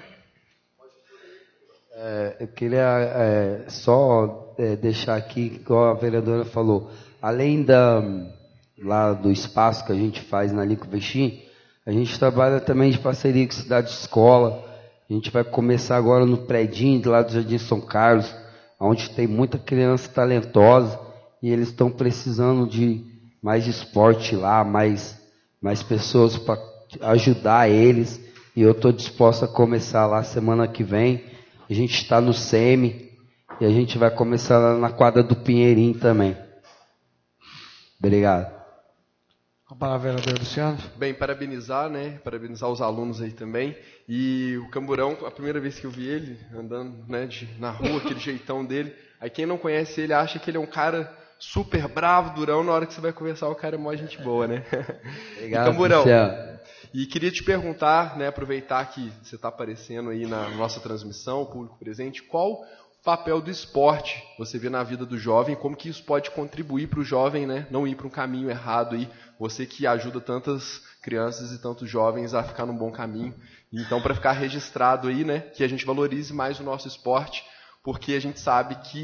É, eu queria é, só é, deixar aqui, igual a vereadora falou, além da, lá do espaço que a gente faz na Lico Vestim, a gente trabalha também de parceria com Cidade de Escola. A gente vai começar agora no predinho lá do Jardim São Carlos, onde tem muita criança talentosa e eles estão precisando de mais esporte lá, mais, mais pessoas para ajudar eles. E eu estou disposto a começar lá semana que vem. A gente está no SEMI e a gente vai começar lá na quadra do Pinheirinho também. Obrigado. A palavra, vereador Luciano. Bem, parabenizar, né? Parabenizar os alunos aí também. E o Camburão, a primeira vez que eu vi ele andando, né, de, na rua, aquele jeitão dele. Aí quem não conhece ele acha que ele é um cara super bravo, durão. Na hora que você vai conversar, o cara é mó gente boa, né? Obrigado, e Camburão. Luciano. E queria te perguntar, né, aproveitar que você está aparecendo aí na nossa transmissão, o público presente, qual o papel do esporte você vê na vida do jovem, como que isso pode contribuir para o jovem, né, não ir para um caminho errado aí, você que ajuda tantas crianças e tantos jovens a ficar num bom caminho. Então, para ficar registrado aí, né, que a gente valorize mais o nosso esporte, porque a gente sabe que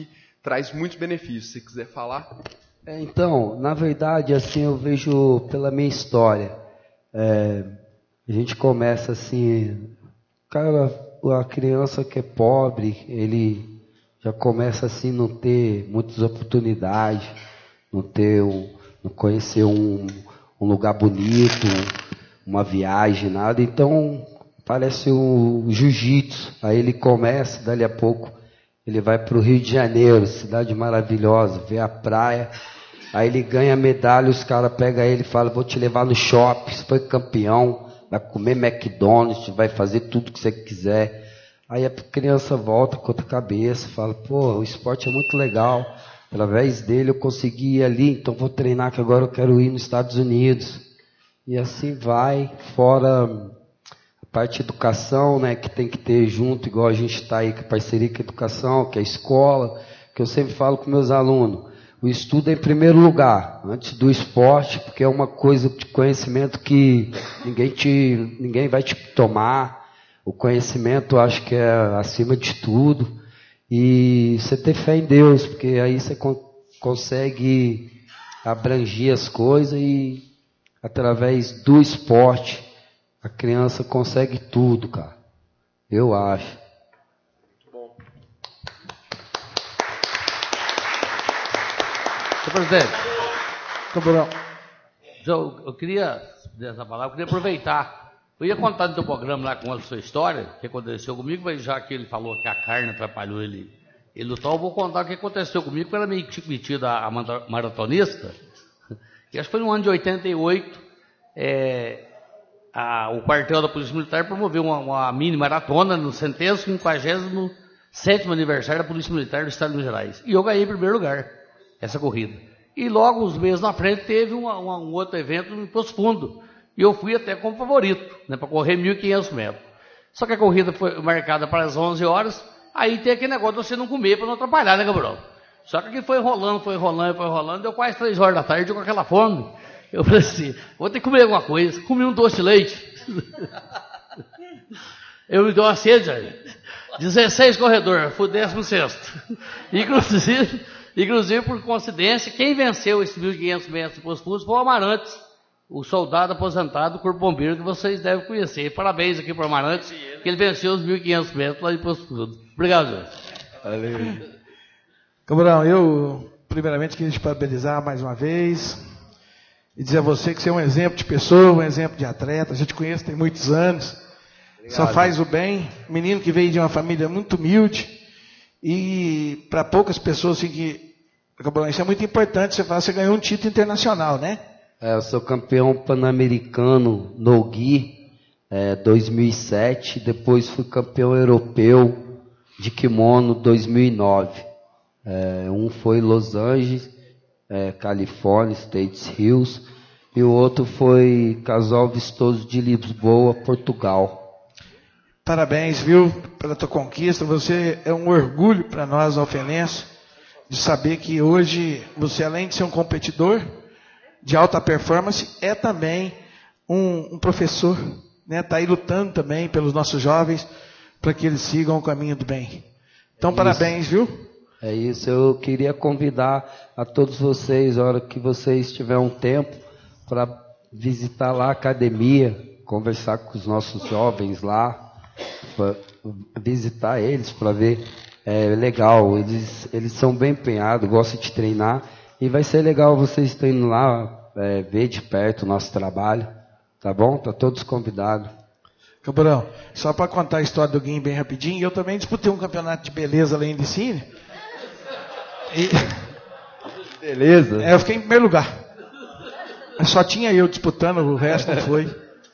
traz muitos benefícios. Se quiser falar. É, então, na verdade, assim, eu vejo pela minha história. É, a gente começa assim, cara, a criança que é pobre, ele já começa assim não ter muitas oportunidades, não ter um, não conhecer um, um lugar bonito, uma viagem, nada. Então parece o jiu-jitsu. Aí ele começa, dali a pouco ele vai para o Rio de Janeiro, cidade maravilhosa, vê a praia. Aí ele ganha medalha, os caras pegam ele e falam, vou te levar no shopping, você foi campeão, vai comer McDonald's, vai fazer tudo que você quiser. Aí a criança volta com outra cabeça, fala, pô, o esporte é muito legal, através dele eu consegui ir ali, então vou treinar que agora eu quero ir nos Estados Unidos. E assim vai, fora a parte de educação, né, que tem que ter junto, igual a gente está aí com a parceria com a educação, que é a escola, que eu sempre falo com meus alunos. O estudo é em primeiro lugar, antes do esporte, porque é uma coisa de conhecimento que ninguém, te, ninguém vai te tomar. O conhecimento, eu acho que é acima de tudo. E você ter fé em Deus, porque aí você con- consegue abranger as coisas e, através do esporte, a criança consegue tudo, cara. Eu acho. Senhor presidente, Cabral. eu, eu queria, dessa palavra, eu queria aproveitar. Eu ia contar no teu programa lá com a sua história, o que aconteceu comigo, mas já que ele falou que a carne atrapalhou ele, ele lutar, eu vou contar o que aconteceu comigo, porque ela meio metida a, a maratonista. E acho que foi no ano de oitenta e oito, é, a, o quartel da Polícia Militar promoveu uma, uma mini maratona no centésimo quinquagésimo sétimo aniversário da Polícia Militar do Estado de Minas Gerais. E eu ganhei em primeiro lugar essa corrida. E logo, uns meses na frente, teve uma, uma, um outro evento no Poço Fundo. E eu fui até como favorito, né, para correr mil e quinhentos metros. Só que a corrida foi marcada para as onze horas, aí tem aquele negócio de você não comer para não atrapalhar, né, Gabriel? Só que aqui foi rolando, foi rolando, foi rolando, deu quase três horas da tarde, eu com aquela fome. Eu falei assim, vou ter que comer alguma coisa. Comi um doce de leite. Eu me dei uma sede aí. dezesseis corredores, fui décimo sexto. Inclusive, inclusive, por coincidência, quem venceu esses mil e quinhentos metros de Poço Fundo foi o Amarantes, o soldado aposentado do Corpo Bombeiro, que vocês devem conhecer. Parabéns aqui para o Amarantes, que ele venceu os mil e quinhentos metros lá de Poço Fundo. Obrigado, Jorge. Valeu. Cabral, eu primeiramente queria te parabenizar mais uma vez e dizer a você que você é um exemplo de pessoa, um exemplo de atleta. A gente conhece tem muitos anos. Obrigado. Só faz o bem. Menino que veio de uma família muito humilde e para poucas pessoas assim que... Cabral, isso é muito importante. Você fala, você ganhou um título internacional, né? É, eu sou campeão pan-americano no Gui, é, dois mil e sete, depois fui campeão europeu de kimono dois mil e nove. É, um foi Los Angeles, é, Califórnia, States Hills, e o outro foi Casal Vistoso de Lisboa, Portugal. Parabéns, viu, pela tua conquista. Você é um orgulho para nós, alfenenses, de saber que hoje você, além de ser um competidor de alta performance, é também um, um professor, né? Está aí lutando também pelos nossos jovens, para que eles sigam o caminho do bem. Então, é parabéns, viu? É isso, eu queria convidar a todos vocês, a hora que vocês tiverem um tempo, para visitar lá a academia, conversar com os nossos jovens lá, visitar eles para ver, é legal, eles, eles são bem empenhados, gostam de treinar, e vai ser legal vocês estarem indo lá, é, ver de perto o nosso trabalho, tá bom? Tá todos convidados. Cabral, só para contar a história do Guim bem rapidinho, eu também disputei um campeonato de beleza lá em Licínio. E... Beleza. É, eu fiquei em primeiro lugar. Só tinha eu disputando, o resto não foi.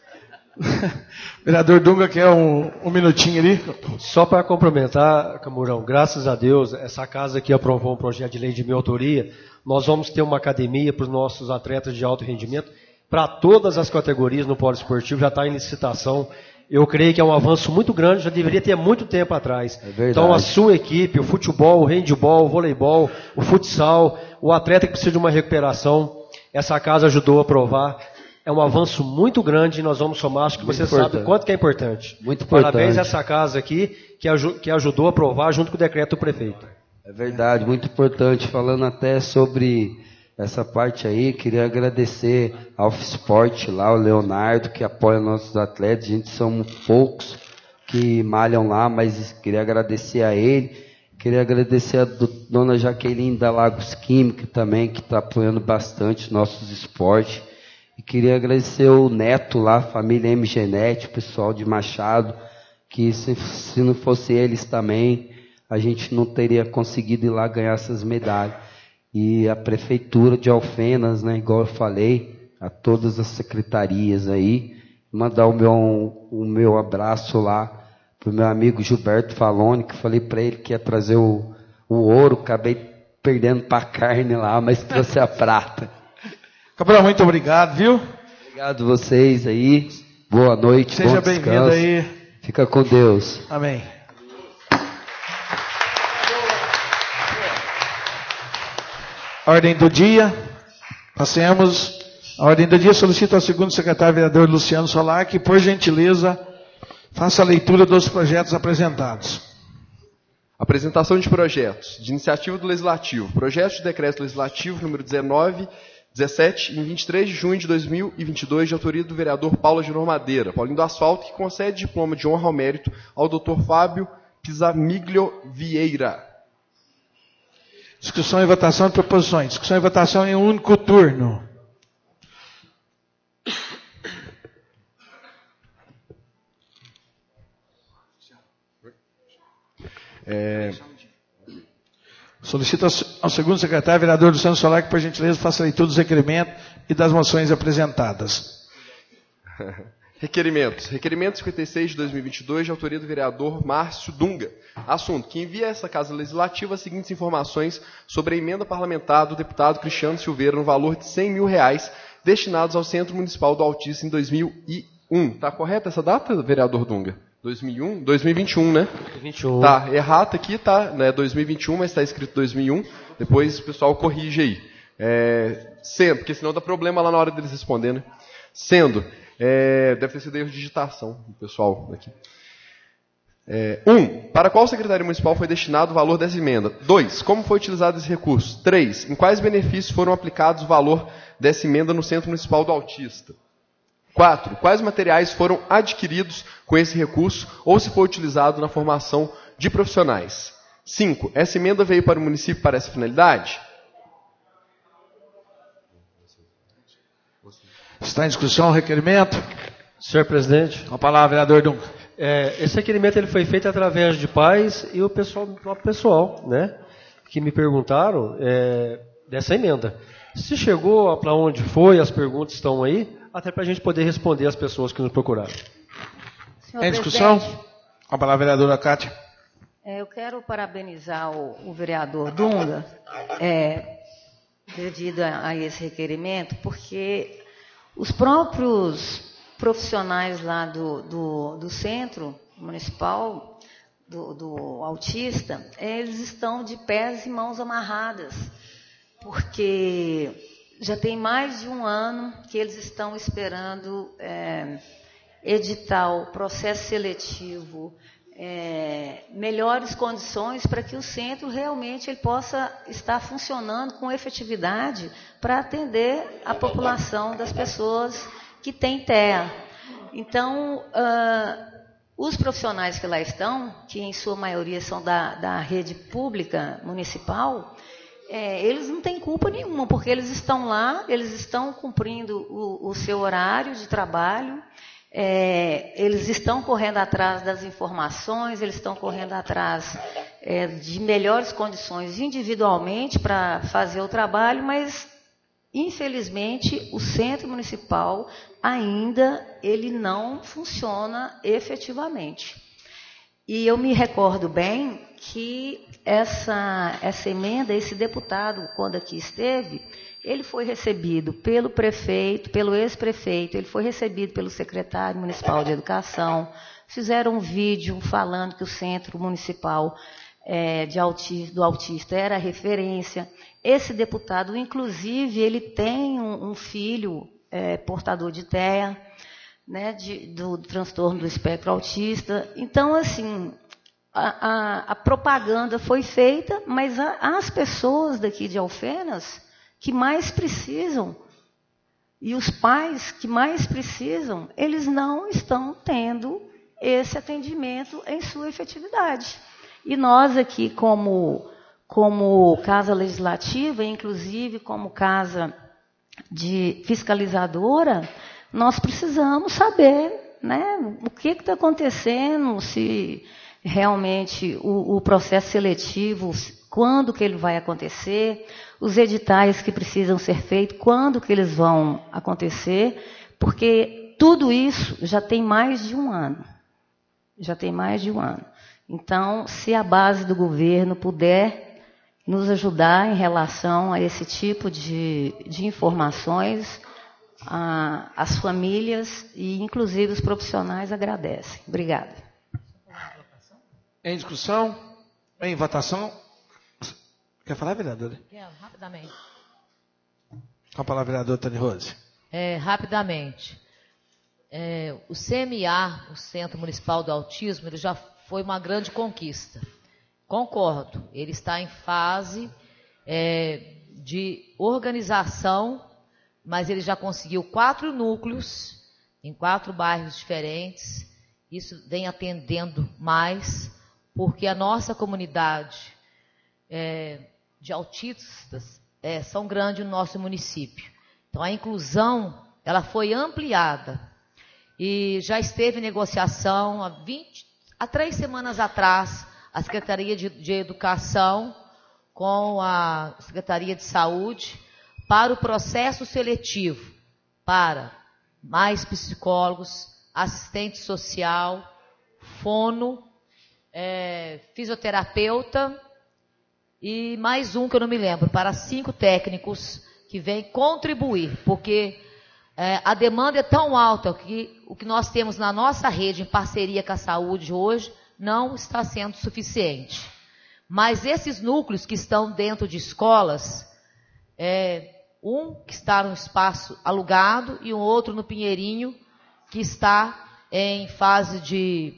Vereador Dunga, quer um, um minutinho ali? Só para complementar, Camurão, graças a Deus, essa casa aqui aprovou um projeto de lei de minha autoria. Nós vamos ter uma academia para os nossos atletas de alto rendimento, para todas as categorias no polo esportivo, já está em licitação. Eu creio que é um avanço muito grande, já deveria ter muito tempo atrás. É então a sua equipe, o futebol, o handebol, o voleibol, o futsal, o atleta que precisa de uma recuperação, essa casa ajudou a aprovar. É um avanço muito grande e nós vamos somar, acho que muito você importante. Sabe quanto que é importante. Muito importante. Parabéns a essa casa aqui, que, aj que ajudou a aprovar junto com o decreto do prefeito. É verdade, muito importante. Falando até sobre essa parte aí, queria agradecer ao Sport lá, o Leonardo, que apoia nossos atletas. A gente são poucos que malham lá, mas queria agradecer a ele. Queria agradecer a do, dona Jaqueline da Lagos Química também, que está apoiando bastante nossos esportes. E queria agradecer o Neto lá, a família M Genete, o pessoal de Machado, que se, se não fosse eles também, a gente não teria conseguido ir lá ganhar essas medalhas. E a Prefeitura de Alfenas, né, igual eu falei, a todas as secretarias aí, mandar o meu, o meu abraço lá para o meu amigo Gilberto Faloni, que falei para ele que ia trazer o, o ouro, acabei perdendo para a carne lá, mas trouxe a prata. Cabral, muito obrigado, viu? Obrigado vocês aí, boa noite, seja bom bem-vindo aí. Fica com Deus. Amém. Ordem do dia, passemos. A ordem do dia solicita ao segundo secretário vereador Luciano Solar que, por gentileza, faça a leitura dos projetos apresentados. Apresentação de projetos de iniciativa do Legislativo. Projeto de decreto legislativo número dezenove, dezessete, em vinte e três de junho de dois mil e vinte e dois, de autoria do vereador Paulo Agenor Madeira, Paulinho do Asfalto, que concede diploma de honra ao mérito ao doutor Fábio Pisamiglio Vieira. Discussão e votação de proposições. Discussão e votação em um único turno. É... Solicito ao segundo secretário, vereador Luciano Solar, que, por gentileza, faça a leitura dos requerimentos e das moções apresentadas. Requerimentos. Requerimento cinquenta e seis de dois mil e vinte e dois, de autoria do vereador Márcio Dunga. Assunto: que envia a essa Casa Legislativa as seguintes informações sobre a emenda parlamentar do deputado Cristiano Silveira no valor de cem mil reais destinados ao Centro Municipal do Autista em dois mil e um. Está correta essa data, vereador Dunga? dois mil e um? dois mil e vinte e um, né? dois mil e vinte e um. Tá, errado aqui, tá, né, dois mil e vinte e um, mas está escrito dois mil e um. Depois o pessoal corrige aí. É, sendo, porque senão dá problema lá na hora deles responder, né? Sendo, é, deve ter sido erro de digitação do pessoal aqui. É, um, para qual secretaria municipal foi destinado o valor dessa emenda? Dois, como foi utilizado esse recurso? Três, em quais benefícios foram aplicados o valor dessa emenda no Centro Municipal do Autista? Quatro, quais materiais foram adquiridos com esse recurso ou se foi utilizado na formação de profissionais? Cinco, essa emenda veio para o município para essa finalidade? Está em discussão o requerimento? Senhor presidente. Com a palavra, vereador Dunga. É, esse requerimento ele foi feito através de pais e o pessoal, do próprio pessoal, né, que me perguntaram é, dessa emenda. Se chegou para onde foi, as perguntas estão aí, até para a gente poder responder às pessoas que nos procuraram. Em discussão? Com a palavra, vereadora Cátia. É, eu quero parabenizar o, o vereador Dunga, é, devido a, a esse requerimento, porque os próprios profissionais lá do, do, do Centro Municipal do, do Autista, eles estão de pés e mãos amarradas, porque já tem mais de um ano que eles estão esperando é, edital, processo seletivo, é, melhores condições para que o centro realmente ele possa estar funcionando com efetividade para atender a população das pessoas que têm terra. Então, ah, os profissionais que lá estão, que em sua maioria são da, da rede pública municipal, É, eles não têm culpa nenhuma, porque eles estão lá, eles estão cumprindo o, o seu horário de trabalho, é, eles estão correndo atrás das informações, eles estão correndo atrás é, de melhores condições individualmente para fazer o trabalho, mas, infelizmente, o Centro Municipal ainda ele não funciona efetivamente. E eu me recordo bem que essa, essa emenda, esse deputado, quando aqui esteve, ele foi recebido pelo prefeito, pelo ex-prefeito, ele foi recebido pelo secretário municipal de educação, fizeram um vídeo falando que o Centro Municipal é, de autista, do Autista era referência. Esse deputado, inclusive, ele tem um, um filho é, portador de T E A, né, de, do, do transtorno do espectro autista. Então, assim, a, a, a propaganda foi feita, mas a, as pessoas daqui de Alfenas que mais precisam, e os pais que mais precisam, eles não estão tendo esse atendimento em sua efetividade. E nós aqui, como, como Casa Legislativa, inclusive como Casa de Fiscalizadora, nós precisamos saber, né, o que está acontecendo, se realmente o, o processo seletivo, quando que ele vai acontecer, os editais que precisam ser feitos, quando que eles vão acontecer, porque tudo isso já tem mais de um ano. Já tem mais de um ano. Então, se a base do governo puder nos ajudar em relação a esse tipo de, de informações, a, as famílias e, inclusive, os profissionais agradecem. Obrigada. Em discussão? Em votação? Quer falar, vereadora? Quero, rapidamente. Com a palavra, vereadora Tânia Rose. É, rapidamente. É, o C M A, o Centro Municipal do Autismo, ele já foi uma grande conquista. Concordo, ele está em fase é, de organização, mas ele já conseguiu quatro núcleos, em quatro bairros diferentes. Isso vem atendendo mais, porque a nossa comunidade é, de autistas é, são grandes no nosso município. Então, a inclusão ela foi ampliada e já esteve em negociação há, vinte, há três semanas atrás, a Secretaria de, de Educação com a Secretaria de Saúde para o processo seletivo, para mais psicólogos, assistente social, fono, é, fisioterapeuta e mais um que eu não me lembro, para cinco técnicos que vêm contribuir, porque é, a demanda é tão alta que o que nós temos na nossa rede, em parceria com a saúde hoje, não está sendo suficiente. Mas esses núcleos que estão dentro de escolas, é, um que está no espaço alugado e um outro no Pinheirinho, que está em fase de,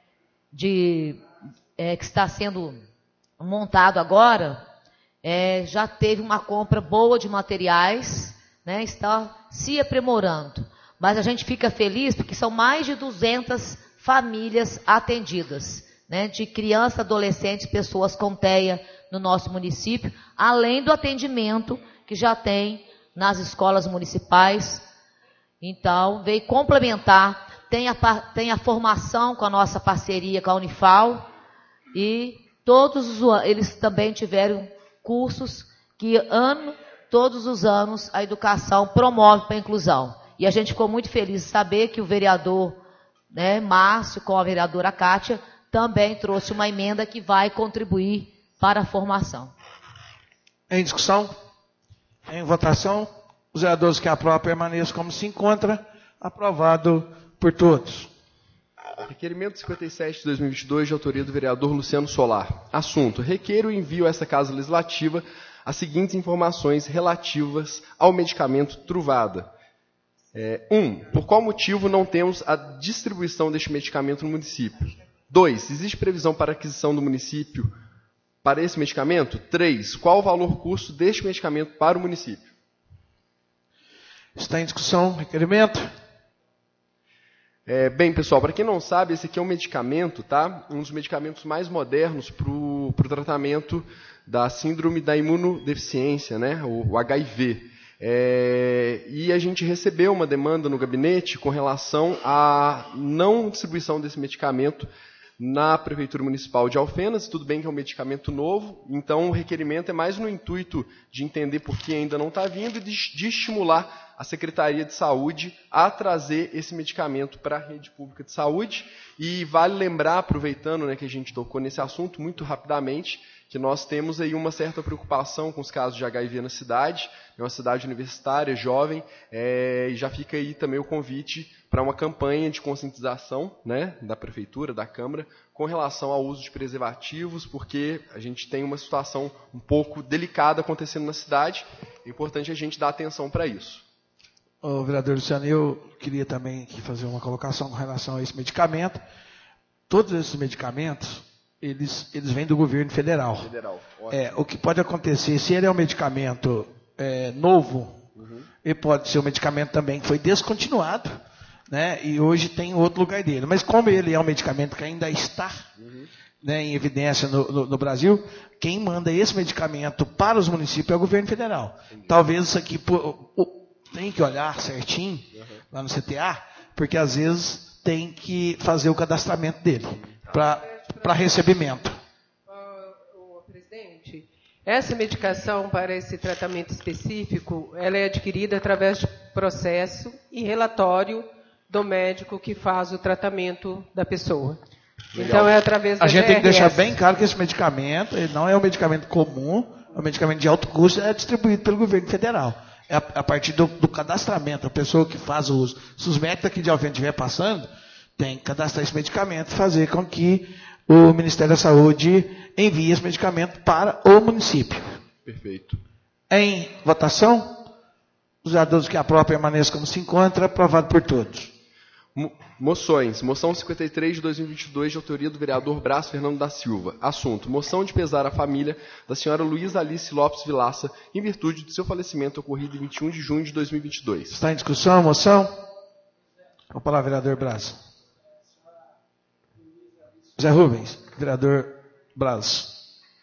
de é, que está sendo montado agora, é, já teve uma compra boa de materiais, né, está se aprimorando. Mas a gente fica feliz porque são mais de duzentas famílias atendidas, né, de crianças, adolescentes, pessoas com T E A no nosso município, além do atendimento que já tem nas escolas municipais. Então, veio complementar, tem a, tem a formação com a nossa parceria com a Unifal, e todos os, eles também tiveram cursos que ano, todos os anos a educação promove para a inclusão. E a gente ficou muito feliz de saber que o vereador, né, Márcio, com a vereadora Kátia, também trouxe uma emenda que vai contribuir para a formação. Em discussão? Em votação? Os vereadores que aprovam permaneçam como se encontra. Aprovado por todos. Requerimento cinquenta e sete de dois mil e vinte e dois, de autoria do vereador Luciano Solar. Assunto: requer o envio a essa Casa Legislativa as seguintes informações relativas ao medicamento Truvada. É, um, por qual motivo não temos a distribuição deste medicamento no município? Dois, existe previsão para aquisição do município para esse medicamento? Três, qual o valor-custo deste medicamento para o município? Está em discussão, requerimento. É, bem, pessoal, para quem não sabe, esse aqui é um medicamento, tá? Um dos medicamentos mais modernos para o tratamento da síndrome da imunodeficiência, né? O, o H I V. É, e a gente recebeu uma demanda no gabinete com relação à não distribuição desse medicamento na Prefeitura Municipal de Alfenas. Tudo bem que é um medicamento novo, então o requerimento é mais no intuito de entender por que ainda não está vindo e de, de estimular a Secretaria de Saúde a trazer esse medicamento para a rede pública de saúde. E vale lembrar, aproveitando, né, que a gente tocou nesse assunto muito rapidamente, que nós temos aí uma certa preocupação com os casos de H I V na cidade, é uma cidade universitária, jovem, é, e já fica aí também o convite para uma campanha de conscientização, né, da Prefeitura, da Câmara, com relação ao uso de preservativos, porque a gente tem uma situação um pouco delicada acontecendo na cidade, é importante a gente dar atenção para isso. Ô, vereador Luciano, eu queria também aqui fazer uma colocação com relação a esse medicamento. Todos esses medicamentos, eles, eles vêm do governo federal. Federal. É, o que pode acontecer, se ele é um medicamento é, novo, uhum. ele pode ser um medicamento também que foi descontinuado, né, e hoje tem outro lugar dele. Mas como ele é um medicamento que ainda está uhum. né, em evidência no, no, no Brasil, quem manda esse medicamento para os municípios é o governo federal. Entendi. Talvez isso aqui pô, tem que olhar certinho uhum. lá no C T A, porque às vezes tem que fazer o cadastramento dele para recebimento. Uh, uh, presidente, essa medicação para esse tratamento específico, ela é adquirida através de processo e relatório do médico que faz o tratamento da pessoa. Legal. Então é através da A gente G R S. tem que deixar bem claro que esse medicamento ele não é um medicamento comum, é um medicamento de alto custo, é distribuído pelo governo federal. É a, a partir do, do cadastramento, a pessoa que faz o uso. Se os médicos aqui de Alfena estiver passando, tem que cadastrar esse medicamento e fazer com que o Ministério da Saúde envie esse medicamento para o município. Perfeito. Em votação, os vereadores que aprovam permaneçam como se encontra, aprovado por todos. Mo moções. Moção cinquenta e três de dois mil e vinte e dois, de autoria do vereador Brás Fernando da Silva. Assunto: moção de pesar à família da senhora Luísa Alice Lopes Vilaça, em virtude de seu falecimento ocorrido em vinte e um de junho de dois mil e vinte e dois. Está em discussão a moção? Com a palavra, vereador Brás. Zé Rubens, vereador Brás.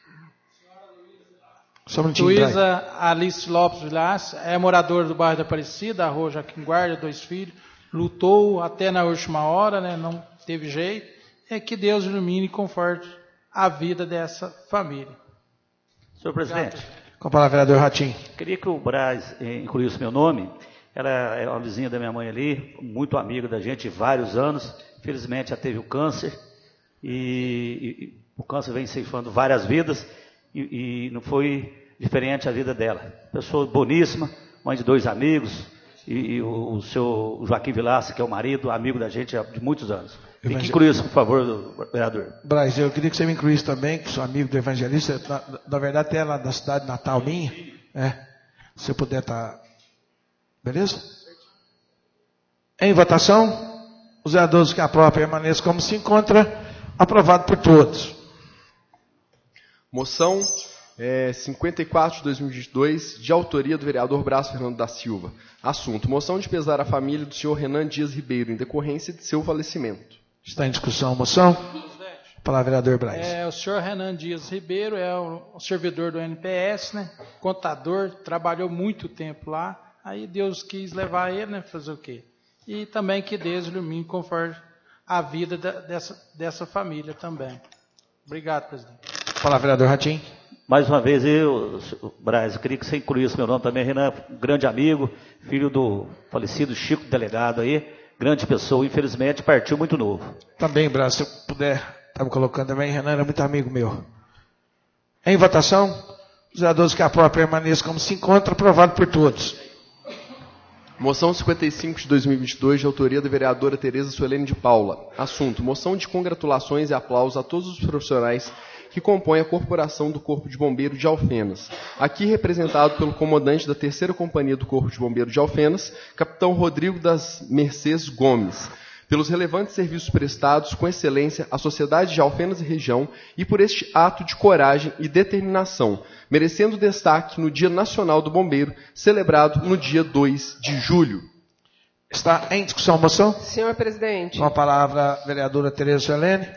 Só um minutinho, Luísa Alice Lopes Vilaça é moradora do bairro da Aparecida, a rua Joaquim Guarda, dois filhos. Lutou até na última hora, né? Não teve jeito. É que Deus ilumine e conforte a vida dessa família. Senhor presidente. Com a palavra, vereador Ratinho. Queria que o Brás eh, incluísse meu nome. Ela é uma vizinha da minha mãe ali, muito amiga da gente há vários anos. Infelizmente já teve o câncer. E, e o câncer vem ceifando várias vidas. E, e não foi diferente a vida dela. Pessoa boníssima, mãe de dois amigos. E, e o, o seu Joaquim Vilaça, que é o marido, amigo da gente há de muitos anos. Tem que incluir isso, por favor, vereador. Braz, eu queria que você me incluísse também, que sou amigo do evangelista, na, na verdade até lá da cidade natal minha, é, se você puder estar... Tá... Beleza? Em votação, os vereadores que aprovam permaneçam como se encontra, aprovado por todos. Moção é, cinquenta e quatro de dois mil e vinte e dois, de autoria do vereador Brás Fernando da Silva. Assunto: moção de pesar à família do senhor Renan Dias Ribeiro, em decorrência de seu falecimento. Está em discussão a moção? Palavra, vereador Braz. É, o senhor Renan Dias Ribeiro é o, o servidor do N P S, né? Contador, trabalhou muito tempo lá. Aí Deus quis levar ele, né? Fazer o quê? E também que Deus ilumine conforme a vida da, dessa, dessa família também. Obrigado, presidente. Palavra, vereador Ratinho. Mais uma vez, eu, Braz, eu queria que você incluísse meu nome também. Renan, grande amigo, filho do falecido Chico Delegado aí, grande pessoa, infelizmente partiu muito novo. Também, Braz, se eu puder, estava colocando também, Renan era muito amigo meu. Em votação, os vereadores que aprovam permaneçam como se encontra, aprovado por todos. Moção cinquenta e cinco de dois mil e vinte e dois, de autoria da vereadora Tereza Suelene de Paula. Assunto: moção de congratulações e aplausos a todos os profissionais que compõem a Corporação do Corpo de Bombeiro de Alfenas. Aqui representado pelo comandante da terceira Companhia do Corpo de Bombeiro de Alfenas, capitão Rodrigo das Mercês Gomes, pelos relevantes serviços prestados com excelência à sociedade de Alfenas e região e por este ato de coragem e determinação, merecendo destaque no Dia Nacional do Bombeiro, celebrado no dia dois de julho. Está em discussão a moção? Senhor presidente. Com a palavra, a vereadora Tereza Suelene.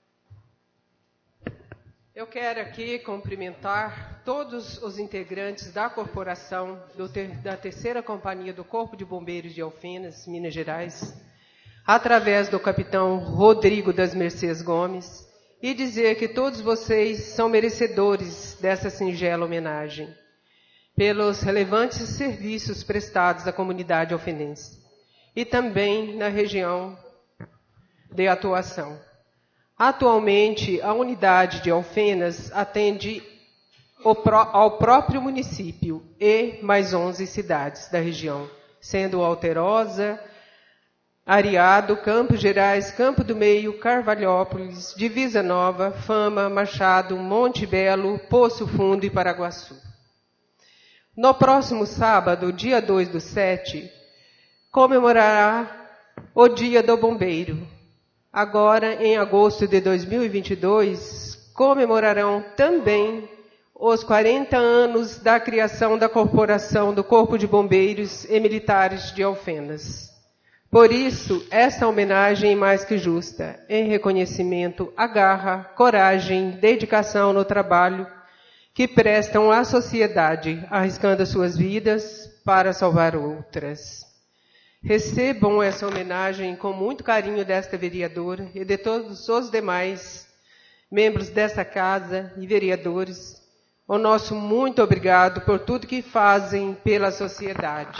Eu quero aqui cumprimentar todos os integrantes da corporação do ter, da terceira Companhia do Corpo de Bombeiros de Alfenas, Minas Gerais, através do capitão Rodrigo das Mercês Gomes, e dizer que todos vocês são merecedores dessa singela homenagem, pelos relevantes serviços prestados à comunidade alfenense, e também na região de atuação. Atualmente, a unidade de Alfenas atende ao próprio município e mais onze cidades da região, sendo Alterosa, Areado, Campos Gerais, Campo do Meio, Carvalhópolis, Divisa Nova, Fama, Machado, Monte Belo, Poço Fundo e Paraguaçu. No próximo sábado, dia dois do sete, comemorará o Dia do Bombeiro. Agora, em agosto de dois mil e vinte e dois, comemorarão também os quarenta anos da criação da Corporação do Corpo de Bombeiros e Militares de Alfenas. Por isso, esta homenagem é mais que justa, em reconhecimento à garra, coragem, dedicação no trabalho que prestam à sociedade, arriscando as suas vidas para salvar outras. Recebam essa homenagem com muito carinho desta vereadora e de todos os demais membros desta casa e vereadores. O nosso muito obrigado por tudo que fazem pela sociedade.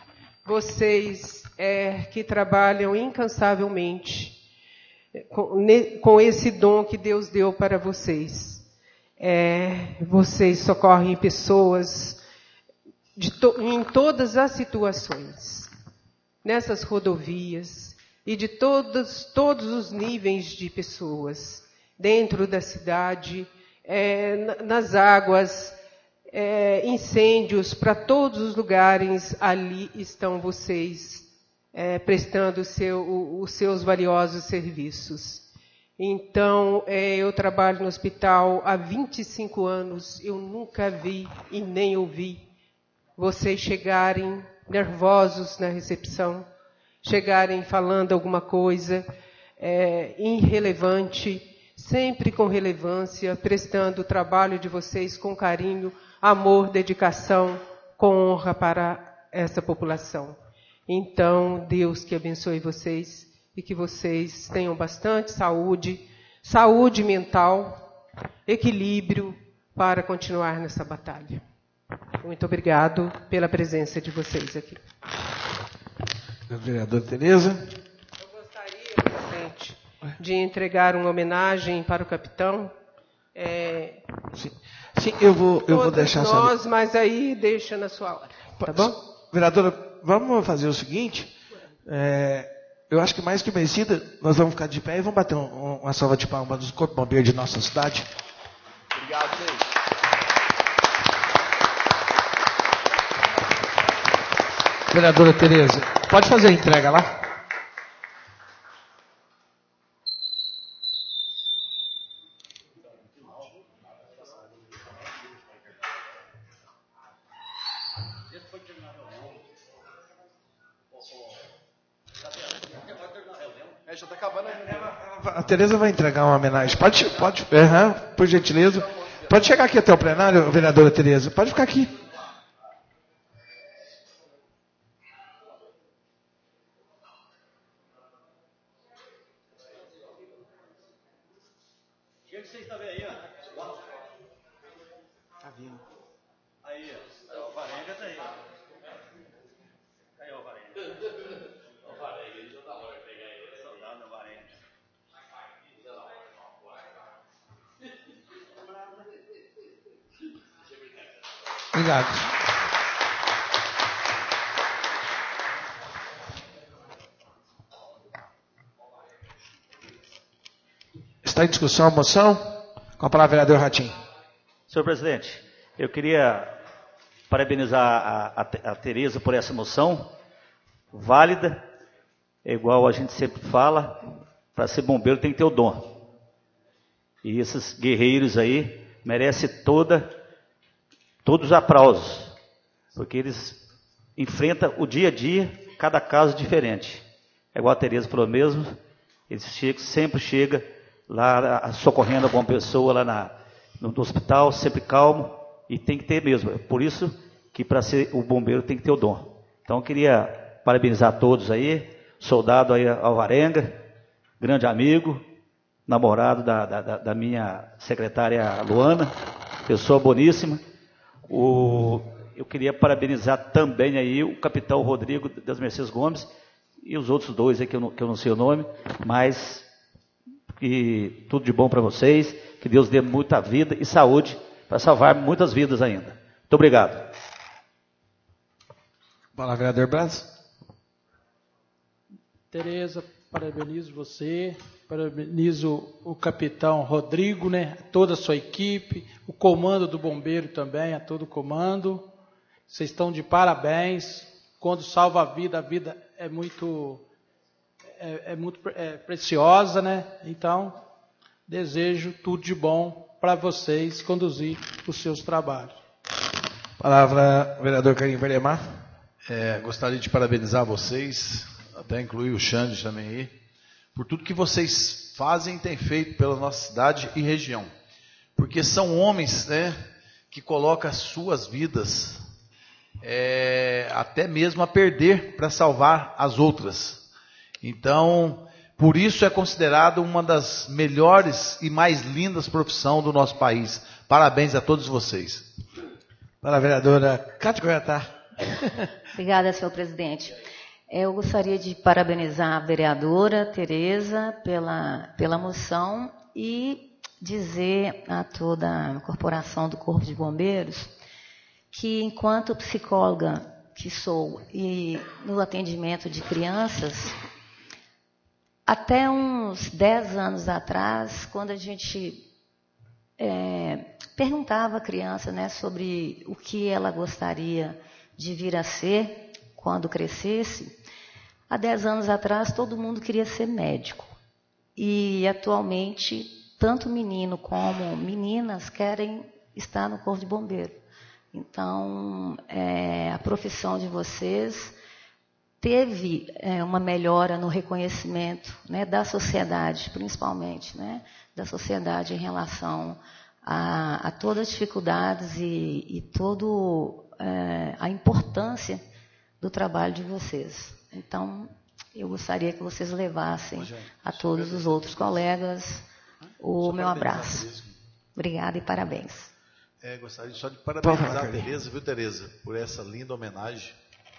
Vocês é, que trabalham incansavelmente com, ne, com esse dom que Deus deu para vocês. É, vocês socorrem pessoas de to, em todas as situações, nessas rodovias e de todos, todos os níveis de pessoas, dentro da cidade, é, nas águas, é, incêndios, para todos os lugares, ali estão vocês é, prestando seu, o, os seus valiosos serviços. Então, é, eu trabalho no hospital há vinte e cinco anos, eu nunca vi e nem ouvi vocês chegarem nervosos na recepção, chegarem falando alguma coisa é, irrelevante, sempre com relevância, prestando o trabalho de vocês com carinho, amor, dedicação, com honra para essa população. Então, Deus que abençoe vocês e que vocês tenham bastante saúde, saúde mental, equilíbrio para continuar nessa batalha. Muito obrigado pela presença de vocês aqui. Vereadora Tereza. Eu gostaria, presidente, de entregar uma homenagem para o capitão. É, sim. sim, eu vou, eu vou deixar nós, essa... mas aí deixa na sua hora. Tá bom? Vereadora, vamos fazer o seguinte. É, eu acho que mais que merecida, nós vamos ficar de pé e vamos bater um, uma salva de palmas do Corpo Bombeiro de nossa cidade. Obrigado, gente. Vereadora Tereza, pode fazer a entrega lá? É, já tá acabando a A Tereza vai entregar uma homenagem. Pode, pode, uhum, por gentileza. Pode chegar aqui até o plenário, vereadora Tereza. Pode ficar aqui. Obrigado. Está em discussão a moção? Com a palavra, vereador Ratinho. Senhor presidente, eu queria parabenizar a, a, a Tereza por essa moção, válida, é igual a gente sempre fala, para ser bombeiro tem que ter o dom. E esses guerreiros aí merecem toda, todos os aplausos, porque eles enfrentam o dia a dia, cada caso diferente. É igual a Tereza falou mesmo, eles chegam, sempre chegam lá socorrendo alguma pessoa lá na, no, no hospital, sempre calmo, e tem que ter mesmo. É por isso que para ser o bombeiro tem que ter o dom. Então eu queria parabenizar todos aí, soldado aí Alvarenga, grande amigo, namorado da, da, da minha secretária Luana, pessoa boníssima. O, eu queria parabenizar também aí o capitão Rodrigo das Mercedes Gomes e os outros dois aí que eu não, que eu não sei o nome, mas que tudo de bom para vocês, que Deus dê muita vida e saúde para salvar muitas vidas ainda. Muito obrigado. Palavra, vereador Braz. Tereza, parabenizo você, parabenizo o capitão Rodrigo, né, toda a sua equipe, o comando do bombeiro também, a todo o comando. Vocês estão de parabéns. Quando salva a vida, a vida é muito, é, é muito é, preciosa, né? Então, Desejo tudo de bom para vocês conduzir os seus trabalhos. Palavra, vereador Carlinhos Veremar. É, gostaria de parabenizar vocês, até incluir o Xande também aí, por tudo que vocês fazem e têm feito pela nossa cidade e região. Porque são homens, né, que colocam as suas vidas é, até mesmo a perder para salvar as outras. Então, por isso é considerado uma das melhores e mais lindas profissões do nosso país. Parabéns a todos vocês. Para a vereadora Cátia Goiatá. Obrigada, senhor presidente. Eu gostaria de parabenizar a vereadora Tereza pela, pela moção e dizer a toda a corporação do Corpo de Bombeiros que, enquanto psicóloga que sou e no atendimento de crianças, até uns dez anos atrás, quando a gente é, perguntava à criança, né, sobre o que ela gostaria de vir a ser quando crescesse, há dez anos atrás todo mundo queria ser médico. E atualmente, tanto menino como meninas querem estar no Corpo de Bombeiro. Então, é, a profissão de vocês teve é, uma melhora no reconhecimento, né, da sociedade, principalmente, né, da sociedade em relação a, a todas as dificuldades e, e todo é, a importância do trabalho de vocês. Então, eu gostaria que vocês levassem a todos os outros colegas o meu abraço. Obrigada e parabéns. É, gostaria só de parabenizar a Tereza, viu, Tereza, por essa linda homenagem.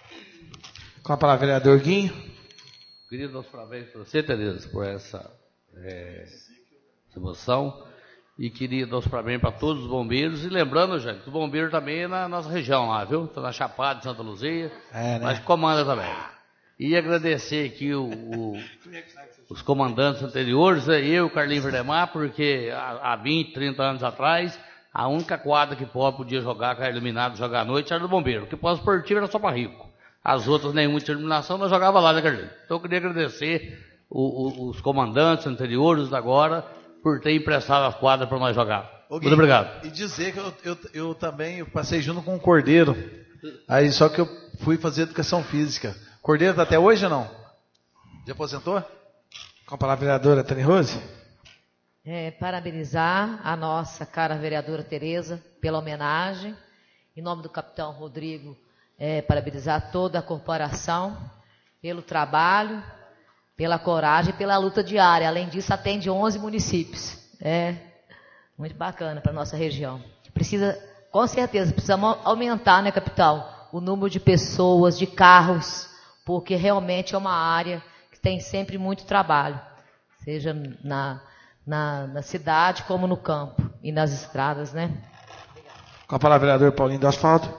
Com a palavra, vereador Guinho. Queria dar os parabéns para você, Tereza, por essa é, emoção. E queria dar os parabéns para todos os bombeiros. E lembrando, gente, que o bombeiro também é na nossa região lá, viu? Está na Chapada de Santa Luzia, é, né? Mas comanda também. E agradecer aqui o, o, os comandantes anteriores, eu e o Carlinhos Verdemar, porque há, há vinte, trinta anos atrás, a única quadra que pobre podia jogar, que era iluminado, jogar à noite, era do bombeiro. Porque pós-esportivo era só para rico. As outras, nenhuma tinha iluminação, nós jogava lá, né, Carlinhos? Então eu queria agradecer o, o, os comandantes anteriores agora por ter emprestado as quadras para nós jogar. Ô, Gui, muito obrigado. E dizer que eu, eu, eu também eu passei junto com o Cordeiro, aí só que eu fui fazer educação física. Cordeiro está até hoje ou não? Já aposentou? Com a palavra, vereadora Tânia Rose. É, parabenizar a nossa cara vereadora Tereza pela homenagem. Em nome do capitão Rodrigo, é, parabenizar toda a corporação pelo trabalho, pela coragem e pela luta diária. Além disso, atende onze municípios. É muito bacana para a nossa região. Precisa, com certeza, precisamos aumentar, né, capitão, o número de pessoas, de carros, porque realmente é uma área que tem sempre muito trabalho, seja na, na, na cidade como no campo e nas estradas, né? Com a palavra, vereador Paulinho do Asfalto.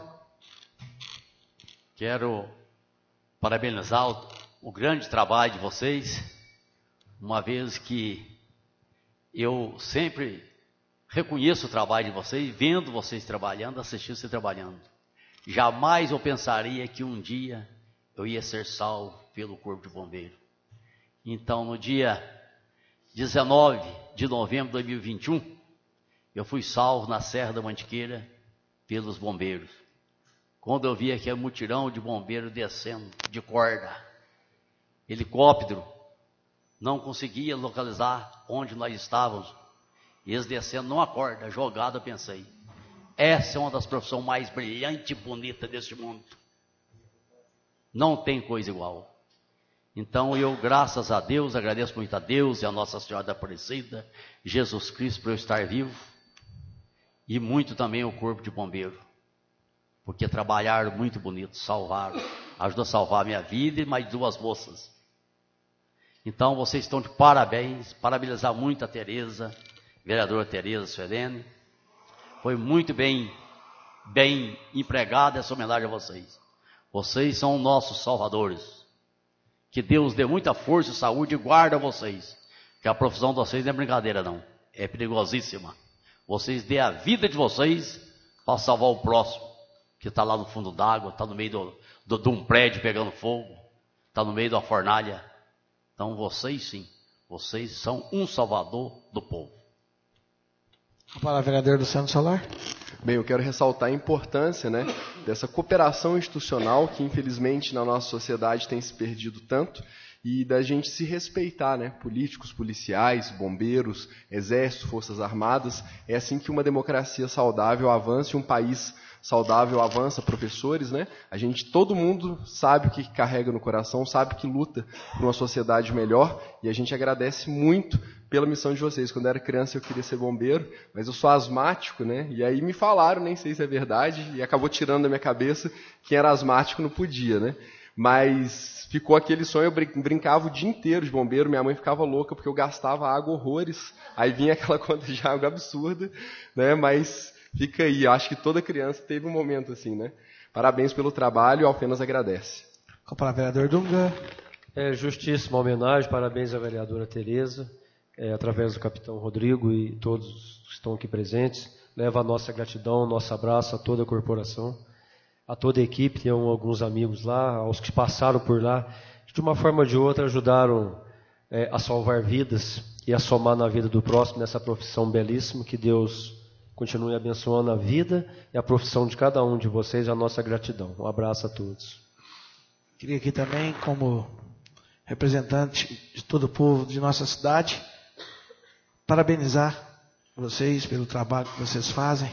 Quero parabenizar o, o grande trabalho de vocês, uma vez que eu sempre reconheço o trabalho de vocês, vendo vocês trabalhando, assistindo vocês trabalhando. Jamais eu pensaria que um dia eu ia ser salvo pelo Corpo de Bombeiro. Então, no dia dezenove de novembro de dois mil e vinte e um, eu fui salvo na Serra da Mantiqueira pelos bombeiros. Quando eu vi aquele mutirão de bombeiros descendo de corda, helicóptero, não conseguia localizar onde nós estávamos. Eles descendo numa corda, jogado, eu pensei, essa é uma das profissões mais brilhantes e bonitas deste mundo. Não tem coisa igual. Então eu, graças a Deus, agradeço muito a Deus e a Nossa Senhora da Aparecida, Jesus Cristo, por eu estar vivo, e muito também o Corpo de Bombeiro, porque trabalharam muito bonito, salvaram, ajudou a salvar a minha vida e mais duas moças. Então vocês estão de parabéns, parabenizar muito a Tereza, vereadora Tereza Suelene, foi muito bem, bem empregada essa homenagem a vocês. Vocês são nossos salvadores. Que Deus dê muita força e saúde e guarda vocês. Que a profissão de vocês não é brincadeira não, é perigosíssima. Vocês dê a vida de vocês para salvar o próximo, que está lá no fundo d'água, está no meio do, do, de um prédio pegando fogo, está no meio de uma fornalha. Então vocês sim, vocês são um salvador do povo. A palavra, vereador Luciano Solar. Bem, eu quero ressaltar a importância, né, dessa cooperação institucional que, infelizmente, na nossa sociedade tem se perdido tanto, e da gente se respeitar, né, políticos, policiais, bombeiros, exército, forças armadas. É assim que uma democracia saudável avança e um país saudável avança. Professores, né? A gente, todo mundo sabe o que carrega no coração, sabe que luta por uma sociedade melhor, e a gente agradece muito pela missão de vocês. Quando eu era criança eu queria ser bombeiro, mas eu sou asmático, né? E aí me falaram, nem sei se é verdade, e acabou tirando da minha cabeça que quem era asmático não podia, né? Mas ficou aquele sonho, eu brincava o dia inteiro de bombeiro, minha mãe ficava louca porque eu gastava água horrores, aí vinha aquela conta de água absurda, né? Mas fica aí, eu acho que toda criança teve um momento assim, né? Parabéns pelo trabalho, o Alfenas agradece. Com a palavra, vereador Dunga. É, justíssima homenagem, parabéns à vereadora Tereza, é, através do capitão Rodrigo e todos que estão aqui presentes. Leva a nossa gratidão, nosso abraço a toda a corporação, a toda a equipe. Tem alguns amigos lá, aos que passaram por lá, de uma forma ou de outra ajudaram é, a salvar vidas e a somar na vida do próximo nessa profissão belíssima. Que Deus continue abençoando a vida e a profissão de cada um de vocês, a nossa gratidão. Um abraço a todos. Queria aqui também, como representante de todo o povo de nossa cidade, parabenizar vocês pelo trabalho que vocês fazem,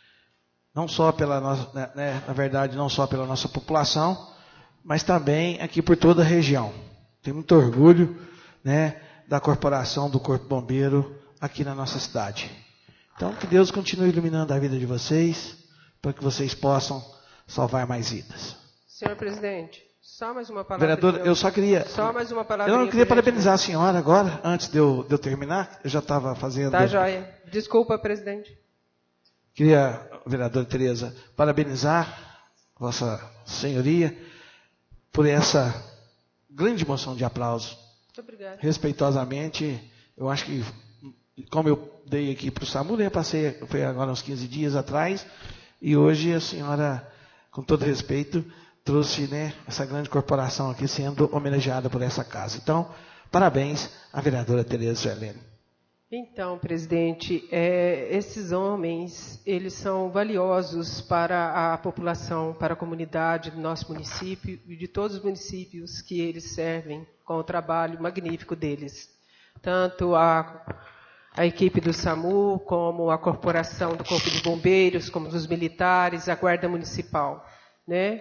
não só pela nossa, né, na verdade, não só pela nossa população, mas também aqui por toda a região. Tenho muito orgulho, né, da corporação do Corpo Bombeiro aqui na nossa cidade. Então, que Deus continue iluminando a vida de vocês, para que vocês possam salvar mais vidas. Senhor presidente, só mais uma palavra. Vereadora, eu só queria... Só mais uma palavra. Eu não queria parabenizar a senhora agora, antes de eu, de eu terminar. Eu já estava fazendo... Tá, joia. Desculpa, presidente. Queria, vereadora Tereza, parabenizar Vossa Senhoria por essa grande moção de aplauso. Muito obrigada. Respeitosamente, eu acho que, como eu dei aqui para o SAMU, eu passei, foi agora uns quinze dias atrás, e hoje a senhora, com todo respeito, trouxe, né, essa grande corporação aqui sendo homenageada por essa casa. Então, parabéns à vereadora Tereza Suelene. Então, presidente, é, esses homens, eles são valiosos para a população, para a comunidade do nosso município e de todos os municípios que eles servem com o trabalho magnífico deles. Tanto a, a equipe do SAMU, como a corporação do Corpo de Bombeiros, como dos militares, a Guarda Municipal, né?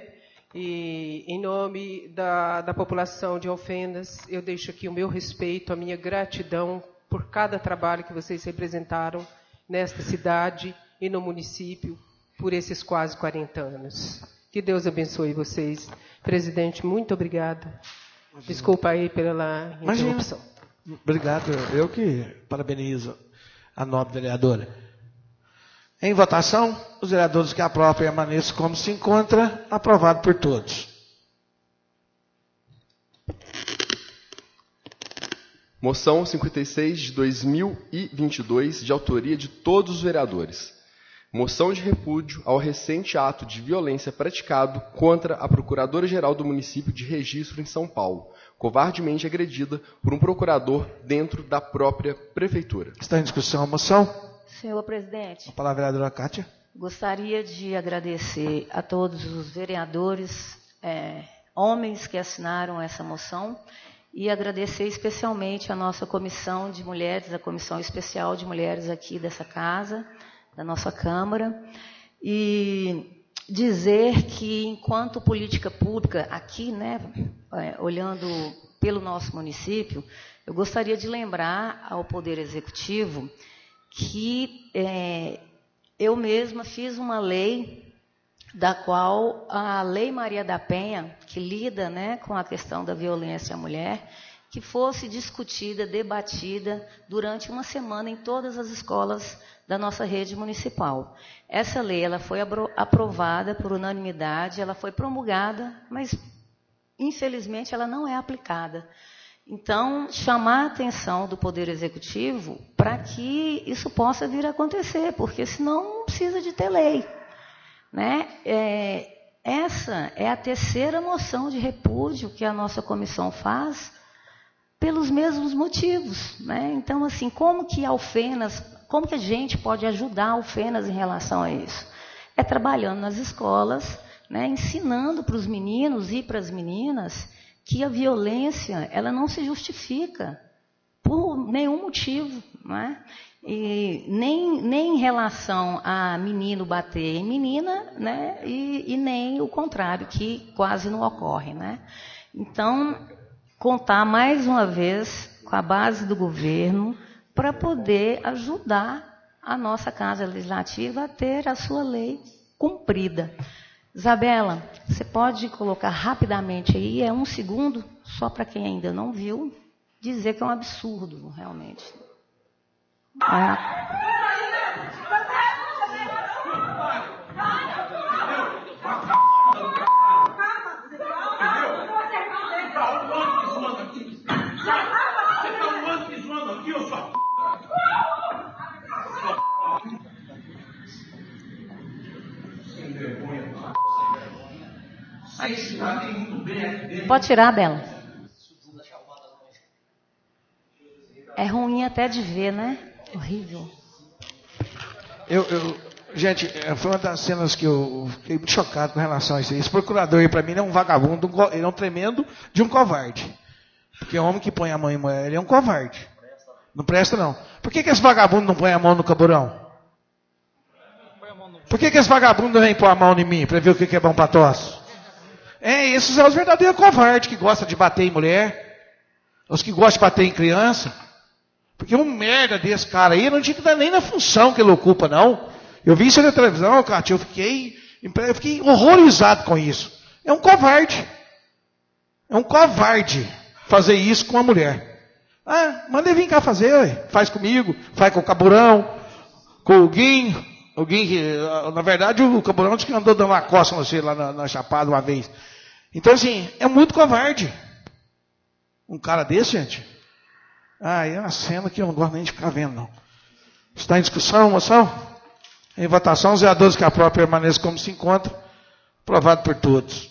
E, em nome da, da população de Alfenas, eu deixo aqui o meu respeito, a minha gratidão por cada trabalho que vocês representaram nesta cidade e no município por esses quase quarenta anos. Que Deus abençoe vocês. Presidente, muito obrigada. Desculpa aí pela interrupção. Imagina. Obrigado. Eu que parabenizo a nobre vereadora. Em votação, os vereadores que aprovam permaneçam como se encontra, aprovado por todos. Moção cinquenta e seis de dois mil e vinte e dois, de autoria de todos os vereadores. Moção de repúdio ao recente ato de violência praticado contra a Procuradora-Geral do município de Registro em São Paulo, covardemente agredida por um procurador dentro da própria prefeitura. Está em discussão a moção? Senhor presidente. A palavra, vereadora Kátia. Gostaria de agradecer a todos os vereadores, é, homens que assinaram essa moção, e agradecer especialmente a nossa comissão de mulheres, a comissão especial de mulheres aqui dessa casa, da nossa Câmara, e dizer que, enquanto política pública aqui, né, olhando pelo nosso município, eu gostaria de lembrar ao Poder Executivo que é, eu mesma fiz uma lei, da qual a Lei Maria da Penha, que lida, né, com a questão da violência à mulher, que fosse discutida, debatida durante uma semana em todas as escolas da nossa rede municipal. Essa lei ela foi aprovada por unanimidade, ela foi promulgada, mas, infelizmente, ela não é aplicada. Então, chamar a atenção do Poder Executivo para que isso possa vir a acontecer, porque senão não precisa de ter lei. Né? É, essa é a terceira moção de repúdio que a nossa comissão faz pelos mesmos motivos. Né? Então, assim, como que Alfenas Como que a gente pode ajudar o FENAS em relação a isso? É trabalhando nas escolas, né, ensinando para os meninos e para as meninas que a violência ela não se justifica por nenhum motivo, não é? E nem, nem em relação a menino bater em menina, né, e, e nem o contrário, que quase não ocorre, né? Então, contar mais uma vez com a base do governo para poder ajudar a nossa Casa Legislativa a ter a sua lei cumprida. Isabela, você pode colocar rapidamente aí, é um segundo, só para quem ainda não viu, dizer que é um absurdo, realmente. Ah. Pode tirar, Bela. É ruim até de ver, né? Horrível. Eu, eu, gente, foi uma das cenas que eu fiquei muito chocado com relação a isso. Esse procurador aí, para mim, ele é um vagabundo, ele é um tremendo de um covarde. Porque homem que põe a mão em mulher, ele é um covarde. Não presta, não. Por que, que esse vagabundo não põe a mão no caburão? Por que, que esse vagabundo não vem pôr a mão em mim para ver o que, que é bom para tosse? É, esses são os verdadeiros covardes que gostam de bater em mulher. Os que gostam de bater em criança. Porque um merda desse cara aí não tinha que dar nem na função que ele ocupa, não. Eu vi isso na televisão, Cátia, eu fiquei, eu fiquei horrorizado com isso. É um covarde. É um covarde fazer isso com a mulher. Ah, manda ele vir cá fazer, ué. Faz comigo, faz com o Caburão, com o Guinho. O Guinho, na verdade, o Caburão disse que andou dando uma coça no você lá na, na Chapada uma vez. Então, assim, é muito covarde. Um cara desse, gente. Ah, é uma cena que eu não gosto nem de ficar vendo, não. Está em discussão, moção? Em votação, os vereadores que aprovam permaneçam como se encontram. Aprovado por todos.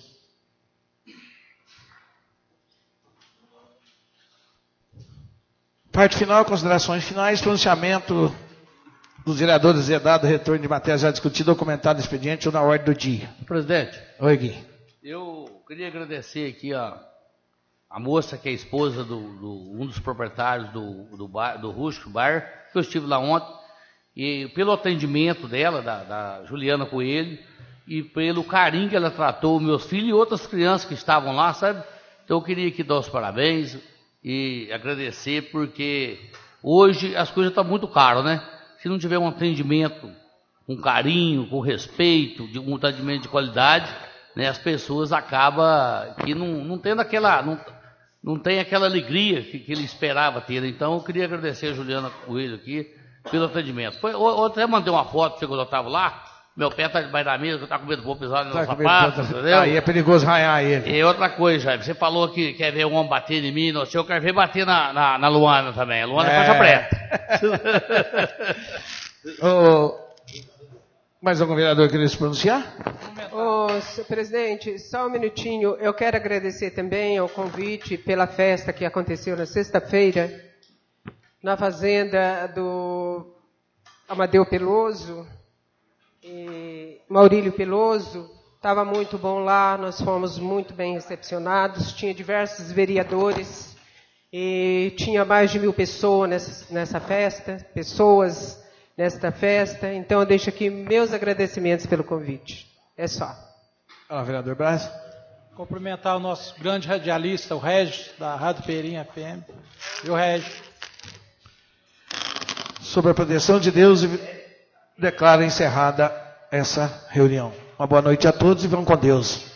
Parte final, considerações finais, pronunciamento dos vereadores azedado, retorno de matéria já discutida, documentado, expediente ou na ordem do dia. Presidente. Oi, Gui. Eu queria agradecer aqui a, a moça que é esposa do, do um dos proprietários do, do, bar, do Rústico Bar, que eu estive lá ontem, e pelo atendimento dela, da, da Juliana Coelho, e pelo carinho que ela tratou meus filhos e outras crianças que estavam lá, sabe? Então eu queria aqui dar os parabéns e agradecer, porque hoje as coisas estão muito caras, né? Se não tiver um atendimento com carinho, com respeito, de um atendimento de qualidade, né, as pessoas acabam que não, não tendo aquela, não, não tem aquela alegria que, que ele esperava ter. Então eu queria agradecer a Juliana Coelho aqui pelo atendimento. Foi, eu, eu até mandei uma foto quando eu estava lá, meu pé está debaixo da mesa, eu estava com medo de vou pisar no tá sapato, entendeu? Aí é perigoso raiar ele. E outra coisa, Jair, você falou que quer ver um homem bater em mim, não sei, eu quero ver bater na, na, na Luana também. A Luana é faixa preta. oh, mais algum vereador queria se pronunciar? Ô, senhor presidente, só um minutinho. Eu quero agradecer também ao convite pela festa que aconteceu na sexta-feira, na fazenda do Amadeu Peloso. E Maurílio Peloso, estava muito bom lá, nós fomos muito bem recepcionados, tinha diversos vereadores, e tinha mais de mil pessoas nessa, nessa festa, pessoas nesta festa, então eu deixo aqui meus agradecimentos pelo convite. É só. Olá, vereador Braz. Cumprimentar o nosso grande radialista, o Regis, da Rádio Peirinha F M. E o Regis. Sobre a proteção de Deus, declaro encerrada essa reunião. Uma boa noite a todos e vão com Deus.